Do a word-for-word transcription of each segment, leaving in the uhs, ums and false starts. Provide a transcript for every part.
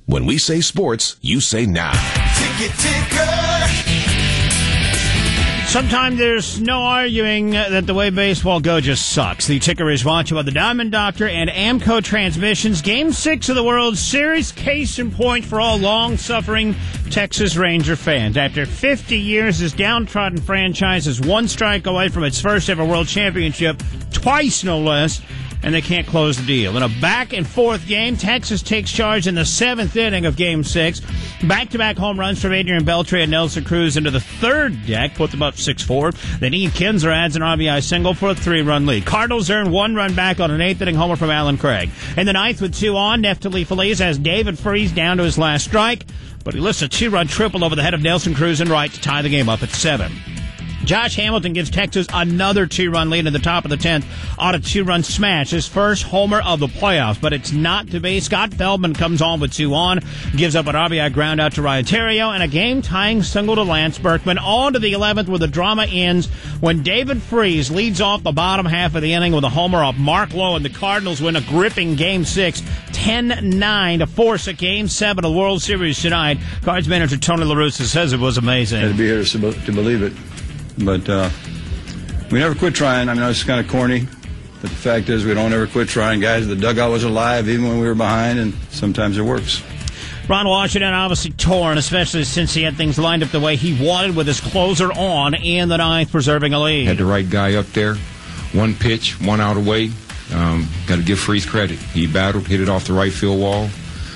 When we say sports, you say now. Ticket ticker. Sometimes there's no arguing that the way baseball goes just sucks. The ticker is brought to you by the Diamond Doctor and Amco Transmissions. Game six of the World Series, case in point for all long-suffering Texas Ranger fans. After fifty years, this downtrodden franchise is one strike away from its first ever World Championship, twice no less, and they can't close the deal. In a back-and-forth game, Texas takes charge in the seventh inning of Game six. Back-to-back home runs from Adrian Beltre and Nelson Cruz into the third deck, put them up six four. Then Ian Kinsler adds an R B I single for a three-run lead. Cardinals earn one run back on an eighth-inning homer from Alan Craig. In the ninth with two on, Neftali Feliz has David Freese down to his last strike, but he lifts a two-run triple over the head of Nelson Cruz and right to tie the game up at seven. Josh Hamilton gives Texas another two-run lead in the top of the tenth on a two-run smash, his first homer of the playoffs, but it's not to be. Scott Feldman comes on with two on, gives up an R B I ground out to Ryan Theriot, and a game-tying single to Lance Berkman. On to the eleventh where the drama ends when David Freese leads off the bottom half of the inning with a homer off Mark Lowe, and the Cardinals win a gripping Game six, ten nine to force a Game seven of the World Series tonight. Cards manager Tony La Russa says it was amazing. Had to be here to, to believe it. But uh, we never quit trying. I mean, it's kind of corny, but the fact is we don't ever quit trying, guys. The dugout was alive even when we were behind, and sometimes it works. Ron Washington obviously torn, especially since he had things lined up the way he wanted with his closer on in the ninth, preserving a lead. Had the right guy up there. One pitch, one out away. Um, got to give Freese credit. He battled, hit it off the right field wall,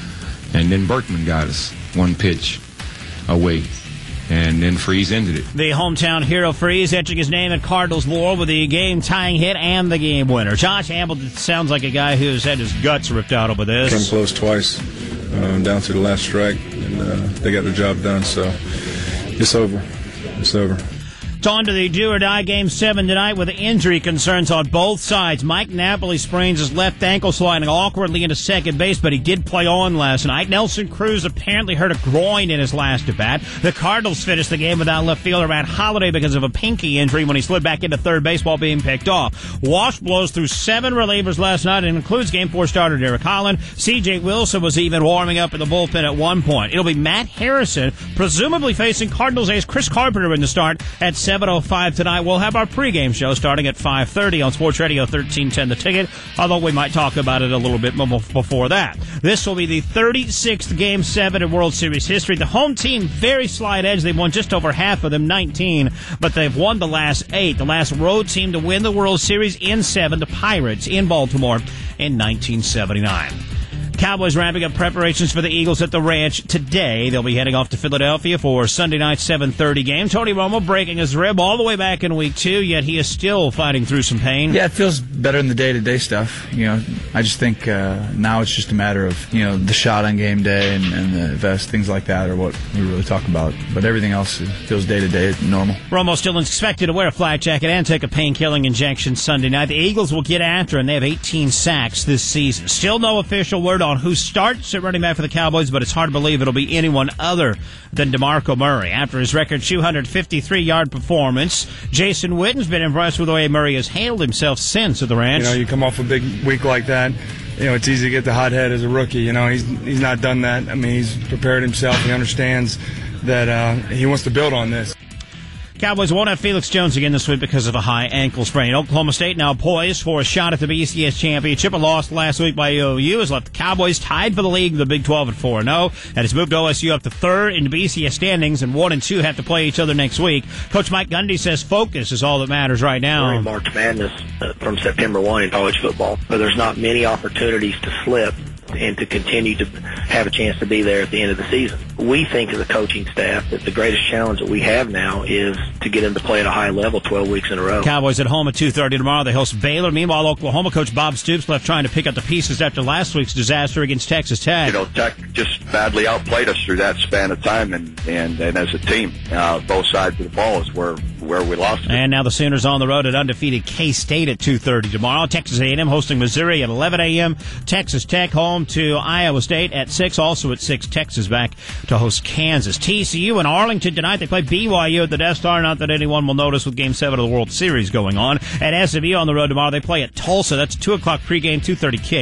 and then Berkman got us one pitch away. And then Freese ended it. The hometown hero Freese etching his name at Cardinals lore with the game-tying hit and the game winner. Josh Hamilton sounds like a guy who's had his guts ripped out over this. Came close twice, um, down to the last strike, and uh, they got the job done, so it's over. It's over. It's on to the do-or-die Game seven tonight with injury concerns on both sides. Mike Napoli sprains his left ankle, sliding awkwardly into second base, but he did play on last night. Nelson Cruz apparently hurt a groin in his last at-bat. The Cardinals finished the game without left fielder Matt Holliday because of a pinky injury when he slid back into third base while being picked off. Walsh blows through seven relievers last night and includes Game four starter Derek Holland. C J Wilson was even warming up in the bullpen at one point. It'll be Matt Harrison, presumably facing Cardinals ace Chris Carpenter in the start at seven oh five tonight. We'll have our pregame show starting at five thirty on Sports Radio thirteen ten The Ticket, although we might talk about it a little bit before that. This will be the thirty-sixth Game seven in World Series history. The home team, very slight edge. They've won just over half of them, nineteen, but they've won the last eight. The last road team to win the World Series in seven, the Pirates in Baltimore in nineteen seventy-nine. Cowboys ramping up preparations for the Eagles at the Ranch today. They'll be heading off to Philadelphia for Sunday night's seven thirty game. Tony Romo breaking his rib all the way back in week two, yet he is still fighting through some pain. Yeah, it feels better in the day-to-day stuff. You know, I just think uh, now it's just a matter of, you know, the shot on game day and, and the vest, things like that are what we really talk about. But everything else feels day-to-day normal. Romo still expected to wear a flak jacket and take a pain-killing injection Sunday night. The Eagles will get after, and they have eighteen sacks this season. Still no official word on who starts at running back for the Cowboys, but it's hard to believe it'll be anyone other than DeMarco Murray. After his record two hundred fifty-three yard performance, Jason Witten's been impressed with the way Murray has handled himself since at the Ranch. You know, you come off a big week like that, you know, it's easy to get the hot head as a rookie. You know, he's he's not done that. I mean, he's prepared himself. He understands that uh, he wants to build on this. Cowboys won't have Felix Jones again this week because of a high ankle sprain. Oklahoma State now poised for a shot at the B C S championship. A loss last week by O U has left the Cowboys tied for the league in the Big twelve at four and oh, and has moved O S U up to third in the B C S standings, and one and two have to play each other next week. Coach Mike Gundy says focus is all that matters right now. During March Madness uh, from September first in college football, but there's not many opportunities to slip and to continue to have a chance to be there at the end of the season. We think as a coaching staff that the greatest challenge that we have now is to get them to play at a high level twelve weeks in a row. Cowboys at home at two thirty tomorrow. They host Baylor. Meanwhile, Oklahoma coach Bob Stoops left trying to pick up the pieces after last week's disaster against Texas Tech. You know, Tech just badly outplayed us through that span of time, and, and, and as a team, uh, both sides of the ball is where where we lost it. And now the Sooners on the road at undefeated K-State at two thirty tomorrow. Texas A and M hosting Missouri at eleven a.m. Texas Tech home to Iowa State at six. Also at six, Texas back to host Kansas. T C U in Arlington tonight. They play B Y U at the Death Star. Not that anyone will notice with Game seven of the World Series going on. At S M U on the road tomorrow, they play at Tulsa. That's two o'clock pregame, two thirty kick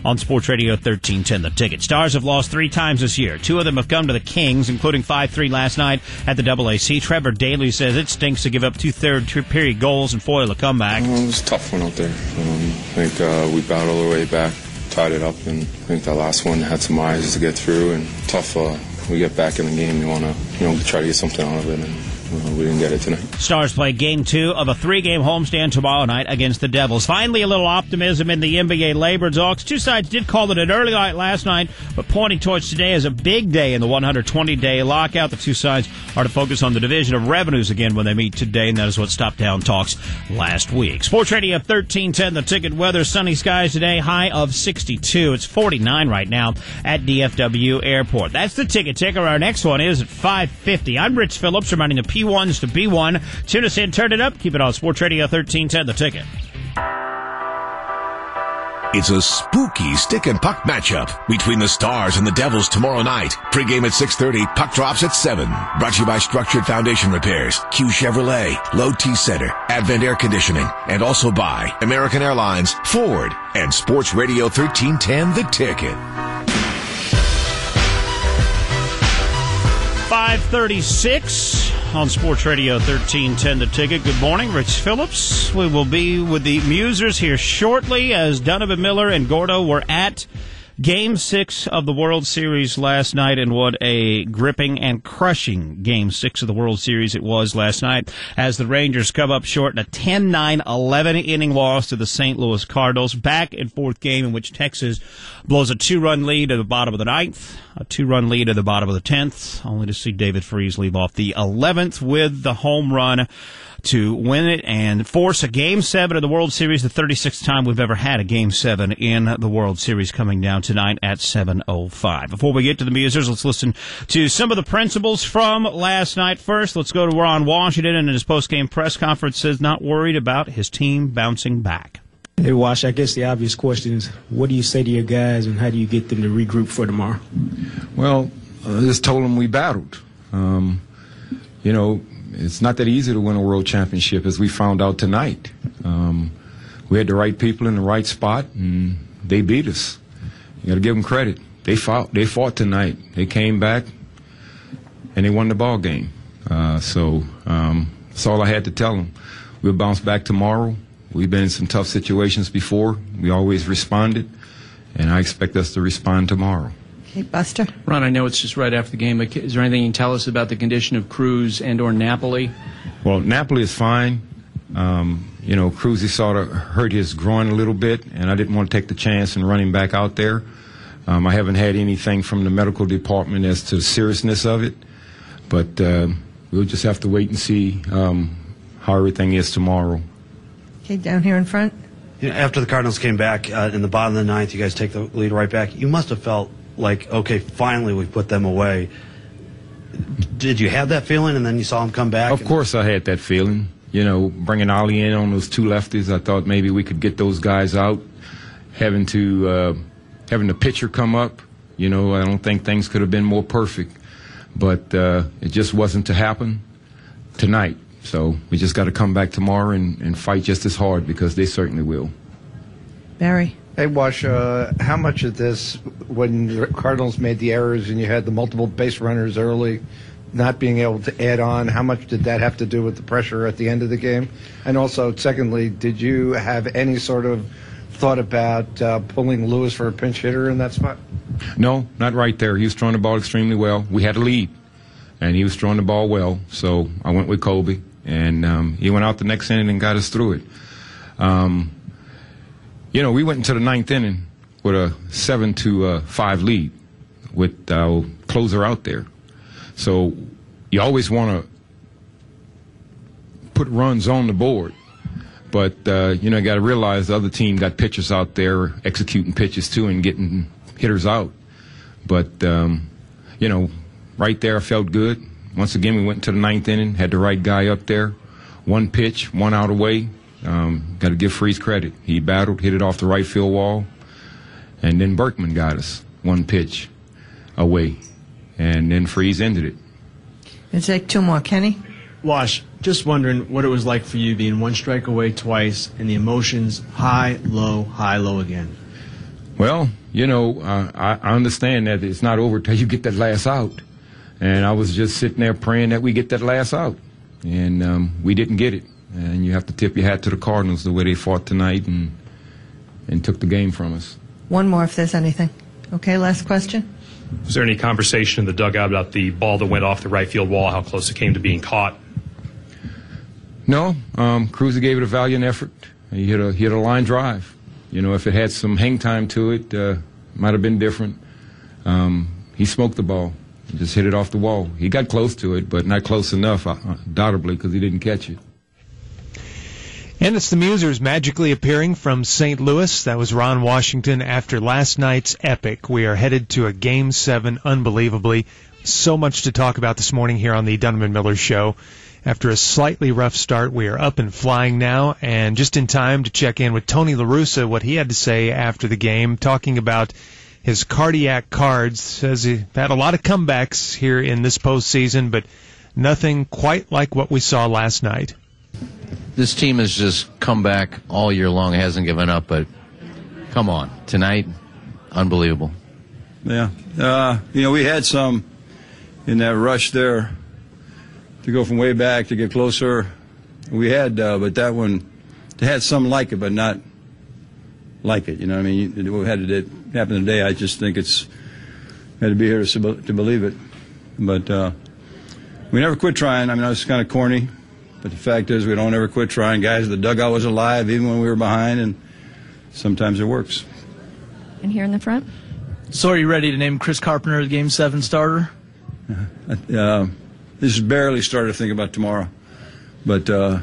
on Sports Radio thirteen ten, The Ticket. Stars have lost three times this year. Two of them have come to the Kings, including five three last night at the double A C. Trevor Daley says it stinks to give up two third-period goals and foil a comeback. Um, it was a tough one out there. Um, I think uh, we battled our way back, tied it up, and I think that last one had some eyes to get through, and tough. Uh, we get back in the game, you want to you know, try to get something out of it, and uh, we didn't get it tonight. Stars play game two of a three-game homestand tomorrow night against the Devils. Finally, a little optimism in the N B A Labor Dogs. Two sides did call it an early night last night, but pointing towards today as a big day in the one hundred twenty day lockout. The two sides are to focus on the division of revenues again when they meet today, and that is what stopped down talks last week. Sports Radio thirteen ten, The Ticket. Weather, sunny skies today, high of sixty-two. It's forty-nine right now at D F W Airport. That's the Ticket Ticker. Our next one is at five fifty. I'm Rich Phillips, reminding the P ones to be one. Tune us in, turn it up. Keep it on Sports Radio thirteen ten, The Ticket. It's a spooky stick and puck matchup between the Stars and the Devils tomorrow night. Pre-game at six thirty, puck drops at seven. Brought to you by Structured Foundation Repairs, Q Chevrolet, Low T Center, Advent Air Conditioning, and also by American Airlines, Ford, and Sports Radio thirteen ten, The Ticket. five thirty-six on Sports Radio thirteen ten, The Ticket. Good morning, Rich Phillips. We will be with the Musers here shortly as Donovan Miller and Gordo were at Game six of the World Series last night, and what a gripping and crushing Game six of the World Series it was last night as the Rangers come up short in a ten nine eleven inning loss to the Saint Louis Cardinals. Back and forth game in which Texas blows a two-run lead at the bottom of the ninth, a two-run lead at the bottom of the tenth, only to see David Freese leave off the eleventh with the home run to win it and force a Game seven of the World Series, the thirty-sixth time we've ever had a Game seven in the World Series, coming down tonight at seven oh five. Before we get to the Musers, let's listen to some of the principals from last night. First, let's go to Ron Washington, and in his post-game press conference says not worried about his team bouncing back. Hey, Wash, I guess the obvious question is, what do you say to your guys, and how do you get them to regroup for tomorrow? Well, I just told them we battled. Um, you know, it's not that easy to win a world championship, as we found out tonight. Um, we had the right people in the right spot, and they beat us. You got to give them credit. They fought. They fought tonight. They came back, and they won the ball game. Uh, so um, that's all I had to tell them. We'll bounce back tomorrow. We've been in some tough situations before. We always responded, and I expect us to respond tomorrow. Okay, Buster. Ron, I know it's just right after the game, but is there anything you can tell us about the condition of Cruz and or Napoli? Well, Napoli is fine. Um, you know, Cruz, he sort of hurt his groin a little bit, and I didn't want to take the chance and run him back out there. Um, I haven't had anything from the medical department as to the seriousness of it, but uh, we'll just have to wait and see um, how everything is tomorrow. Okay, down here in front. You know, after the Cardinals came back uh, in the bottom of the ninth, you guys take the lead right back. You must have felt like, okay, finally we put them away. Did you have that feeling, and then you saw them come back? Of course I had that feeling. You know, bringing Ollie in on those two lefties, I thought maybe we could get those guys out. Having to, uh, having the pitcher come up, you know, I don't think things could have been more perfect. But uh, it just wasn't to happen tonight. So we just got to come back tomorrow and, and fight just as hard, because they certainly will. Barry. Hey, Wash, uh, how much of this, when the Cardinals made the errors and you had the multiple base runners early, not being able to add on, how much did that have to do with the pressure at the end of the game? And also, secondly, did you have any sort of thought about uh, pulling Lewis for a pinch hitter in that spot? No, not right there. He was throwing the ball extremely well. We had a lead, and he was throwing the ball well, so I went with Colby, and um, he went out the next inning and got us through it. Um, You know, we went into the ninth inning with a seven to five lead with our closer out there. So you always want to put runs on the board. But, uh, you know, you got to realize the other team got pitchers out there executing pitches, too, and getting hitters out. But, um, you know, right there I felt good. Once again, we went to the ninth inning, had the right guy up there. One pitch, one out away. Um, got to give Freese credit. He battled, hit it off the right field wall, and then Berkman got us one pitch away, and then Freese ended it. Let's take two more. Kenny? Wash, just wondering what it was like for you being one strike away twice and the emotions high, low, high, low again. Well, you know, uh, I, I understand that it's not over till you get that last out. And I was just sitting there praying that we get that last out. And um, we didn't get it. And you have to tip your hat to the Cardinals the way they fought tonight and and took the game from us. One more if there's anything. Okay, last question. Was there any conversation in the dugout about the ball that went off the right field wall, how close it came to being caught? No. Um, Cruiser gave it a valiant effort. He hit a, he hit a line drive. You know, if it had some hang time to it, uh, might have been different. Um, he smoked the ball. He just hit it off the wall. He got close to it, but not close enough, undoubtedly, because he didn't catch it. And it's the Musers magically appearing from Saint Louis. That was Ron Washington after last night's epic. We are headed to a Game seven, unbelievably. So much to talk about this morning here on the Dunham and Miller Show. After a slightly rough start, we are up and flying now, and just in time to check in with Tony La Russa, what he had to say after the game, talking about his cardiac cards. Says he had a lot of comebacks here in this postseason, but nothing quite like what we saw last night. This team has just come back all year long, hasn't given up, but come on, tonight, unbelievable. Yeah. Uh, you know, we had some in that rush there to go from way back to get closer. We had, uh, but that one, they had some like it, but not like it. You know what I mean? What had to happen today, I just think it's had to be here to, to believe it. But uh, we never quit trying. I mean, I was kind of corny, but the fact is we don't ever quit trying. Guys, the dugout was alive even when we were behind, and sometimes it works. And here in the front? So are you ready to name Chris Carpenter the Game seven starter? Uh, this is barely started to think about tomorrow. But uh,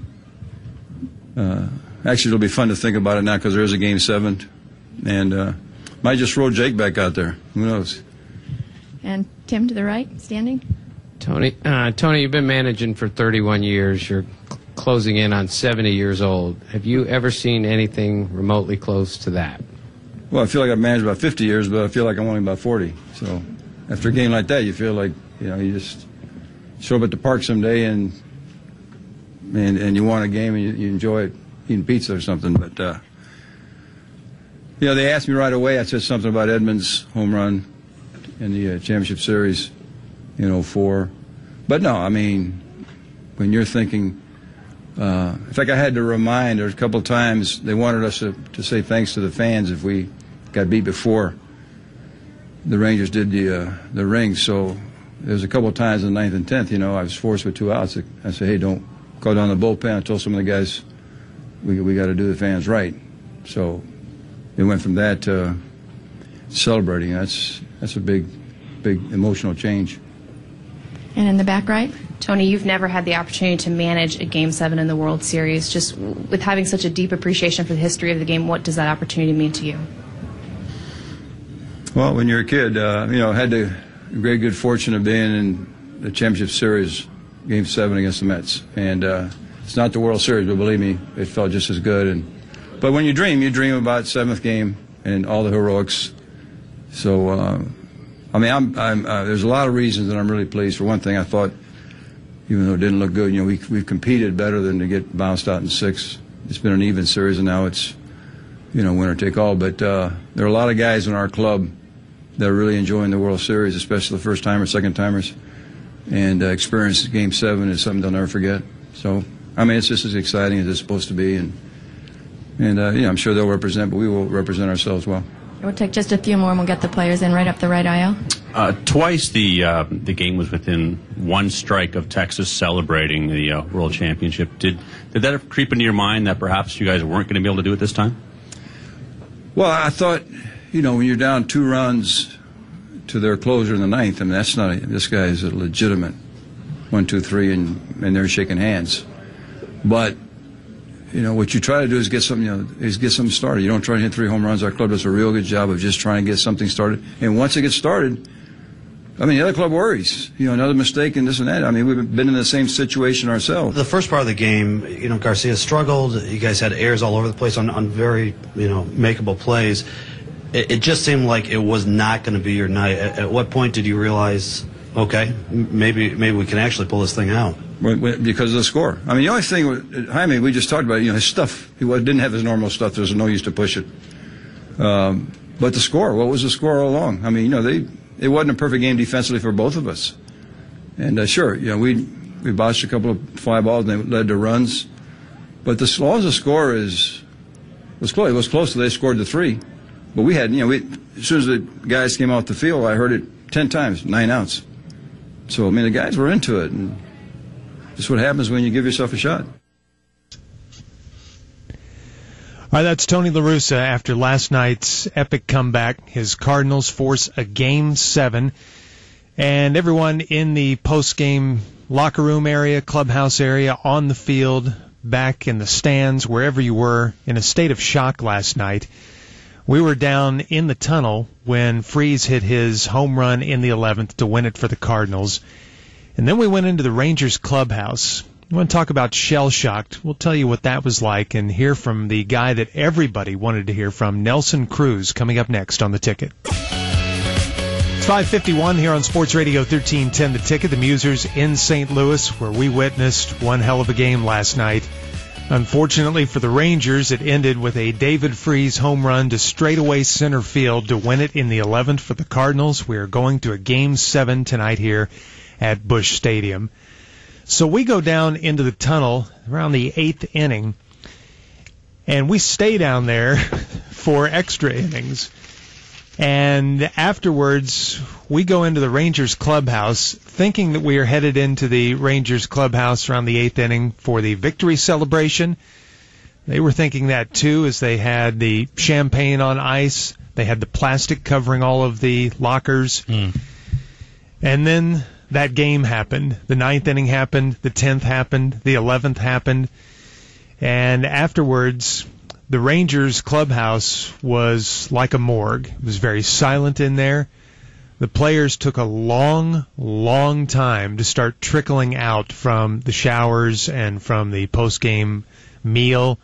uh, actually it'll be fun to think about it now because there is a Game seven. And uh, might just roll Jake back out there. Who knows? And Tim to the right, standing. Tony, uh, Tony, you've been managing for thirty-one years. You're cl- closing in on seventy years old. Have you ever seen anything remotely close to that? Well, I feel like I've managed about fifty years, but I feel like I'm only about forty. So after a game like that, you feel like, you know, you just show up at the park someday and and, and you want a game and you, you enjoy it, eating pizza or something. But, uh, you know, they asked me right away. I said something about Edmonds' home run in the uh, championship series in oh four. But, no, I mean, when you're thinking, uh, in fact, I had to remind, there's a couple of times they wanted us to, to say thanks to the fans if we got beat before the Rangers did the uh, the ring. So there was a couple of times in the ninth and tenth, you know, I was forced with two outs. I said, hey, don't go down the bullpen. I told some of the guys, we we got to do the fans right. So it went from that to celebrating. That's that's a big, big emotional change. And in the back right? Tony, you've never had the opportunity to manage a Game seven in the World Series. Just with having such a deep appreciation for the history of the game, what does that opportunity mean to you? Well, when you're a kid, uh, you know, had the great good fortune of being in the championship series, Game seven against the Mets. And uh, it's not the World Series, but believe me, it felt just as good. And But when you dream, you dream about seventh game and all the heroics. So, uh, I mean, I'm, I'm, uh, there's a lot of reasons that I'm really pleased. For one thing, I thought, even though it didn't look good, you know, we, we've competed better than to get bounced out in six. It's been an even series, and now it's, you know, winner take all. But uh, there are a lot of guys in our club that are really enjoying the World Series, especially the first-timers, second-timers. And uh, experience Game seven is something they'll never forget. So, I mean, it's just as exciting as it's supposed to be. And, and uh, yeah, I'm sure they'll represent, but we will represent ourselves well. We'll take just a few more and we'll get the players in right up the right aisle. Uh, twice the uh, the game was within one strike of Texas celebrating the uh, World Championship. Did did that creep into your mind that perhaps you guys weren't going to be able to do it this time? Well, I thought, you know, when you're down two runs to their closer in the ninth, I mean, that's not a, this guy is a legitimate one, two, three, and, and they're shaking hands. But, you know, what you try to do is get something, you know, is get something started. You don't try to hit three home runs. Our club does a real good job of just trying to get something started. And once it gets started, I mean, the other club worries. You know, another mistake and this and that. I mean, we've been in the same situation ourselves. The first part of the game, you know, Garcia struggled. You guys had errors all over the place on, on very, you know, makeable plays. It, it just seemed like it was not going to be your night. At, at what point did you realize, okay, maybe maybe we can actually pull this thing out? Because of the score. I mean, the only thing with Jaime, we just talked about, you know, his stuff. He didn't have his normal stuff. There's no use to push it. Um, but the score, what was the score all along? I mean, you know, they it wasn't a perfect game defensively for both of us. And uh, sure, you know, we we botched a couple of fly balls and they led to runs. But the, as long as the score is was close, it was close till they scored the three. But we had, you know, we as soon as the guys came off the field, I heard it ten times, nine outs. So I mean, the guys were into it, and that's what happens when you give yourself a shot. All right, that's Tony La Russa after last night's epic comeback. His Cardinals force a game seven, and everyone in the post-game locker room area, clubhouse area, on the field, back in the stands, wherever you were, in a state of shock last night. We were down in the tunnel when Freese hit his home run in the eleventh to win it for the Cardinals. And then we went into the Rangers clubhouse. We want to talk about shell-shocked. We'll tell you what that was like and hear from the guy that everybody wanted to hear from, Nelson Cruz, coming up next on The Ticket. It's five fifty-one here on Sports Radio thirteen ten The Ticket. The Musers in Saint Louis, where we witnessed one hell of a game last night. Unfortunately for the Rangers, it ended with a David Freese home run to straightaway center field to win it in the eleventh for the Cardinals. We are going to a Game seven tonight here at Busch Stadium. So we go down into the tunnel around the eighth inning, and we stay down there for extra innings. And afterwards, we go into the Rangers clubhouse thinking that we are headed into the Rangers clubhouse around the eighth inning for the victory celebration. They were thinking that, too, as they had the champagne on ice. They had the plastic covering all of the lockers. Mm. And then that game happened. The ninth inning happened. The tenth happened. The eleventh happened. And afterwards, the Rangers clubhouse was like a morgue. It was very silent in there. The players took a long, long time to start trickling out from the showers and from the post-game meal.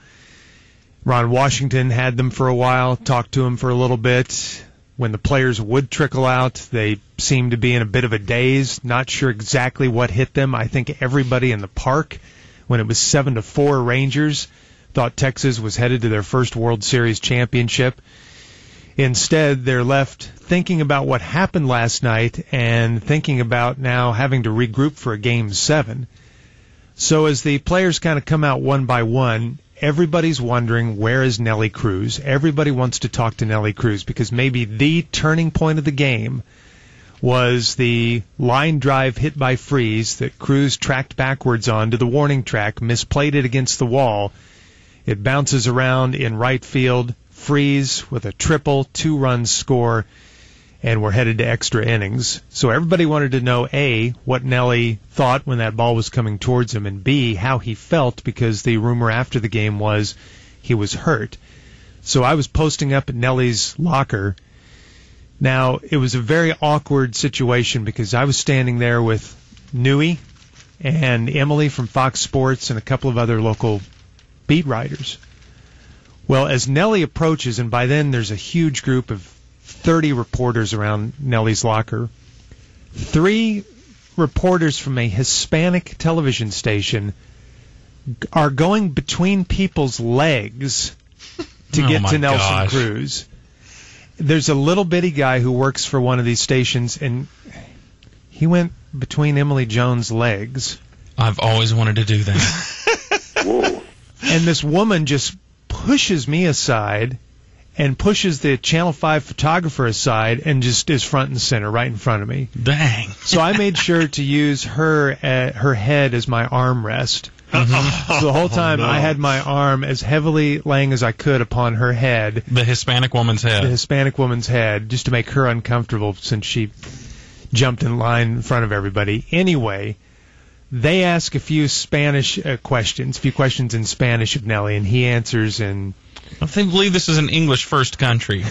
Ron Washington had them for a while, talked to them for a little bit. When the players would trickle out, they seemed to be in a bit of a daze, not sure exactly what hit them. I think everybody in the park, when it was seven to four Rangers, thought Texas was headed to their first World Series championship. Instead, they're left thinking about what happened last night and thinking about now having to regroup for a Game seven. So as the players kind of come out one by one, everybody's wondering, where is Nelly Cruz? Everybody wants to talk to Nelly Cruz because maybe the turning point of the game was the line drive hit by Freese that Cruz tracked backwards on to the warning track, misplayed it against the wall. It bounces around in right field. Freese with a triple, two-run score, and we're headed to extra innings. So everybody wanted to know, A, what Nelly thought when that ball was coming towards him, and B, how he felt, because the rumor after the game was he was hurt. So I was posting up at Nelly's locker. Now, it was a very awkward situation because I was standing there with Newey and Emily from Fox Sports and a couple of other local beat writers. Well, as Nelly approaches, and by then there's a huge group of thirty reporters around Nelly's locker, three reporters from a Hispanic television station are going between people's legs to Oh, get my to Nelson gosh. Cruz. There's a little bitty guy who works for one of these stations, and he went between Emily Jones' legs. I've always wanted to do that. Whoa. And this woman just pushes me aside and pushes the Channel five photographer aside and just is front and center right in front of me. Dang. So I made sure to use her uh, her head as my armrest. Mm-hmm. So the whole time Oh, no. I had my arm as heavily laying as I could upon her head. The Hispanic woman's head. The Hispanic woman's head, just to make her uncomfortable since she jumped in line in front of everybody. Anyway, they ask a few Spanish uh, questions, a few questions in Spanish of Nelly, and he answers in... I think believe this is an English-first country.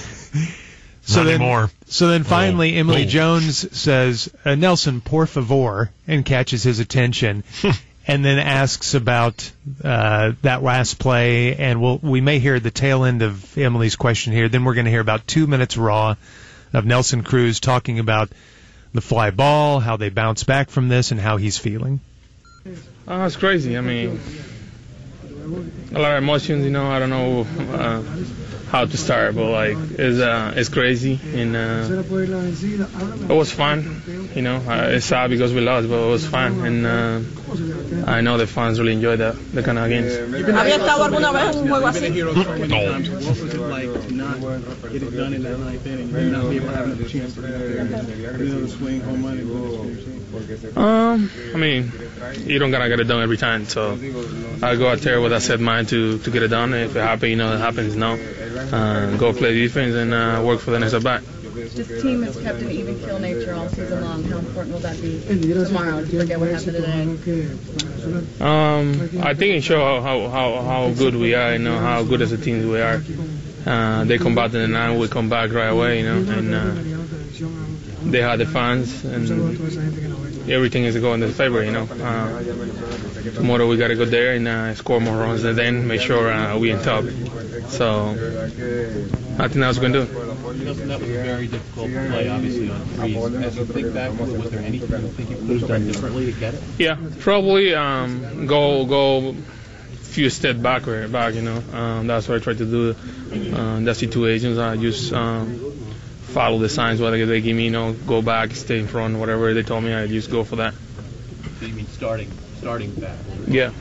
So Not then, anymore. So then finally Oh. Emily Oh. Jones says, uh, Nelson, por favor, and catches his attention, and then asks about uh, that last play, and we'll, we may hear the tail end of Emily's question here. Then we're going to hear about two minutes raw of Nelson Cruz talking about the fly ball, how they bounce back from this, and how he's feeling. Oh, it's crazy. I mean, a lot of emotions, you know. I don't know. Uh, how to start, but like it's uh, it's crazy, and uh, it was fun. You know, uh, it's sad because we lost, but it was fun, and uh, I know the fans really enjoy that the kind of games. ¿Había estado alguna vez en un juego así? No. What was it like not get it done in that ninth inning, and not be able to have another chance to get another swing, home run, and Um, I mean, you don't gotta get it done every time, so I go out there with a set mind to, to get it done. If it happens, you know, it happens. No, uh, go play defense and uh, work for the next at bat. This team has kept an even kill nature all season long. How important will that be tomorrow to forget what happened today? Um, I think it shows how, how, how good we are, you know, how good as a team we are. Uh, they come back in the nine, we come back right away, you know, and uh, they had the fans, and everything is going in their favor, you know. Uh, tomorrow we got to go there and uh, score more runs and then make sure uh, we in top. So I think that's what we're going to do. Nelson, that was a very difficult play, obviously, on threes. As you think back, was there anything you think you could have done differently to get it? Yeah, probably um, go go a few steps backward, back, you know. Um, that's what I tried to do uh, in that situations. I just um, follow the signs, whether they give me, you know, go back, stay in front, whatever they told me, I just go for that. So you mean starting, starting back? Yeah.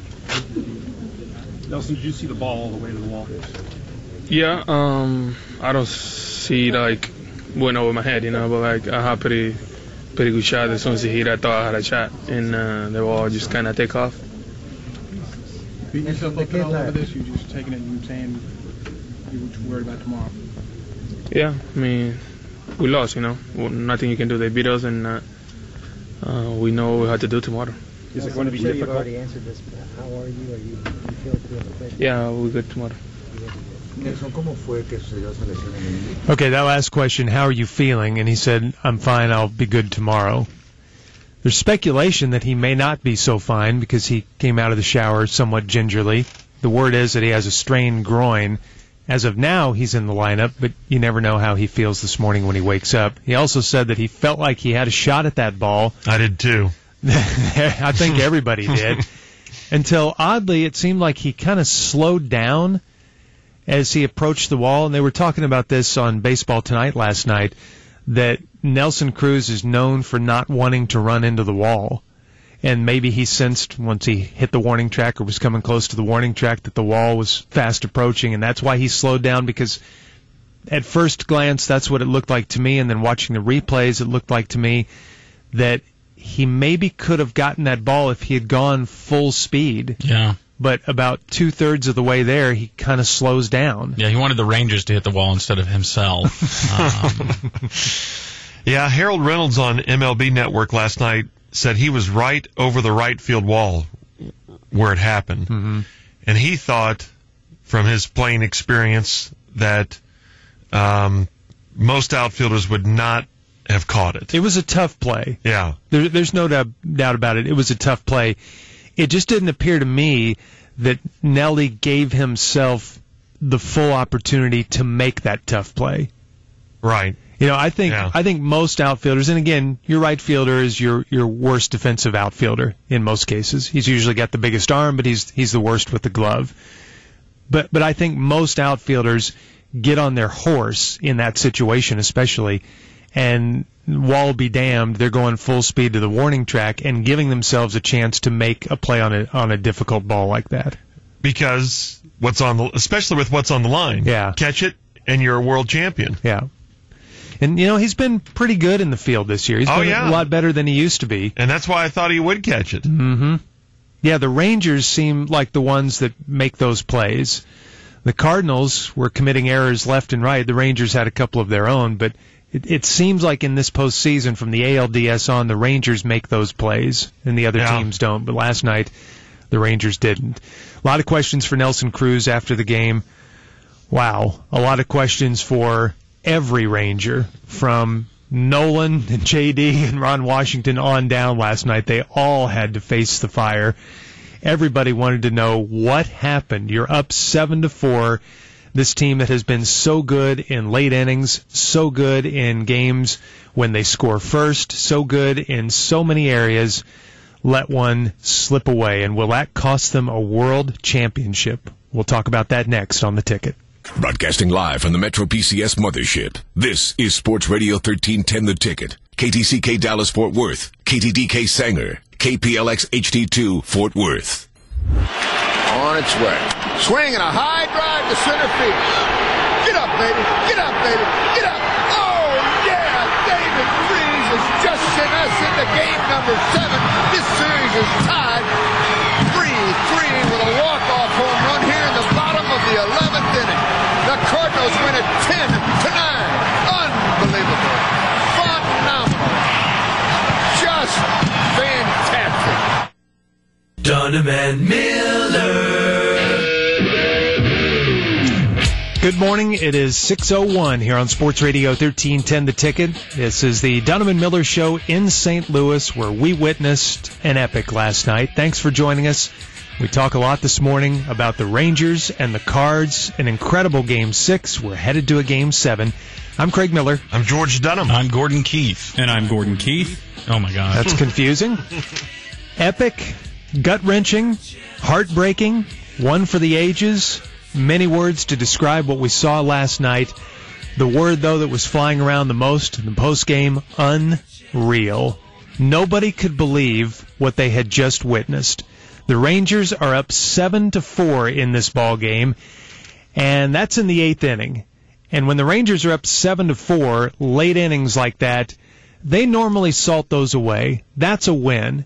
Nelson, did you see the ball all the way to the wall? Yeah, um, I don't see like went over my head, you know, but like I had pretty, pretty good shot. As soon as it hit, I thought I had a shot, and uh, the ball just kind of take off. Beating yourself up all over this, you just taking it and saying you were worried about tomorrow. Yeah, I mean, we lost, you know. Well, nothing you can do. They beat us, and uh, uh, we know what we have to do tomorrow. Is it going to be I'm sure difficult? You've already answered this, but how are you? Are you, you feel good? Yeah, we're good tomorrow. Okay, that last question, how are you feeling? And he said, I'm fine, I'll be good tomorrow. There's speculation that he may not be so fine because he came out of the shower somewhat gingerly. The word is that he has a strained groin. As of now, he's in the lineup, but you never know how he feels this morning when he wakes up. He also said that he felt like he had a shot at that ball. I did too. I think everybody did. Until, oddly, it seemed like he kind of slowed down as he approached the wall. And they were talking about this on Baseball Tonight last night, that Nelson Cruz is known for not wanting to run into the wall. And maybe he sensed once he hit the warning track or was coming close to the warning track that the wall was fast approaching, and that's why he slowed down, because at first glance that's what it looked like to me, and then watching the replays it looked like to me that he maybe could have gotten that ball if he had gone full speed. Yeah. But about two-thirds of the way there, he kind of slows down. Yeah, he wanted the Rangers to hit the wall instead of himself. um, yeah, Harold Reynolds on M L B Network last night said he was right over the right field wall where it happened. Mm-hmm. And he thought, from his playing experience, that um, most outfielders would not have caught it. It was a tough play. Yeah. There, there's no doubt, doubt about it. It was a tough play. It just didn't appear to me that Nelly gave himself the full opportunity to make that tough play. Right. You know, I think Yeah. I think most outfielders, and again, your right fielder is your your worst defensive outfielder in most cases. He's usually got the biggest arm, but he's he's the worst with the glove. But but I think most outfielders get on their horse in that situation, especially, and wall be damned, they're going full speed to the warning track and giving themselves a chance to make a play on a on a difficult ball like that. Because what's on the, especially with what's on the line. Yeah. Catch it, and you're a world champion. Yeah. And, you know, he's been pretty good in the field this year. He's Oh, been yeah. a lot better than he used to be. And that's why I thought he would catch it. Mm-hmm. Yeah, the Rangers seem like the ones that make those plays. The Cardinals were committing errors left and right. The Rangers had a couple of their own, but it, it seems like in this postseason, from the A L D S on, the Rangers make those plays, and the other Yeah. teams don't. But last night, the Rangers didn't. A lot of questions for Nelson Cruz after the game. Wow, a lot of questions for every Ranger, from Nolan and J D and Ron Washington on down last night. They all had to face the fire. Everybody wanted to know what happened. You're up seven to four. This team that has been so good in late innings, so good in games when they score first, so good in so many areas, let one slip away. And will that cost them a world championship? We'll talk about that next on The Ticket. Broadcasting live from the Metro P C S mothership, this is Sports Radio thirteen ten The Ticket. K T C K Dallas Fort Worth, K T D K Sanger, K P L X H D two Fort Worth. On its way. Swing and a high drive to center field. Get up, baby. Get up, baby. Get up. Oh, yeah. David Freese has just sent us into game number seven. This series is tied three three with a walk-off home run here in the bottom of the eleventh inning. The Cardinals win it ten to nine. Unbelievable. Phenomenal. Just fantastic. Dunham and Miller. Good morning. It is six oh one here on Sports Radio thirteen ten The Ticket. This is the Dunham and Miller Show in Saint Louis, where we witnessed an epic last night. Thanks for joining us. We talk a lot this morning about the Rangers and the Cards. An incredible Game six. We're headed to a Game seven. I'm Craig Miller. I'm George Dunham. I'm Gordon Keith. And I'm Gordon Keith. Oh, my God. That's confusing. Epic, gut-wrenching, heartbreaking, one for the ages. Many words to describe what we saw last night. The word, though, that was flying around the most in the postgame, unreal. Nobody could believe what they had just witnessed. The Rangers are up seven to four in this ball game, and that's in the eighth inning. And when the Rangers are up seven to four, late innings like that, they normally salt those away. That's a win.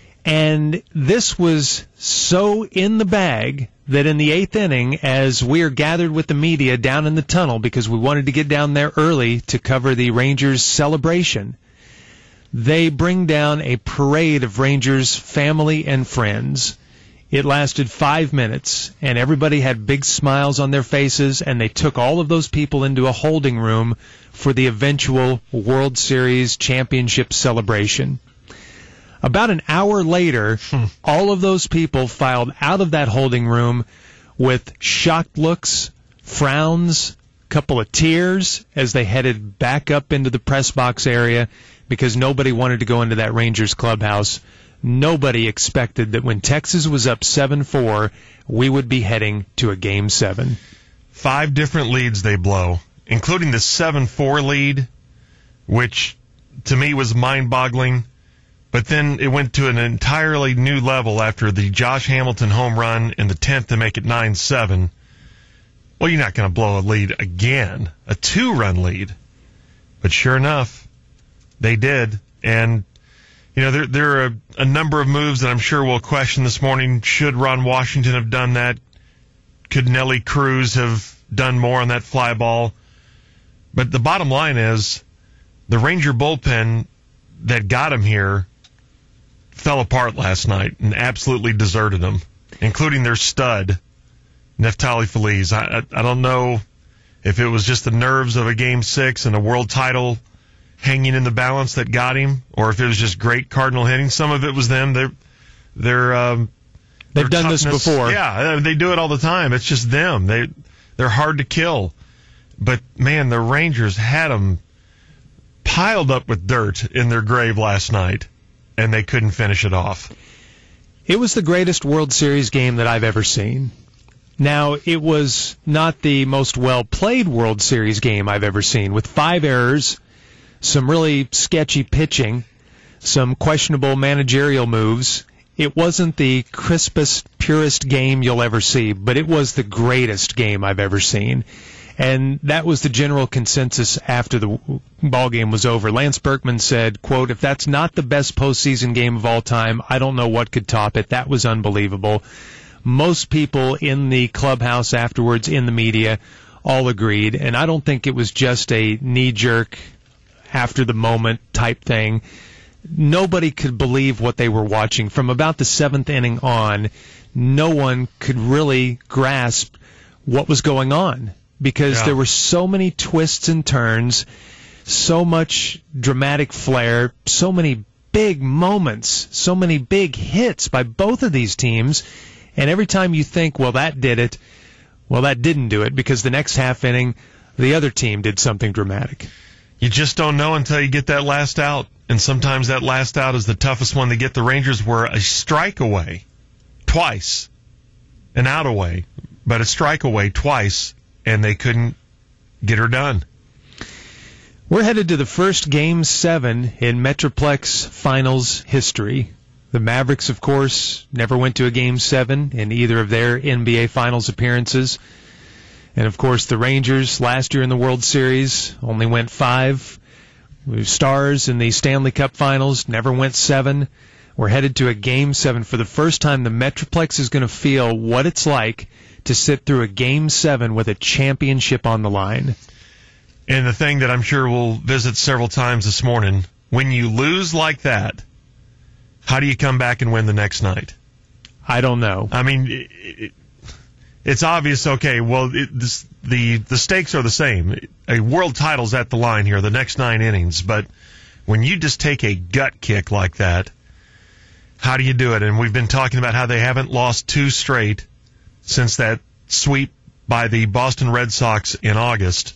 And this was so in the bag that in the eighth inning, as we are gathered with the media down in the tunnel because we wanted to get down there early to cover the Rangers celebration, they bring down a parade of Rangers family and friends. It lasted five minutes, and everybody had big smiles on their faces, and they took all of those people into a holding room for the eventual World Series championship celebration. About an hour later, all of those people filed out of that holding room with shocked looks, frowns, a couple of tears as they headed back up into the press box area because nobody wanted to go into that Rangers clubhouse. Nobody expected that when Texas was up seven four, we would be heading to a Game seven. Five different leads they blow, including the seven four lead, which to me was mind-boggling. But then it went to an entirely new level after the Josh Hamilton home run in the tenth to make it nine seven. Well, you're not going to blow a lead again, a two-run lead. But sure enough, they did. And, you know, there, there are a, a number of moves that I'm sure we'll question this morning. Should Ron Washington have done that? Could Nelly Cruz have done more on that fly ball? But the bottom line is the Ranger bullpen that got him here fell apart last night and absolutely deserted them, including their stud, Neftali Feliz. I, I, I don't know if it was just the nerves of a Game six and a world title hanging in the balance that got him, or if it was just great Cardinal hitting. Some of it was them. They're, they're, um, They've done toughness, this before. Yeah, they do it all the time. It's just them. They, they're hard to kill. But, man, the Rangers had them piled up with dirt in their grave last night, and they couldn't finish it off. It was the greatest World Series game that I've ever seen. Now, it was not the most well-played World Series game I've ever seen, with five errors, some really sketchy pitching, some questionable managerial moves. It wasn't the crispest, purest game you'll ever see, but it was the greatest game I've ever seen. And that was the general consensus after the ball game was over. Lance Berkman said, quote, "If that's not the best postseason game of all time, I don't know what could top it. That was unbelievable." Most people in the clubhouse afterwards, in the media, all agreed. And I don't think it was just a knee-jerk, after-the-moment type thing. Nobody could believe what they were watching. From about the seventh inning on, no one could really grasp what was going on, because yeah. there were so many twists and turns, so much dramatic flair, so many big moments, so many big hits by both of these teams. And every time you think, well, that did it, well, that didn't do it, because the next half inning, the other team did something dramatic. You just don't know until you get that last out. And sometimes that last out is the toughest one to get. The Rangers were a strike away twice, an out away, but a strike away twice. and they couldn't get her done. We're headed to the first Game seven in Metroplex Finals history. The Mavericks, of course, never went to a Game seven in either of their N B A Finals appearances. And, of course, the Rangers last year in the World Series only went five. We Stars in the Stanley Cup Finals never went seven. We're headed to a Game seven. For the first time, the Metroplex is going to feel what it's like to sit through a Game seven with a championship on the line. And the thing that I'm sure we'll visit several times this morning, when you lose like that, how do you come back and win the next night? I don't know. I mean, it, it, it's obvious, okay, well, it, this, the, the stakes are the same. A world title's at the line here, the next nine innings. But when you just take a gut kick like that, how do you do it? And we've been talking about how they haven't lost two straight since that sweep by the Boston Red Sox in August.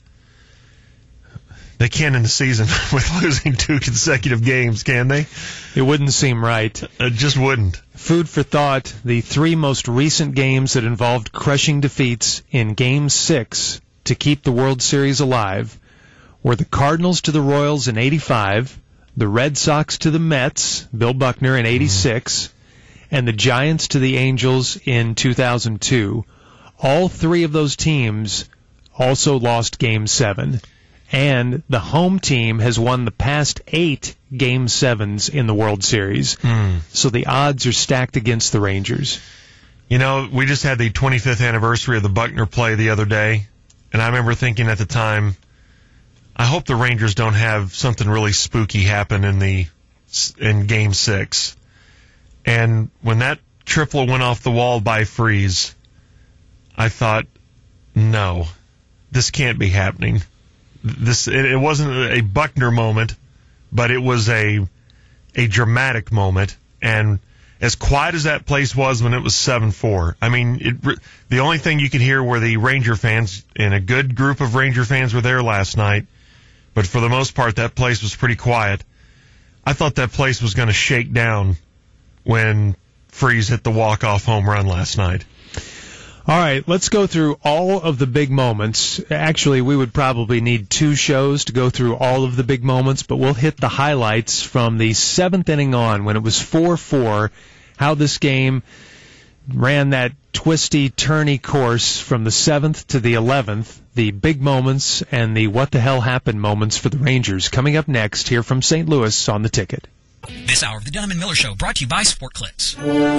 They can't end the season with losing two consecutive games, can they? It wouldn't seem right. It just wouldn't. Food for thought, the three most recent games that involved crushing defeats in Game six to keep the World Series alive were the Cardinals to the Royals in eighty-five, the Red Sox to the Mets, Bill Buckner in eighty-six, mm. and the Giants to the Angels in two thousand two. All three of those teams also lost Game seven. And the home team has won the past eight Game sevens in the World Series. Mm. So the odds are stacked against the Rangers. You know, we just had the twenty-fifth anniversary of the Buckner play the other day, and I remember thinking at the time, I hope the Rangers don't have something really spooky happen in the in Game six. And when that triple went off the wall by Freese, I thought, no, this can't be happening. This it, it wasn't a Buckner moment, but it was a a dramatic moment. And as quiet as that place was when it was seven four, I mean, it, the only thing you could hear were the Ranger fans, and a good group of Ranger fans were there last night. But for the most part, that place was pretty quiet. I thought that place was going to shake down when Freese hit the walk-off home run last night. All right, let's go through all of the big moments. Actually, we would probably need two shows to go through all of the big moments, but we'll hit the highlights from the seventh inning on when it was four four, how this game ran that twisty, turny course from the seventh to the eleventh, the big moments and the what the hell happened moments for the Rangers. Coming up next here from Saint Louis on The Ticket. This hour of the Dunham and Miller Show brought to you by Sport Clips.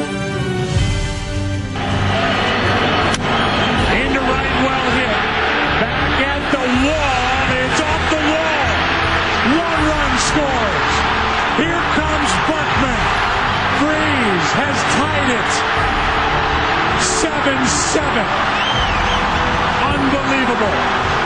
Into right, well hit. Back at the wall. It's off the wall. One run scores. Here comes Buckman. Freese has tied it. seven seven. Unbelievable.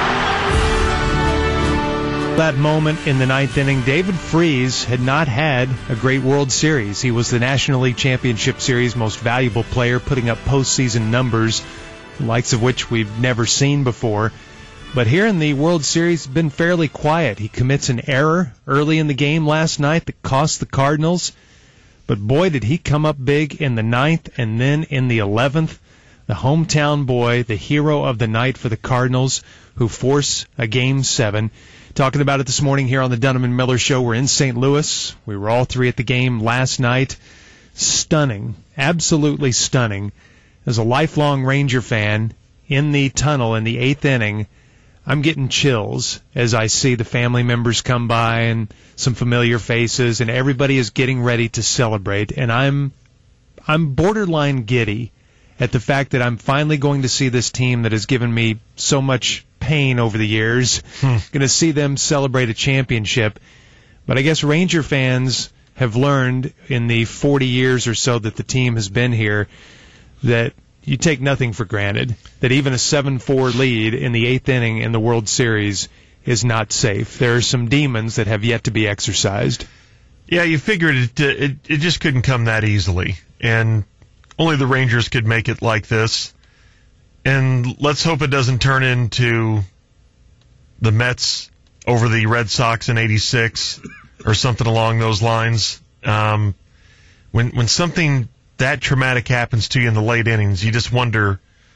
That moment in the ninth inning, David Freese had not had a great World Series. He was the National League Championship Series most valuable player, putting up postseason numbers, the likes of which we've never seen before. But here in the World Series, it's been fairly quiet. He commits an error early in the game last night that cost the Cardinals. But boy, did he come up big in the ninth and then in the eleventh. The hometown boy, the hero of the night for the Cardinals, who force a Game seven. Talking about it this morning here on the Dunham and Miller Show. We're in Saint Louis. We were all three at the game last night. Stunning, absolutely stunning. As a lifelong Ranger fan, in the tunnel in the eighth inning, I'm getting chills as I see the family members come by and some familiar faces, and everybody is getting ready to celebrate. And I'm, I'm borderline giddy at the fact that I'm finally going to see this team that has given me so much pain over the years. Hmm. Going to see them celebrate a championship. But I guess Ranger fans have learned in the forty years or so that the team has been here that you take nothing for granted, that even a seven four lead in the eighth inning in the World Series is not safe. There are some demons that have yet to be exercised. Yeah, you figured it, it, it just couldn't come that easily. And only the Rangers could make it like this. And let's hope it doesn't turn into the Mets over the Red Sox in eighty-six or something along those lines. Um, when when something that traumatic happens to you in the late innings, you just wonder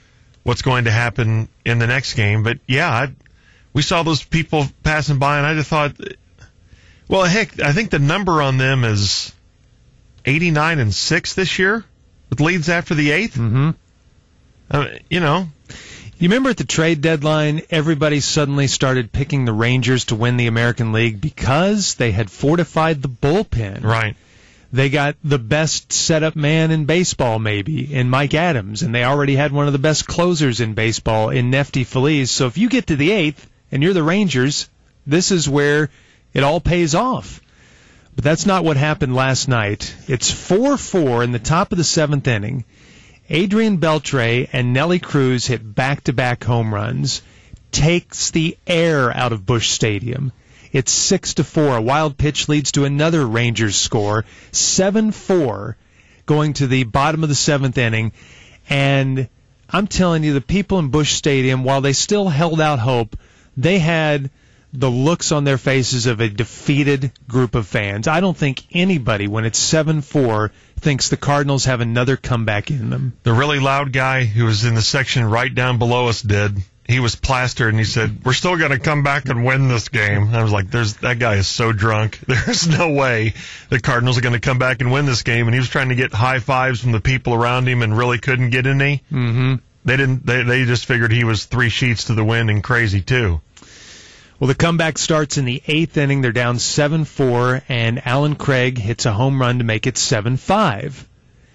what's going to happen in the next game. But, yeah, I, we saw those people passing by, and I just thought, well, heck, I think the number on them is eighty-nine and six this year with leads after the eighth. Mm-hmm. Uh, you know. You remember at the trade deadline, everybody suddenly started picking the Rangers to win the American League because they had fortified the bullpen. Right. They got the best setup man in baseball, maybe, in Mike Adams, and they already had one of the best closers in baseball in Nefty Feliz. So if you get to the eighth and you're the Rangers, this is where it all pays off. But that's not what happened last night. It's four four in the top of the seventh inning. Adrian Beltre and Nelly Cruz hit back-to-back home runs. Takes the air out of Busch Stadium. It's six to four. A wild pitch leads to another Rangers score. seven four going to the bottom of the seventh inning. And I'm telling you, the people in Busch Stadium, while they still held out hope, they had the looks on their faces of a defeated group of fans. I don't think anybody, when it's seven four, thinks the Cardinals have another comeback in them. The really loud guy who was in the section right down below us did. He was plastered, and he said, we're still going to come back and win this game. And I was like, "There's that guy is so drunk. There's no way the Cardinals are going to come back and win this game." And he was trying to get high fives from the people around him and really couldn't get any. Mm-hmm. They didn't. They, they just figured he was three sheets to the wind and crazy, too. Well, the comeback starts in the eighth inning. They're down seven four, and Alan Craig hits a home run to make it seven five.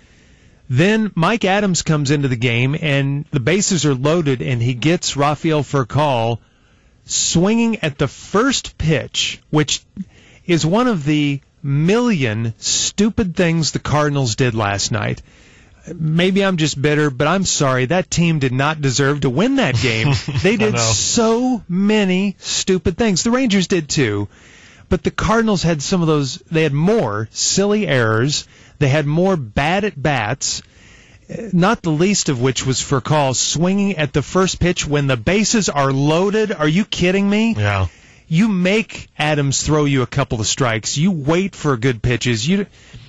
Then Mike Adams comes into the game, and the bases are loaded, and he gets Rafael Furcal swinging at the first pitch, which is one of the million stupid things the Cardinals did last night. Maybe I'm just bitter, but I'm sorry. That team did not deserve to win that game. They did so many stupid things. The Rangers did too. But the Cardinals had some of those, they had more silly errors. They had more bad at-bats, not the least of which was Furcal swinging at the first pitch when the bases are loaded. Are you kidding me? Yeah. You make Adams throw you a couple of strikes. You wait for good pitches. You...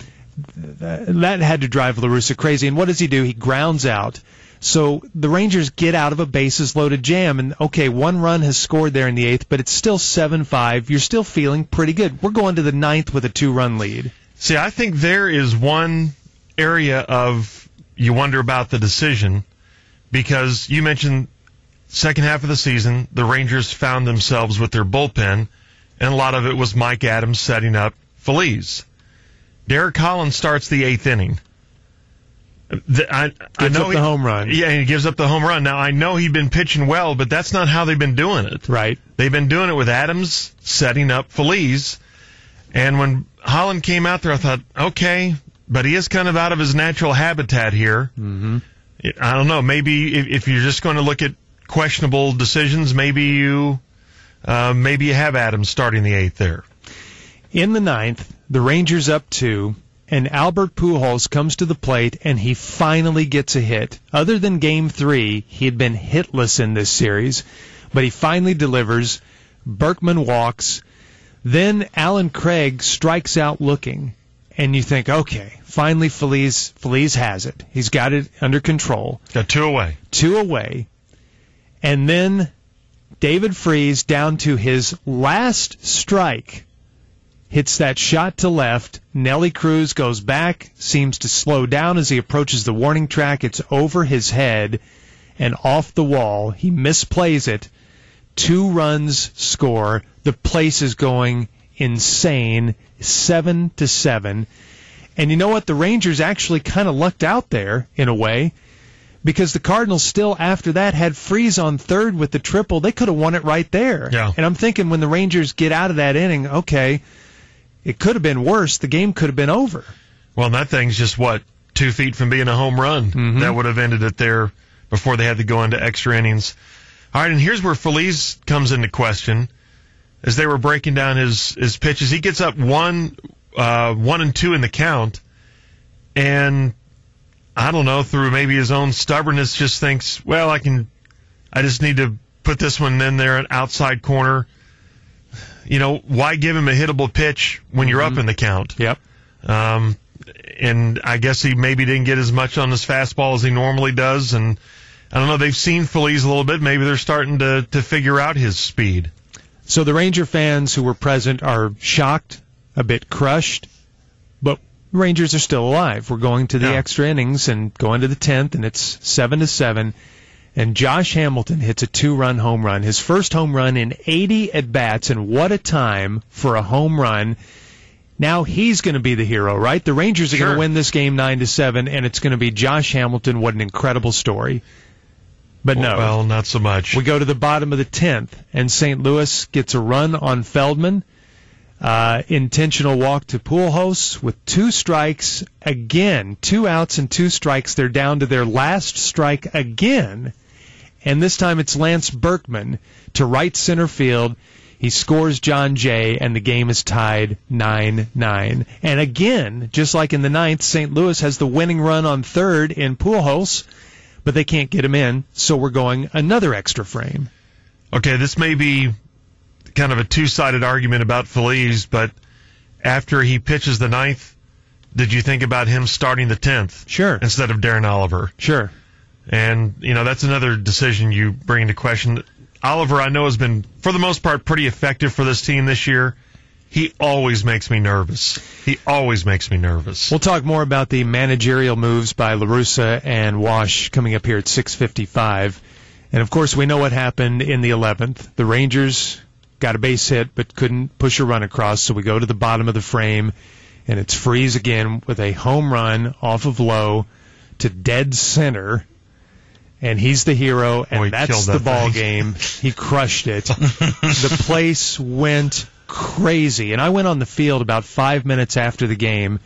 That had to drive La Russa crazy. And what does he do? He grounds out. So the Rangers get out of a bases-loaded jam. And, okay, one run has scored there in the eighth, but it's still seven five. You're still feeling pretty good. We're going to the ninth with a two-run lead. See, I think there is one area of you wonder about the decision because you mentioned second half of the season, the Rangers found themselves with their bullpen, and a lot of it was Mike Adams setting up Feliz. Derek Collins starts the eighth inning. The, I, gives I know up he, the home run. Yeah, he gives up the home run. Now, I know he'd been pitching well, but that's not how they've been doing it. Right. They've been doing it with Adams setting up Feliz. And when Holland came out there, I thought, okay, but he is kind of out of his natural habitat here. Mm-hmm. I don't know. Maybe if, if you're just going to look at questionable decisions, maybe you, uh, maybe you have Adams starting the eighth there. In the ninth, the Rangers up two, and Albert Pujols comes to the plate, and he finally gets a hit. Other than Game three, he had been hitless in this series, but he finally delivers. Berkman walks. Then Alan Craig strikes out looking, and you think, okay, finally Feliz, Feliz has it. He's got it under control. Got two away. Two away. And then David Freese, down to his last strike, hits that shot to left. Nelly Cruz goes back, seems to slow down as he approaches the warning track. It's over his head and off the wall. He misplays it. Two runs score. The place is going insane. Seven to seven. And you know what? The Rangers actually kind of lucked out there in a way because the Cardinals still after that had Freese on third with the triple. They could have won it right there. Yeah. And I'm thinking when the Rangers get out of that inning, okay, it could have been worse. The game could have been over. Well, that thing's just, what, two feet from being a home run. Mm-hmm. That would have ended it there before they had to go into extra innings. All right, and here's where Feliz comes into question. As they were breaking down his, his pitches, he gets up one, uh, one and two in the count, and I don't know, through maybe his own stubbornness, just thinks, well, I can, I just need to put this one in there, an outside corner. You know, why give him a hittable pitch when you're mm-hmm. up in the count? Yep. Um, and I guess he maybe didn't get as much on his fastball as he normally does, and I don't know, they've seen Feliz a little bit. Maybe they're starting to, to figure out his speed. So the Ranger fans who were present are shocked, a bit crushed, but Rangers are still alive. We're going to the Yeah. extra innings and going to the tenth, and it's seven to seven. And Josh Hamilton hits a two-run home run, his first home run in eighty at-bats, and what a time for a home run. Now he's going to be the hero, right? The Rangers are Sure. going to win this game nine to seven, and it's going to be Josh Hamilton. What an incredible story. But no. Well, not so much. We go to the bottom of the tenth, and Saint Louis gets a run on Feldman. Uh, intentional walk to Pujols with two strikes again. Two outs and two strikes. They're down to their last strike again. And this time it's Lance Berkman to right center field. He scores John Jay, and the game is tied nine nine. And again, just like in the ninth, Saint Louis has the winning run on third in Pujols, but they can't get him in, so we're going another extra frame. Okay, this may be kind of a two-sided argument about Feliz, but after he pitches the ninth, did you think about him starting the tenth? Sure. Instead of Darren Oliver? Sure. And, you know, that's another decision you bring into question. Oliver, I know, has been, for the most part, pretty effective for this team this year. He always makes me nervous. He always makes me nervous. We'll talk more about the managerial moves by La Russa and Wash coming up here at six fifty-five. And, of course, we know what happened in the eleventh. The Rangers got a base hit but couldn't push a run across, so we go to the bottom of the frame, and it's Freese again with a home run off of Lowe to dead center. And he's the hero, and oh, he that's that the ball thing. game. He crushed it. The place went crazy. And I went on the field about five minutes after the game.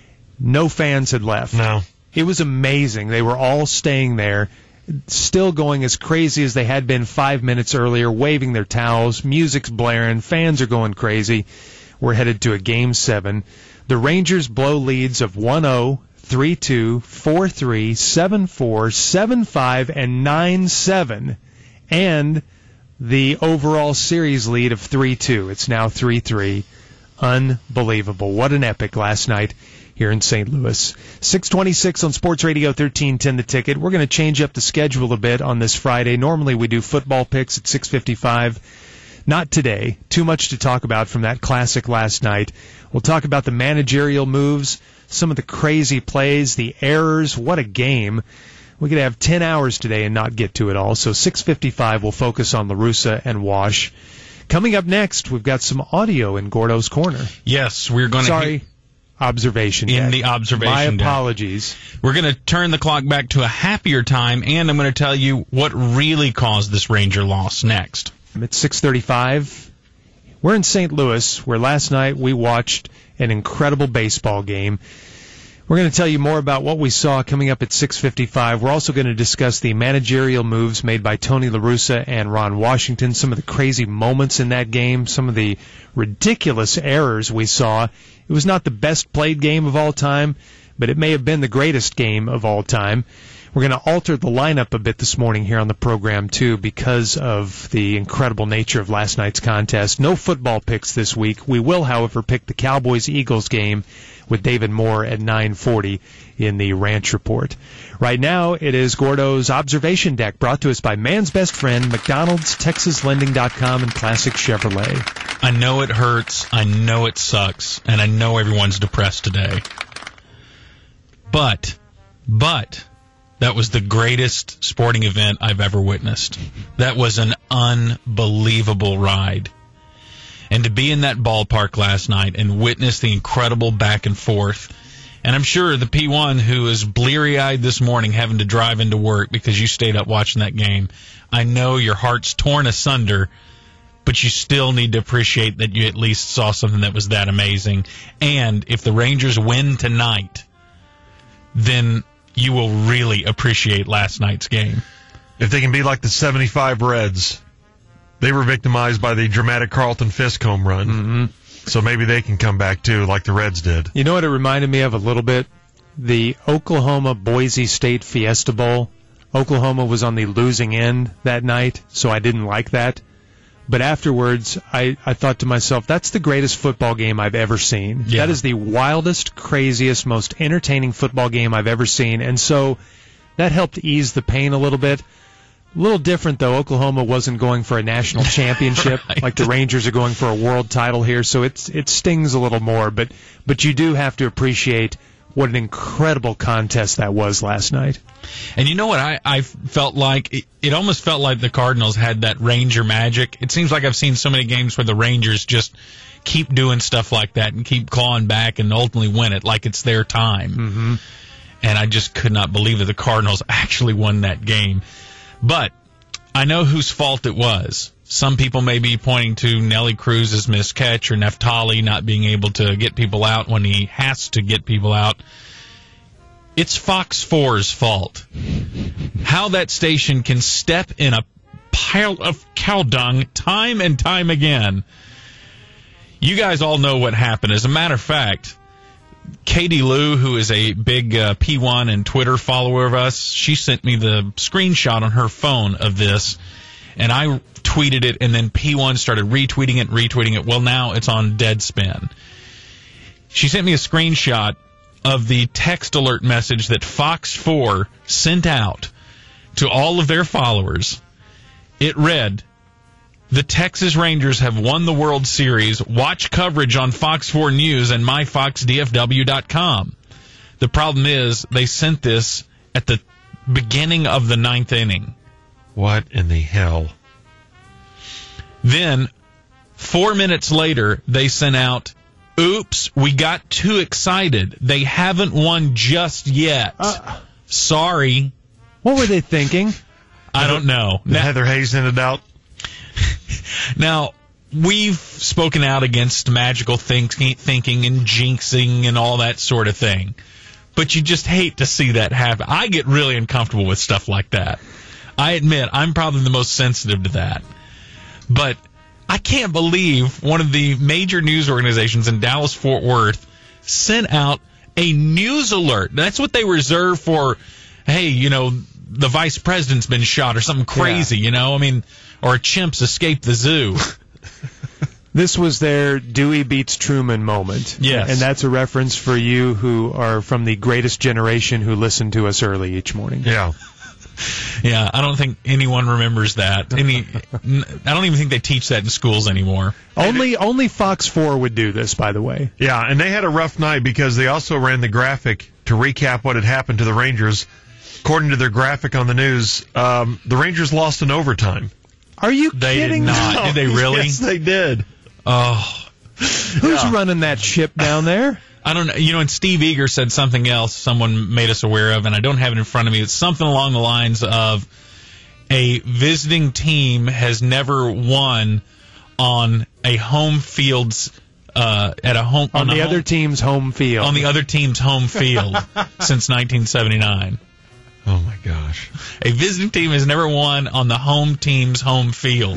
No fans had left. No. It was amazing. They were all staying there, still going as crazy as they had been five minutes earlier, waving their towels, music's blaring, fans are going crazy. We're headed to a game seven. The Rangers blow leads of one oh, three two, four three, seven four, seven five, and nine seven. And the overall series lead of three two. It's now three three. Unbelievable. What an epic last night here in Saint Louis. six twenty-six on Sports Radio thirteen ten The Ticket. We're going to change up the schedule a bit on this Friday. Normally we do football picks at six fifty-five. Not today. Too much to talk about from that classic last night. We'll talk about the managerial moves, some of the crazy plays, the errors. What a game. We could have ten hours today and not get to it all. So six fifty-five, we'll focus on La Russa and Wash. Coming up next, we've got some audio in Gordo's Corner. Yes, we're going to... Sorry, observation In deck. the observation My deck. apologies. We're going to turn the clock back to a happier time, and I'm going to tell you what really caused this Ranger loss next. At six thirty-five, we're in Saint Louis, where last night we watched an incredible baseball game. We're going to tell you more about what we saw coming up at six fifty-five. We're also going to discuss the managerial moves made by Tony La Russa and Ron Washington, some of the crazy moments in that game, some of the ridiculous errors we saw. It was not the best played game of all time, but it may have been the greatest game of all time. We're going to alter the lineup a bit this morning here on the program, too, because of the incredible nature of last night's contest. No football picks this week. We will, however, pick the Cowboys-Eagles game with David Moore at nine forty in the Ranch Report. Right now, it is Gordo's Observation Deck, brought to us by Man's Best Friend, McDonald's, Texas Lending dot com, and Classic Chevrolet. I know it hurts, I know it sucks, and I know everyone's depressed today. But, but... that was the greatest sporting event I've ever witnessed. That was an unbelievable ride. And to be in that ballpark last night and witness the incredible back and forth, and I'm sure the P one who is bleary-eyed this morning having to drive into work because you stayed up watching that game, I know your heart's torn asunder, but you still need to appreciate that you at least saw something that was that amazing. And if the Rangers win tonight, then you will really appreciate last night's game. If they can be like the seventy-five Reds, they were victimized by the dramatic Carlton Fisk home run. Mm-hmm. So maybe they can come back, too, like the Reds did. You know what it reminded me of a little bit? The Oklahoma-Boise State Fiesta Bowl. Oklahoma was on the losing end that night, so I didn't like that. But afterwards, I, I thought to myself, that's the greatest football game I've ever seen. Yeah. That is the wildest, craziest, most entertaining football game I've ever seen. And so that helped ease the pain a little bit. A little different, though. Oklahoma wasn't going for a national championship right. like the Rangers are going for a world title here, so it's it stings a little more. But but you do have to appreciate what an incredible contest that was last night. And you know what I, I felt like? It, it almost felt like the Cardinals had that Ranger magic. It seems like I've seen so many games where the Rangers just keep doing stuff like that and keep clawing back and ultimately win it like it's their time. Mm-hmm. And I just could not believe that the Cardinals actually won that game. But I know whose fault it was. Some people may be pointing to Nelly Cruz's missed catch or Neftali not being able to get people out when he has to get people out. It's Fox four's fault. How that station can step in a pile of cow dung time and time again. You guys all know what happened. As a matter of fact, Katie Lou, who is a big uh, P one and Twitter follower of us, she sent me the screenshot on her phone of this, and I tweeted it, and then P one started retweeting it, retweeting it. Well, now it's on Deadspin. She sent me a screenshot of the text alert message that Fox four sent out to all of their followers. It read, "The Texas Rangers have won the World Series. Watch coverage on Fox four News and my fox d f w dot com. The problem is they sent this at the beginning of the ninth inning. What in the hell? Then, four minutes later, they sent out, "Oops, we got too excited. They haven't won just yet. Uh, Sorry." What were they thinking? I don't know. Did Heather Hayes ended out? Now, we've spoken out against magical think- thinking and jinxing and all that sort of thing. But you just hate to see that happen. I get really uncomfortable with stuff like that. I admit, I'm probably the most sensitive to that. But I can't believe one of the major news organizations in Dallas-Fort Worth sent out a news alert. That's what they reserve for, hey, you know, the vice president's been shot or something crazy, yeah. you know? I mean, or chimps escaped the zoo. This was their Dewey beats Truman moment. Yes. And that's a reference for you who are from the greatest generation who listen to us early each morning. Yeah. Yeah, I don't think anyone remembers that. Any, I don't even think they teach that in schools anymore. Only only Fox four would do this, by the way. Yeah, and they had a rough night because they also ran the graphic to recap what had happened to the Rangers. According to their graphic on the news, um, the Rangers lost in overtime. Are you they kidding? They did not. No, did they really? Yes, they did. Oh. Who's yeah. running that ship down there? I don't know. You know, and Steve Eager said something else someone made us aware of, and I don't have it in front of me. It's something along the lines of a visiting team has never won on a home field's uh, at a home on, on the home, other team's home field. On the other team's home field since nineteen seventy-nine. Oh my gosh. A visiting team has never won on the home team's home field.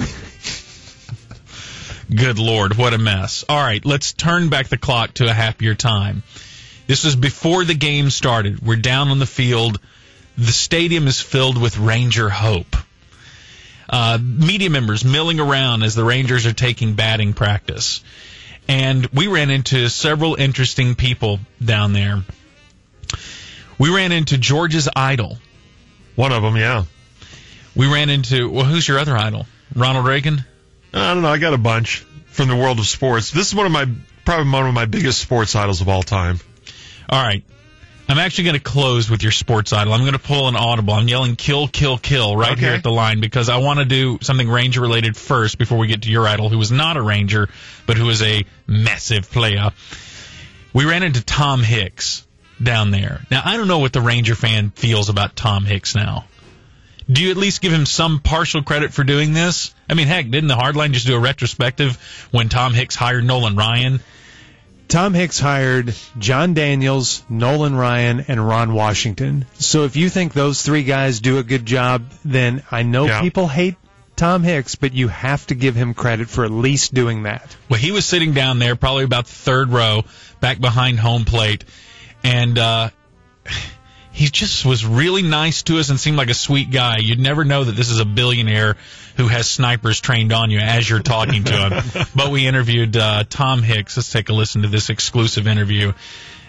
Good Lord, what a mess. All right, let's turn back the clock to a happier time. This was before the game started. We're down on the field. The stadium is filled with Ranger hope. Uh, media members milling around as the Rangers are taking batting practice. And we ran into several interesting people down there. We ran into George's idol. One of them, yeah. We ran into, well, who's your other idol? Ronald Reagan? I don't know. I got a bunch from the world of sports. This is one of my, probably one of my biggest sports idols of all time. All right. I'm actually going to close with your sports idol. I'm going to pull an audible. I'm yelling kill, kill, kill right okay. here at the line because I want to do something Ranger related first before we get to your idol, who was not a Ranger, but who is a massive player. We ran into Tom Hicks down there. Now, I don't know what the Ranger fan feels about Tom Hicks now. Do you at least give him some partial credit for doing this? I mean, heck, didn't the Hardline just do a retrospective when Tom Hicks hired Nolan Ryan? Tom Hicks hired John Daniels, Nolan Ryan, and Ron Washington. So if you think those three guys do a good job, then I know yeah. people hate Tom Hicks, but you have to give him credit for at least doing that. Well, he was sitting down there, probably about the third row, back behind home plate, and uh, he just was really nice to us and seemed like a sweet guy. You'd never know that this is a billionaire who has snipers trained on you as you're talking to him. But we interviewed uh, Tom Hicks. Let's take a listen to this exclusive interview.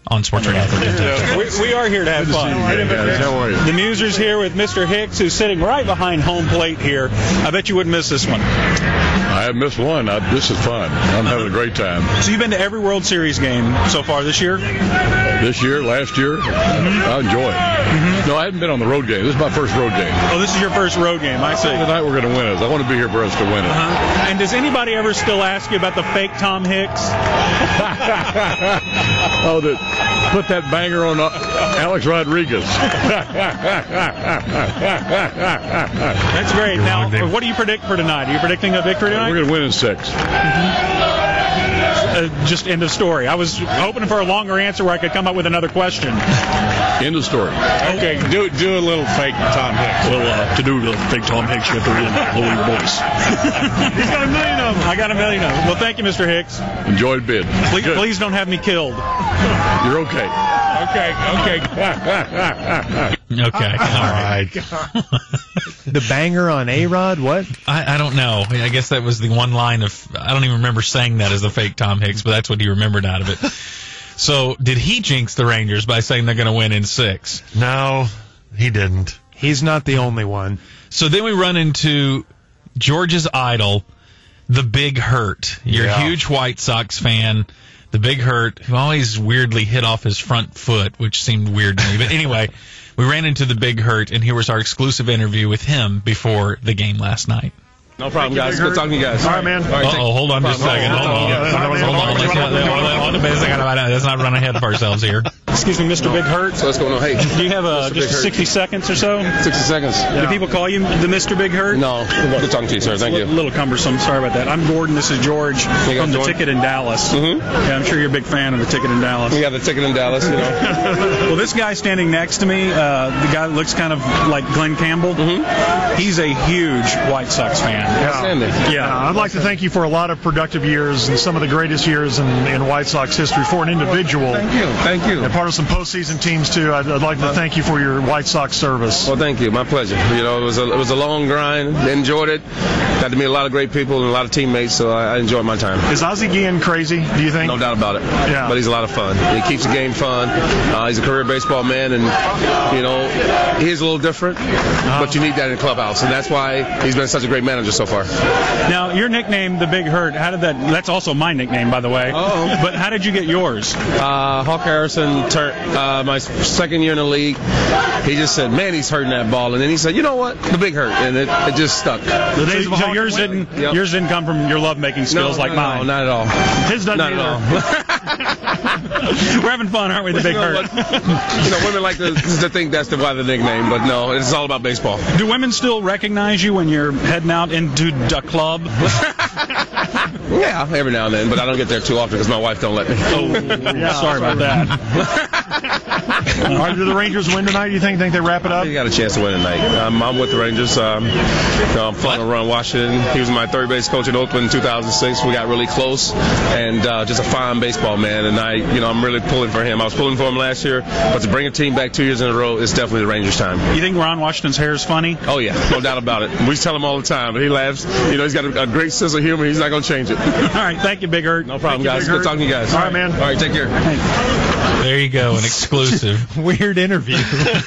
on Sports Radio thirteen ten. we, we are here to have fun. How are you? The Musers here with Mister Hicks, who's sitting right behind home plate here. I bet you wouldn't miss this one. I haven't missed one. I, this is fun. I'm having a great time. So you've been to every World Series game so far this year? This year, last year, mm-hmm. I enjoy it. Mm-hmm. No, I haven't been on the road game. This is my first road game. Oh, this is your first road game. I see. Tonight we're going to win it. I want to be here for us to win it. Uh-huh. And does anybody ever still ask you about the fake Tom Hicks? Oh, the, put that banger on uh, Alex Rodriguez. That's great. Now, what do you predict for tonight? Are you predicting a victory tonight? We're going to win in six. Mm-hmm. Uh, just end of story. I was hoping for a longer answer where I could come up with another question. End of story. Okay, do do a little fake Tom Hicks. Well, uh, to do the fake Tom Hicks, you have to read lower your voice. He's got a million of them. I got a million of them. Well, thank you, Mister Hicks. Enjoyed bid. Please, please don't have me killed. You're okay. Okay, okay. Okay, all right. The banger on A-Rod, what? I, I don't know. I guess that was the one line of, I don't even remember saying that as the fake Tom Hicks, but that's what he remembered out of it. So, did he jinx the Rangers by saying they're going to win in six? No, he didn't. He's not the only one. So then we run into George's idol, the Big Hurt. You're Yeah. a huge White Sox fan. The Big Hurt, who always weirdly hit off his front foot, which seemed weird to me. But anyway, we ran into the Big Hurt, and here was our exclusive interview with him before the game last night. No problem, guys. Good talking to you guys. All right, man. All right, Uh-oh, hold on just a second. Hold on. Hold on. Hold on. Let's not- hold on a second. Let's not run ahead of ourselves here. Excuse me, Mister Big Hurt. So what's going on? Hey. Do you have a, Mister just Big Hurt. sixty seconds or so? sixty seconds. Do people call you the Mister Big Hurt? No. Good talking to you, sir. Thank a you. little cumbersome. Sorry about that. I'm Gordon. This is George Hey, from the George. Ticket in Dallas. Mm-hmm. Yeah, I'm sure you're a big fan of the Ticket in Dallas. We got the ticket in Dallas, you know. Well, this guy standing next to me, uh, the guy that looks kind of like Glenn Campbell, Mm-hmm. he's a huge White Sox fan. Outstanding. Yeah. Uh, I'd like to thank you for a lot of productive years and some of the greatest years in, in White Sox history for an individual. Thank you. Thank you. And part of some postseason teams, too. I'd, I'd like to thank you for your White Sox service. Well, thank you. My pleasure. You know, it was a, it was a long grind. Enjoyed it. Got to meet a lot of great people and a lot of teammates, so I, I enjoyed my time. Is Ozzie Guillen crazy, do you think? No doubt about it. Yeah. But he's a lot of fun. He keeps the game fun. Uh, he's a career baseball man, and, you know, he's a little different, but you need that in the clubhouse, and that's why he's been such a great manager so far. Now, your nickname, the Big Hurt, how did that, that's also my nickname, by the way. Oh. But how did you get yours? Uh, Hawk Harrison, tur- uh, my second year in the league, he just said, man, he's hurting that ball. And then he said, you know what? The Big Hurt. And it, it just stuck. The days so, of so yours didn't Yep. yours didn't come from your love-making skills no, like no, mine. No, not at all. His doesn't not either. At all. We're having fun, aren't we, the Big you know Hurt? what? You know, women like to, to think that's the, why the nickname, but no, it's all about baseball. Do women still recognize you when you're heading out into the club? Yeah, every now and then, but I don't get there too often because my wife don't let me. Oh, yeah, sorry about that. All right, do the Rangers win tonight? Do you think think they wrap it up? You got a chance to win tonight. Um, I'm with the Rangers. Um, you know, I'm flying around Washington. He was my third base coach in Oakland in two thousand six. We got really close, and uh, just a fine baseball man. And I, you know, I'm really pulling for him. I was pulling for him last year, but to bring a team back two years in a row, it's definitely the Rangers' time. You think Ron Washington's hair is funny? Oh yeah, no doubt about it. We tell him all the time, but he laughs. You know, he's got a, a great sense of humor. He's not going to change it. All right, thank you, Big Hurt. No problem, you, guys. Big Good Hurt. talking to you guys. All right, man. All right, take care. There you go, an exclusive. Weird interview.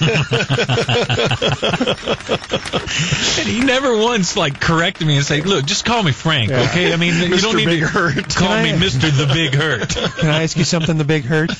And he never once like corrected me and say, "Look, just call me Frank, Yeah. okay? I mean, you Mister don't need Big to Hurt. call Can me I- Mister the Big Hurt." Can I ask you something, the Big Hurt?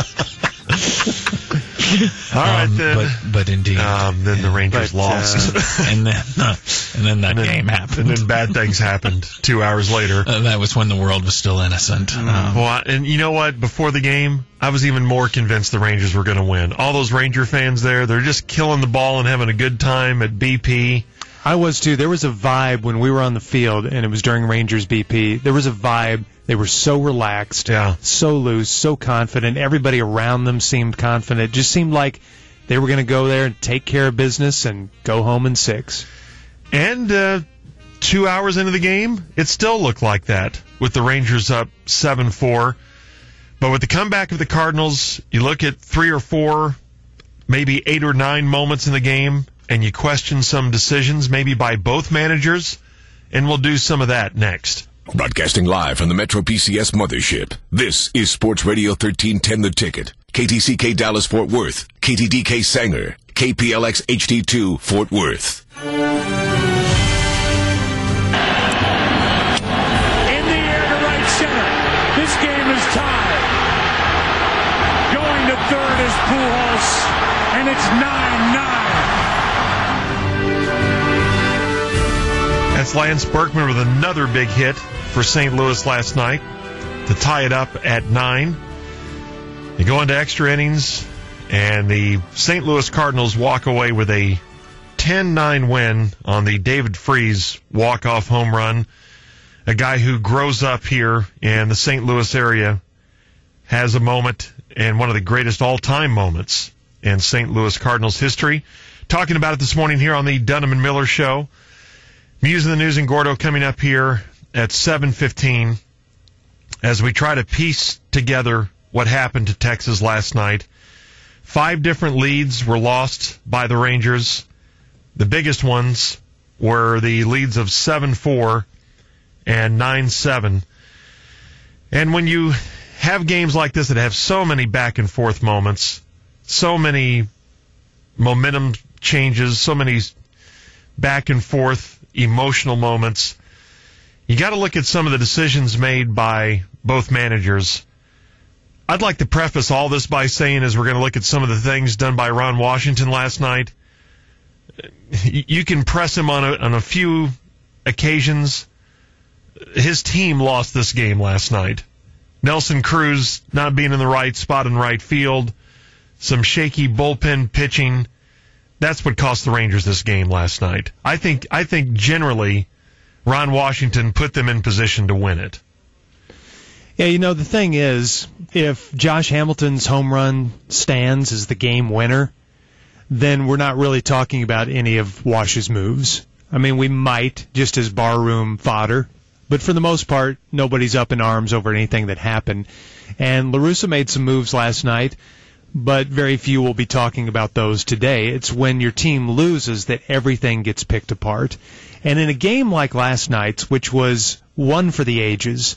All right, Um, then. but but indeed, Um, then the Rangers But, uh, lost. and then uh, and then that and then, game happened. And then bad things happened two hours later. Uh, that was when the world was still innocent. Um, Well, I- and you know what? Before the game, I was even more convinced the Rangers were going to win. All those Ranger fans there, they're just killing the ball and having a good time at B P. I was too. There was a vibe when we were on the field, and it was during Rangers B P. There was a vibe. They were so relaxed, Yeah. so loose, so confident. Everybody around them seemed confident. It just seemed like they were going to go there and take care of business and go home in six. And uh, two hours into the game, it still looked like that, with the Rangers up seven four. But with the comeback of the Cardinals, you look at three or four, maybe eight or nine moments in the game, and you question some decisions, maybe by both managers, and we'll do some of that next. Broadcasting live from the Metro P C S mothership, this is Sports Radio thirteen ten The Ticket. K T C K Dallas Fort Worth, K T D K Sanger, K P L X H D two Fort Worth. In the air to right center. This game is tied. Going to third is Pujols, and it's nine nine. That's Lance Berkman with another big hit for Saint Louis last night to tie it up at nine. They go into extra innings, and the Saint Louis Cardinals walk away with a ten nine win on the David Freese walk-off home run. A guy who grows up here in the Saint Louis area has a moment, and one of the greatest all-time moments in Saint Louis Cardinals history. Talking about it this morning here on the Dunham and Miller Show. Muse in the News and Gordo coming up here at seven fifteen as we try to piece together what happened to Texas last night. Five different leads were lost by the Rangers. The biggest ones were the leads of seven four and nine seven. And when you have games like this that have so many back and forth moments, so many momentum changes, so many back and forth emotional moments, you got to look at some of the decisions made by both managers. I'd like to preface all this by saying, as we're going to look at some of the things done by Ron Washington last night, you can press him on a, on a few occasions. His team lost this game last night. Nelson Cruz not being in the right spot in right field, some shaky bullpen pitching. That's what cost the Rangers this game last night. I think I think generally Ron Washington put them in position to win it. Yeah, you know, the thing is, if Josh Hamilton's home run stands as the game winner, then we're not really talking about any of Wash's moves. I mean, we might, just as barroom fodder, but for the most part, nobody's up in arms over anything that happened. And La Russa made some moves last night, but very few will be talking about those today. It's when your team loses that everything gets picked apart. And in a game like last night's, which was one for the ages,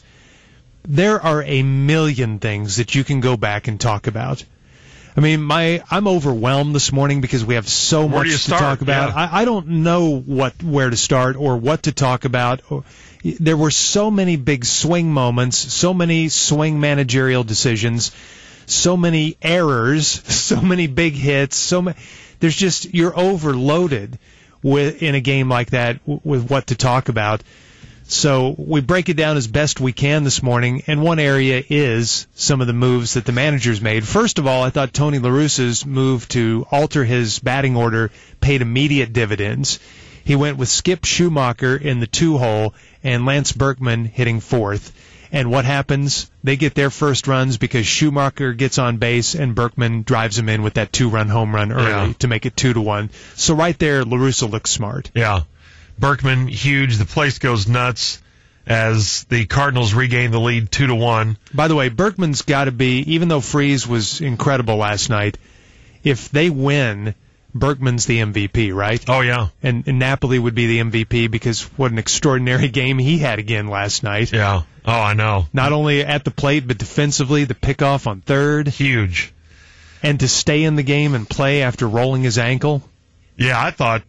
there are a million things that you can go back and talk about. I mean, my I'm overwhelmed this morning because we have so Where much do you to start? talk about. Yeah. I, I don't know what where to start or what to talk about. There were so many big swing moments, so many swing managerial decisions, so many errors, so many big hits. So many, there's just you're overloaded with in a game like that with what to talk about. So we break it down as best we can this morning, and one area is some of the moves that the managers made. First of all, I thought Tony La Russa's move to alter his batting order paid immediate dividends. He went with Skip Schumacher in the two-hole and Lance Berkman hitting fourth. And what happens? They get their first runs because Schumacher gets on base and Berkman drives him in with that two-run home run early Yeah. to make it two to one. So right there, La Russa looks smart. Yeah. Berkman, huge. The place goes nuts as the Cardinals regain the lead two to one. By the way, Berkman's got to be, even though Freese was incredible last night, if they win, Berkman's the M V P, right? Oh, yeah. And, and Napoli would be the M V P because what an extraordinary game he had again last night. Yeah. Oh, I know. Not only at the plate, but defensively, the pickoff on third. Huge. And to stay in the game and play after rolling his ankle. Yeah, I thought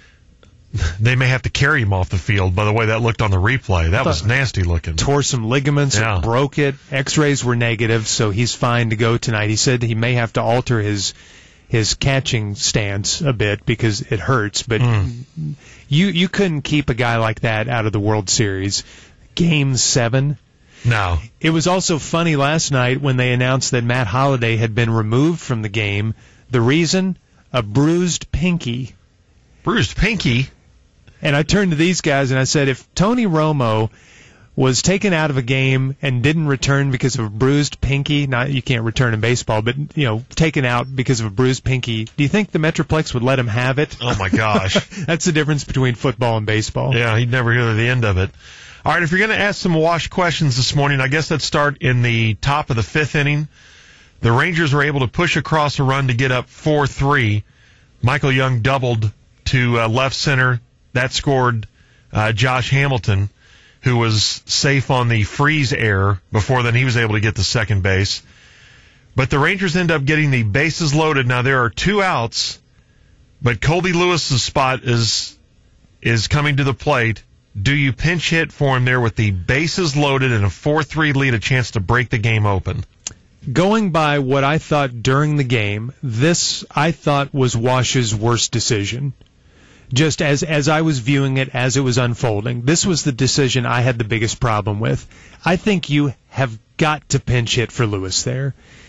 they may have to carry him off the field by the way that looked on the replay. That was nasty looking. Tore some ligaments, Yeah. or broke it. X-rays were negative, so he's fine to go tonight. He said he may have to alter his his catching stance a bit because it hurts, but Mm. you you couldn't keep a guy like that out of the World Series. Game seven. No. It was also funny last night when they announced that Matt Holliday had been removed from the game. The reason? A bruised pinky. Bruised pinky? And I turned to these guys and I said, if Tony Romo was taken out of a game and didn't return because of a bruised pinky, not you can't return in baseball, but you know, taken out because of a bruised pinky, do you think the Metroplex would let him have it? Oh my gosh. That's the difference between football and baseball. Yeah, he'd never hear the end of it. All right, if you're going to ask some Wash questions this morning, I guess let's start in the top of the fifth inning. The Rangers were able to push across a run to get up four three. Michael Young doubled to uh, left center. That scored uh, Josh Hamilton, who was safe on the freeze error. Before then, he was able to get to second base. But the Rangers end up getting the bases loaded. Now, there are two outs, but Colby Lewis's spot is is coming to the plate. Do you pinch hit for him there with the bases loaded and a four three lead, a chance to break the game open? Going by what I thought during the game, this, I thought, was Wash's worst decision. Just as, as I was viewing it as it was unfolding, this was the decision I had the biggest problem with. I think you have got to pinch hit for Lewis there.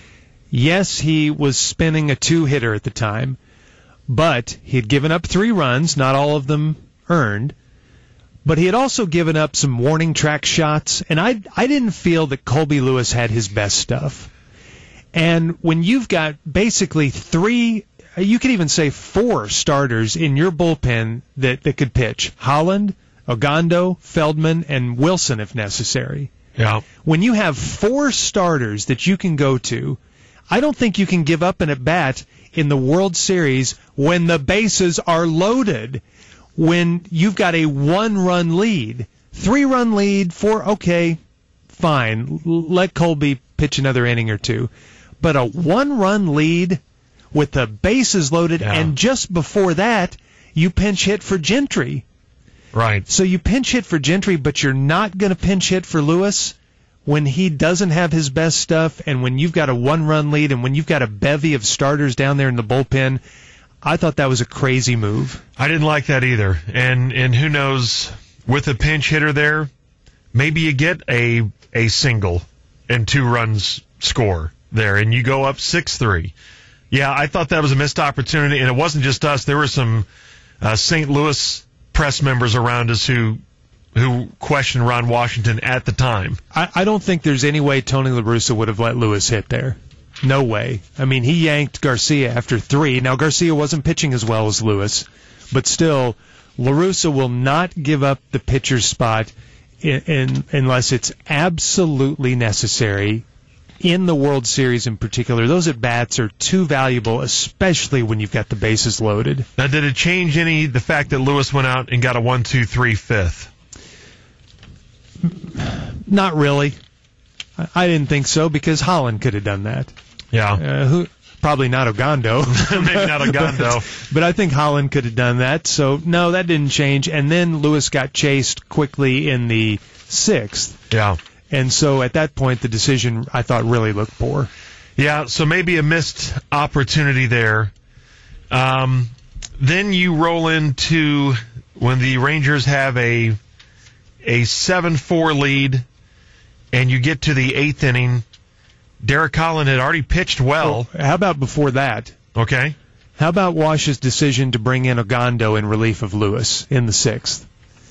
Yes, he was spinning a two-hitter at the time, but he had given up three runs, not all of them earned, but he had also given up some warning track shots, and I, I didn't feel that Colby Lewis had his best stuff. And when you've got basically three, you could even say four starters in your bullpen that, that could pitch, Holland, Ogando, Feldman, and Wilson if necessary. Yeah. When you have four starters that you can go to, I don't think you can give up an at-bat in the World Series when the bases are loaded, when you've got a one-run lead. Three-run lead, four, okay, fine. Let Colby pitch another inning or two. But a one-run lead with the bases loaded, yeah. And just before that, you pinch hit for Gentry. Right. So you pinch hit for Gentry, but you're not going to pinch hit for Lewis when he doesn't have his best stuff, and when you've got a one-run lead, and when you've got a bevy of starters down there in the bullpen. I thought that was a crazy move. I didn't like that either. And and who knows, with a pinch hitter there, maybe you get a a single and two runs score there, and you go up six three. Yeah, I thought that was a missed opportunity, and it wasn't just us. There were some uh, Saint Louis press members around us who who questioned Ron Washington at the time. I, I don't think there's any way Tony La Russa would have let Lewis hit there. No way. I mean, he yanked Garcia after three. Now, Garcia wasn't pitching as well as Lewis, but still, La Russa will not give up the pitcher's spot in, in, unless it's absolutely necessary. In the World Series in particular, those at-bats are too valuable, especially when you've got the bases loaded. Now, did it change any, the fact that Lewis went out and got a one two three fifth? Not really. I didn't think so, because Holland could have done that. Yeah. Uh, who, probably not Ogando. Maybe not Ogando. but, but I think Holland could have done that. So, no, that didn't change. And then Lewis got chased quickly in the sixth. Yeah. And so at that point, the decision, I thought, really looked poor. Yeah, so maybe a missed opportunity there. Um, then you roll into when the Rangers have a a seven four lead, and you get to the eighth inning. Derek Holland had already pitched well. well. How about before that? Okay. How about Wash's decision to bring in Ogando in relief of Lewis in the sixth?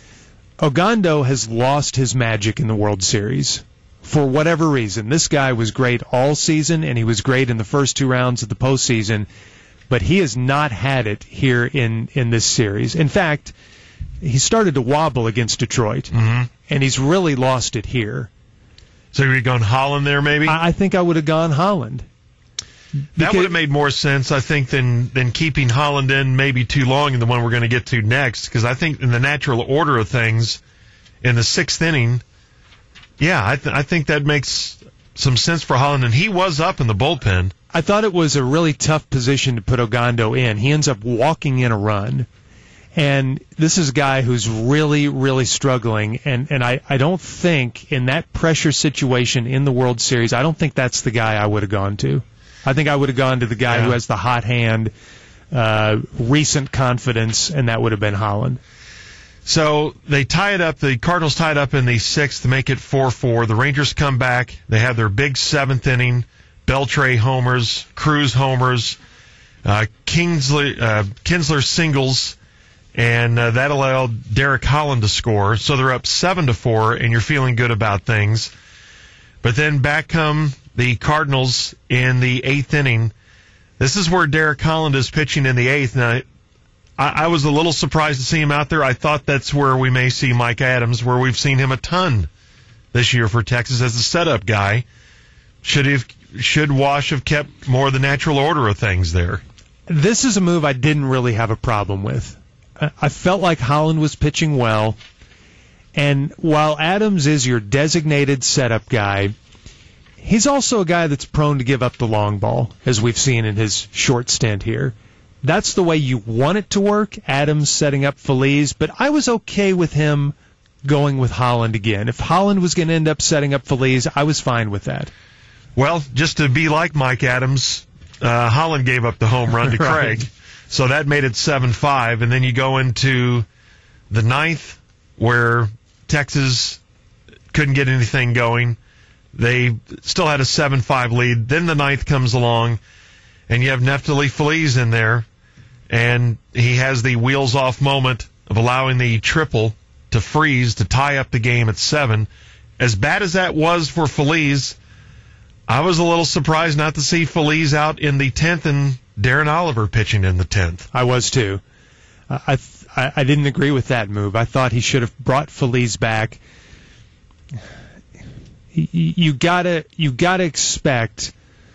Ogando has lost his magic in the World Series for whatever reason. This guy was great all season, and he was great in the first two rounds of the postseason, but he has not had it here in, in this series. In fact, he started to wobble against Detroit, mm-hmm. and he's really lost it here. So you'd gone Holland there, maybe? I, I think I would have gone Holland. That would have made more sense, I think, than than keeping Holland in maybe too long in the one we're going to get to next, because I think in the natural order of things, in the sixth inning, yeah, I, th- I think that makes some sense for Holland, and he was up in the bullpen. I thought it was a really tough position to put Ogando in. He ends up walking in a run, and this is a guy who's really, really struggling, and, and I, I don't think in that pressure situation in the World Series, I don't think that's the guy I would have gone to. I think I would have gone to the guy yeah. who has the hot hand, uh, recent confidence, and that would have been Holland. So they tie it up. The Cardinals tie it up in the sixth to make it four four. The Rangers come back. They have their big seventh inning. Beltre homers, Cruz homers, uh, Kingsley, uh, Kinsler singles, and uh, that allowed Derek Holland to score. So they're up seven to four, and you're feeling good about things. But then back come the Cardinals in the eighth inning. This is where Derek Holland is pitching in the eighth. Now, I, I was a little surprised to see him out there. I thought that's where we may see Mike Adams, where we've seen him a ton this year for Texas as a setup guy. Should have, should Wash have kept more of the natural order of things there? This is a move I didn't really have a problem with. I felt like Holland was pitching well, and while Adams is your designated setup guy, he's also a guy that's prone to give up the long ball, as we've seen in his short stint here. That's the way you want it to work, Adams setting up Feliz, but I was okay with him going with Holland again. If Holland was going to end up setting up Feliz, I was fine with that. Well, just to be like Mike Adams, uh, Holland gave up the home run to Craig, right. So that made it seven five, and then you go into the ninth where Texas couldn't get anything going. They still had a seven five lead. Then the ninth comes along, and you have Neftali Feliz in there, and he has the wheels-off moment of allowing the triple to freeze to tie up the game at seven. As bad as that was for Feliz, I was a little surprised not to see Feliz out in the tenth and Darren Oliver pitching in the tenth. I was too. Uh, I, th- I I didn't agree with that move. I thought he should have brought Feliz back. You, you gotta you gotta expect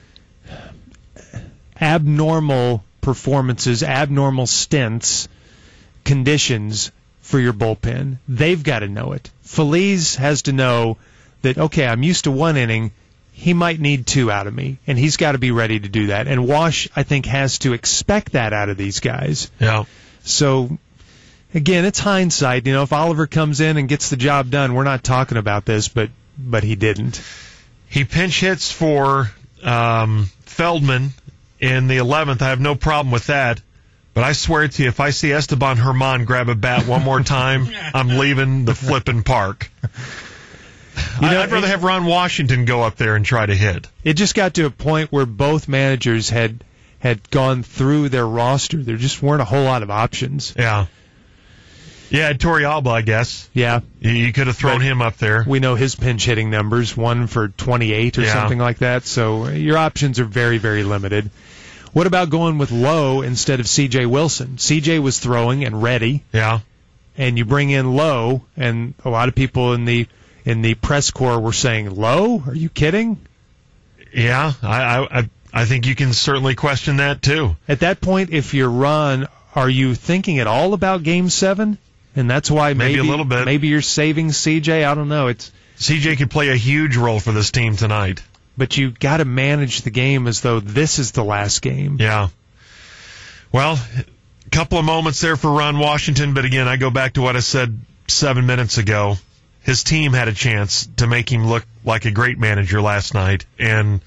abnormal performances, abnormal stints, conditions for your bullpen. They've got to know it. Feliz has to know that, okay, I'm used to one inning. He might need two out of me, and he's got to be ready to do that. And Wash, I think, has to expect that out of these guys. Yeah. So, again, it's hindsight. You know, if Oliver comes in and gets the job done, we're not talking about this, but but he didn't. He pinch hits for um, Feldman in the eleventh. I have no problem with that. But I swear to you, if I see Esteban Herman grab a bat one more time, I'm leaving the flipping park. You know, I'd rather have Ron Washington go up there and try to hit. It just got to a point where both managers had had gone through their roster. There just weren't a whole lot of options. Yeah. Yeah, Torey Alba, I guess. Yeah. You, you could have thrown but him up there. We know his pinch hitting numbers, one for twenty-eight or yeah. something like that. So your options are very, very limited. What about going with Lowe instead of C J Wilson? C J was throwing and ready. Yeah. And you bring in Lowe, and a lot of people in the in the press corps were saying, Lowe? Are you kidding? Yeah, I, I I think you can certainly question that too. At that point, if you're Ron, are you thinking at all about Game Seven? And that's why maybe, maybe a little bit. Maybe you're saving C J. I don't know. It's C J could play a huge role for this team tonight. But you got to manage the game as though this is the last game. Yeah. Well, a couple of moments there for Ron Washington, but again, I go back to what I said seven minutes ago. His team had a chance to make him look like a great manager last night, and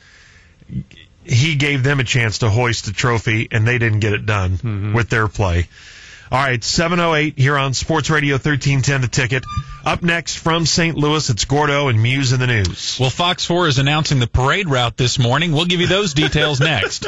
he gave them a chance to hoist the trophy, and they didn't get it done mm-hmm. with their play. All right, seven oh eight here on Sports Radio thirteen ten The Ticket. Up next from Saint Louis, it's Gordo and Muse in the News. Well, Fox four is announcing the parade route this morning. We'll give you those details next.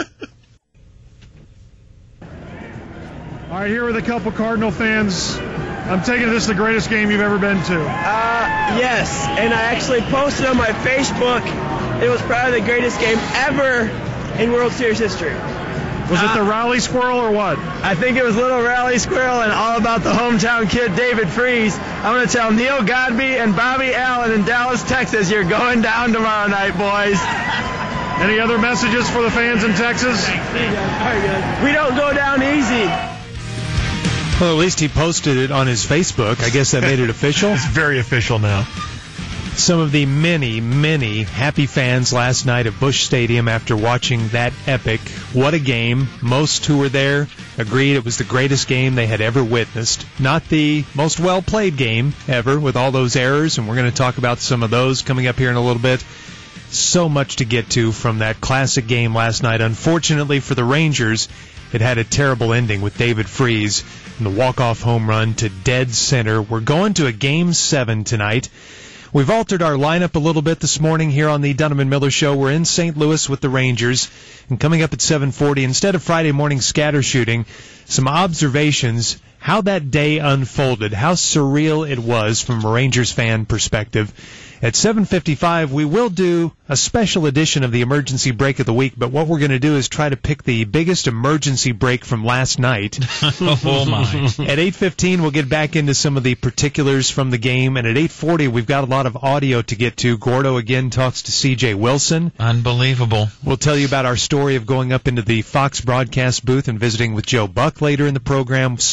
All right, here with a couple Cardinal fans. I'm taking this the greatest game you've ever been to. Uh, yes, and I actually posted on my Facebook it was probably the greatest game ever in World Series history. Was it the Rally Squirrel or what? I think it was Little Rally Squirrel and all about the hometown kid, David Freese. I'm going to tell Neil Godby and Bobby Allen in Dallas, Texas, you're going down tomorrow night, boys. Any other messages for the fans in Texas? We don't go down easy. Well, at least he posted it on his Facebook. I guess that made it official. It's very official now. Some of the many, many happy fans last night at Busch Stadium after watching that epic. What a game. Most who were there agreed it was the greatest game they had ever witnessed. Not the most well-played game ever with all those errors, and we're going to talk about some of those coming up here in a little bit. So much to get to from that classic game last night. Unfortunately for the Rangers, it had a terrible ending with David Freese and the walk-off home run to dead center. We're going to a Game seven tonight. We've altered our lineup a little bit this morning here on the Dunham and Miller Show. We're in Saint Louis with the Rangers. And coming up at seven forty, instead of Friday morning scatter shooting, some observations, how that day unfolded, how surreal it was from a Rangers fan perspective. At seven fifty-five, we will do a special edition of the Emergency Break of the Week, but what we're going to do is try to pick the biggest emergency break from last night. Oh, my. At eight fifteen, we'll get back into some of the particulars from the game, and at eight forty, we've got a lot of audio to get to. Gordo again talks to C J Wilson. Unbelievable. We'll tell you about our story of going up into the Fox broadcast booth and visiting with Joe Buck later in the program. So much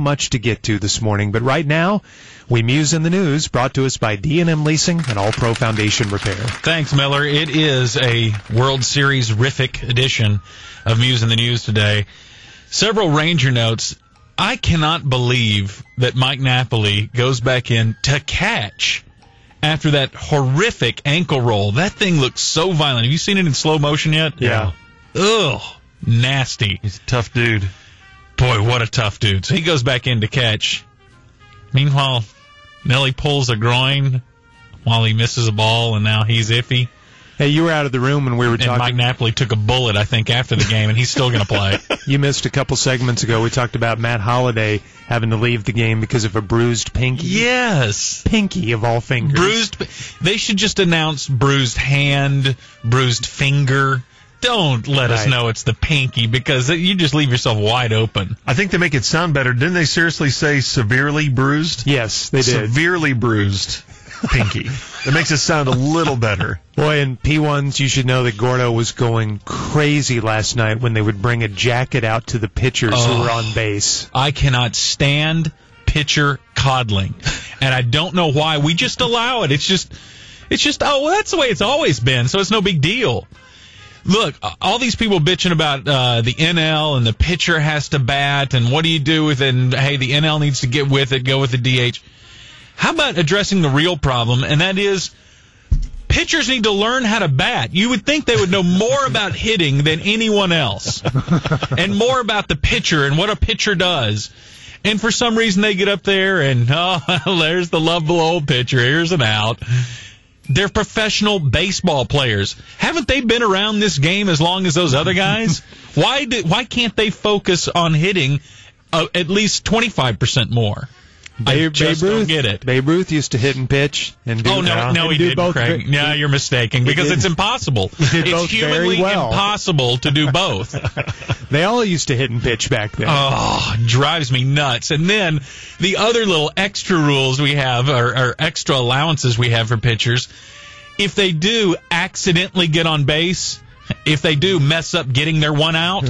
much to get to this morning, but right now, we muse in the news, brought to us by D and M Leasing and All Pro Foundation Repair. Thanks, Miller. It is a World Series-rific edition of Muse in the News today. Several Ranger notes. I cannot believe that Mike Napoli goes back in to catch after that horrific ankle roll. That thing looks so violent. Have you seen it in slow motion yet? Yeah. Ugh. Nasty. He's a tough dude. Boy, what a tough dude. So he goes back in to catch. Meanwhile, Nelly pulls a groin while he misses a ball, and now he's iffy. Hey, you were out of the room when we were and talking. Mike Napoli took a bullet, I think, after the game, and he's still going to play. You missed a couple segments ago. We talked about Matt Holliday having to leave the game because of a bruised pinky. Yes. Pinky, of all fingers. Bruised. They should just announce bruised hand, bruised finger. Don't let right. us know it's the pinky, because you just leave yourself wide open. I think to make it sound better, didn't they seriously say severely bruised? Yes, they did. Severely bruised pinky. That makes it sound a little better. Boy, in P ones, you should know that Gordo was going crazy last night when they would bring a jacket out to the pitchers oh, who were on base. I cannot stand pitcher coddling, and I don't know why. We just allow it. It's just, it's just, oh, well, that's the way it's always been, so it's no big deal. Look, all these people bitching about uh, the N L and the pitcher has to bat and what do you do with it, and hey, the N L needs to get with it, go with the D H. How about addressing the real problem, and that is pitchers need to learn how to bat. You would think they would know more about hitting than anyone else and more about the pitcher and what a pitcher does. And for some reason they get up there and, oh, there's the lovable old pitcher. Here's an out. They're professional baseball players. Haven't they been around this game as long as those other guys? Why did, why can't they focus on hitting uh, at least twenty-five percent more? Babe, I just Babe Ruth, don't get it. Babe Ruth used to hit and pitch. And do, oh, no, uh, no, he didn't, both. Craig. No, you're mistaken, because it's impossible. It's humanly well. impossible to do both. They all used to hit and pitch back then. Oh, drives me nuts. And then the other little extra rules we have, or, or extra allowances we have for pitchers, if they do accidentally get on base, if they do mess up getting their one out,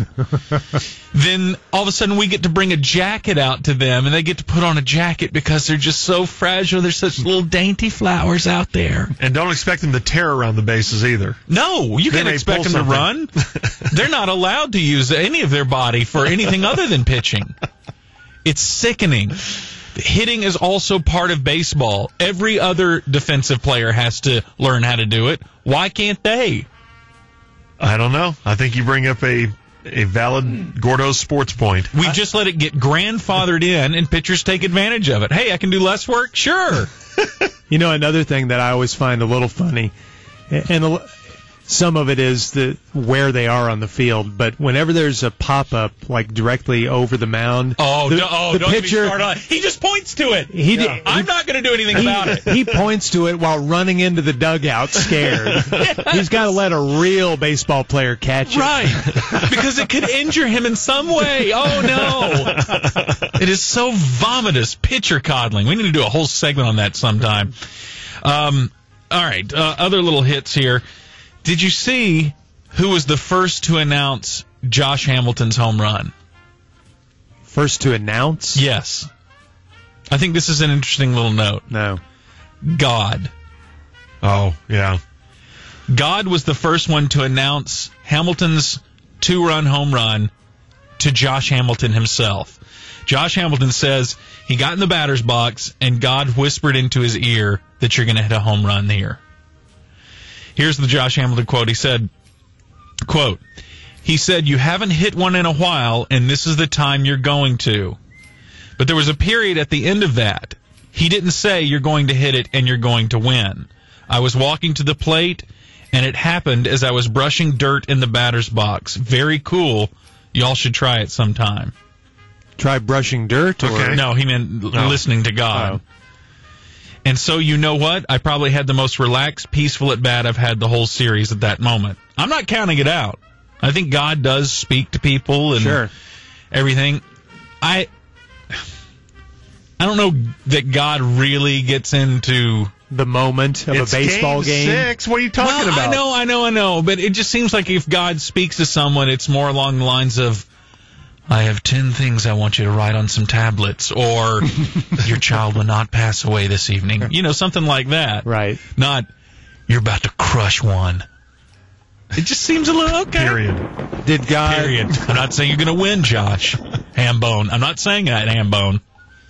then all of a sudden we get to bring a jacket out to them, and they get to put on a jacket because they're just so fragile. They're such little dainty flowers out there. And don't expect them to tear around the bases either. No, you they can't expect them something. to run. They're not allowed to use any of their body for anything other than pitching. It's sickening. Hitting is also part of baseball. Every other defensive player has to learn how to do it. Why can't they? I don't know. I think you bring up a a valid Gordo sports point. We I, just let it get grandfathered in, and pitchers take advantage of it. Hey, I can do less work? Sure. You know, another thing that I always find a little funny, and a, some of it is the where they are on the field, but whenever there's a pop-up, like directly over the mound, oh, the, no, oh the don't pitcher, get me started on it. He just points to it. He, yeah. I'm not going to do anything he, about it. He points to it while running into the dugout scared. Yes. He's got to let a real baseball player catch it. Right, because it could injure him in some way. Oh, no. It is so vomitous, pitcher coddling. We need to do a whole segment on that sometime. Um, all right, uh, other little hits here. Did you see who was the first to announce Josh Hamilton's home run? First to announce? Yes. I think this is an interesting little note. No. God. Oh, yeah. God was the first one to announce Hamilton's two-run home run to Josh Hamilton himself. Josh Hamilton says he got in the batter's box, and God whispered into his ear that you're going to hit a home run here. Here's the Josh Hamilton quote. He said, quote, he said, you haven't hit one in a while, and this is the time you're going to. But there was a period at the end of that. He didn't say you're going to hit it and you're going to win. I was walking to the plate, and it happened as I was brushing dirt in the batter's box. Very cool. Y'all should try it sometime. Try brushing dirt? Or? Okay. No, he meant no. listening to God. Oh. And so, you know what? I probably had the most relaxed, peaceful at bat I've had the whole series at that moment. I'm not counting it out. I think God does speak to people and sure. everything. I I don't know that God really gets into the moment of it's a baseball game. game. Six. What are you talking well, about? I know, I know, I know. But it just seems like if God speaks to someone, it's more along the lines of, I have ten things I want you to write on some tablets, or your child will not pass away this evening. You know, something like that. Right. Not, you're about to crush one. It just seems a little okay. Period. Did God... Period. I'm not saying you're going to win, Josh. Hambone. I'm not saying that, Hambone.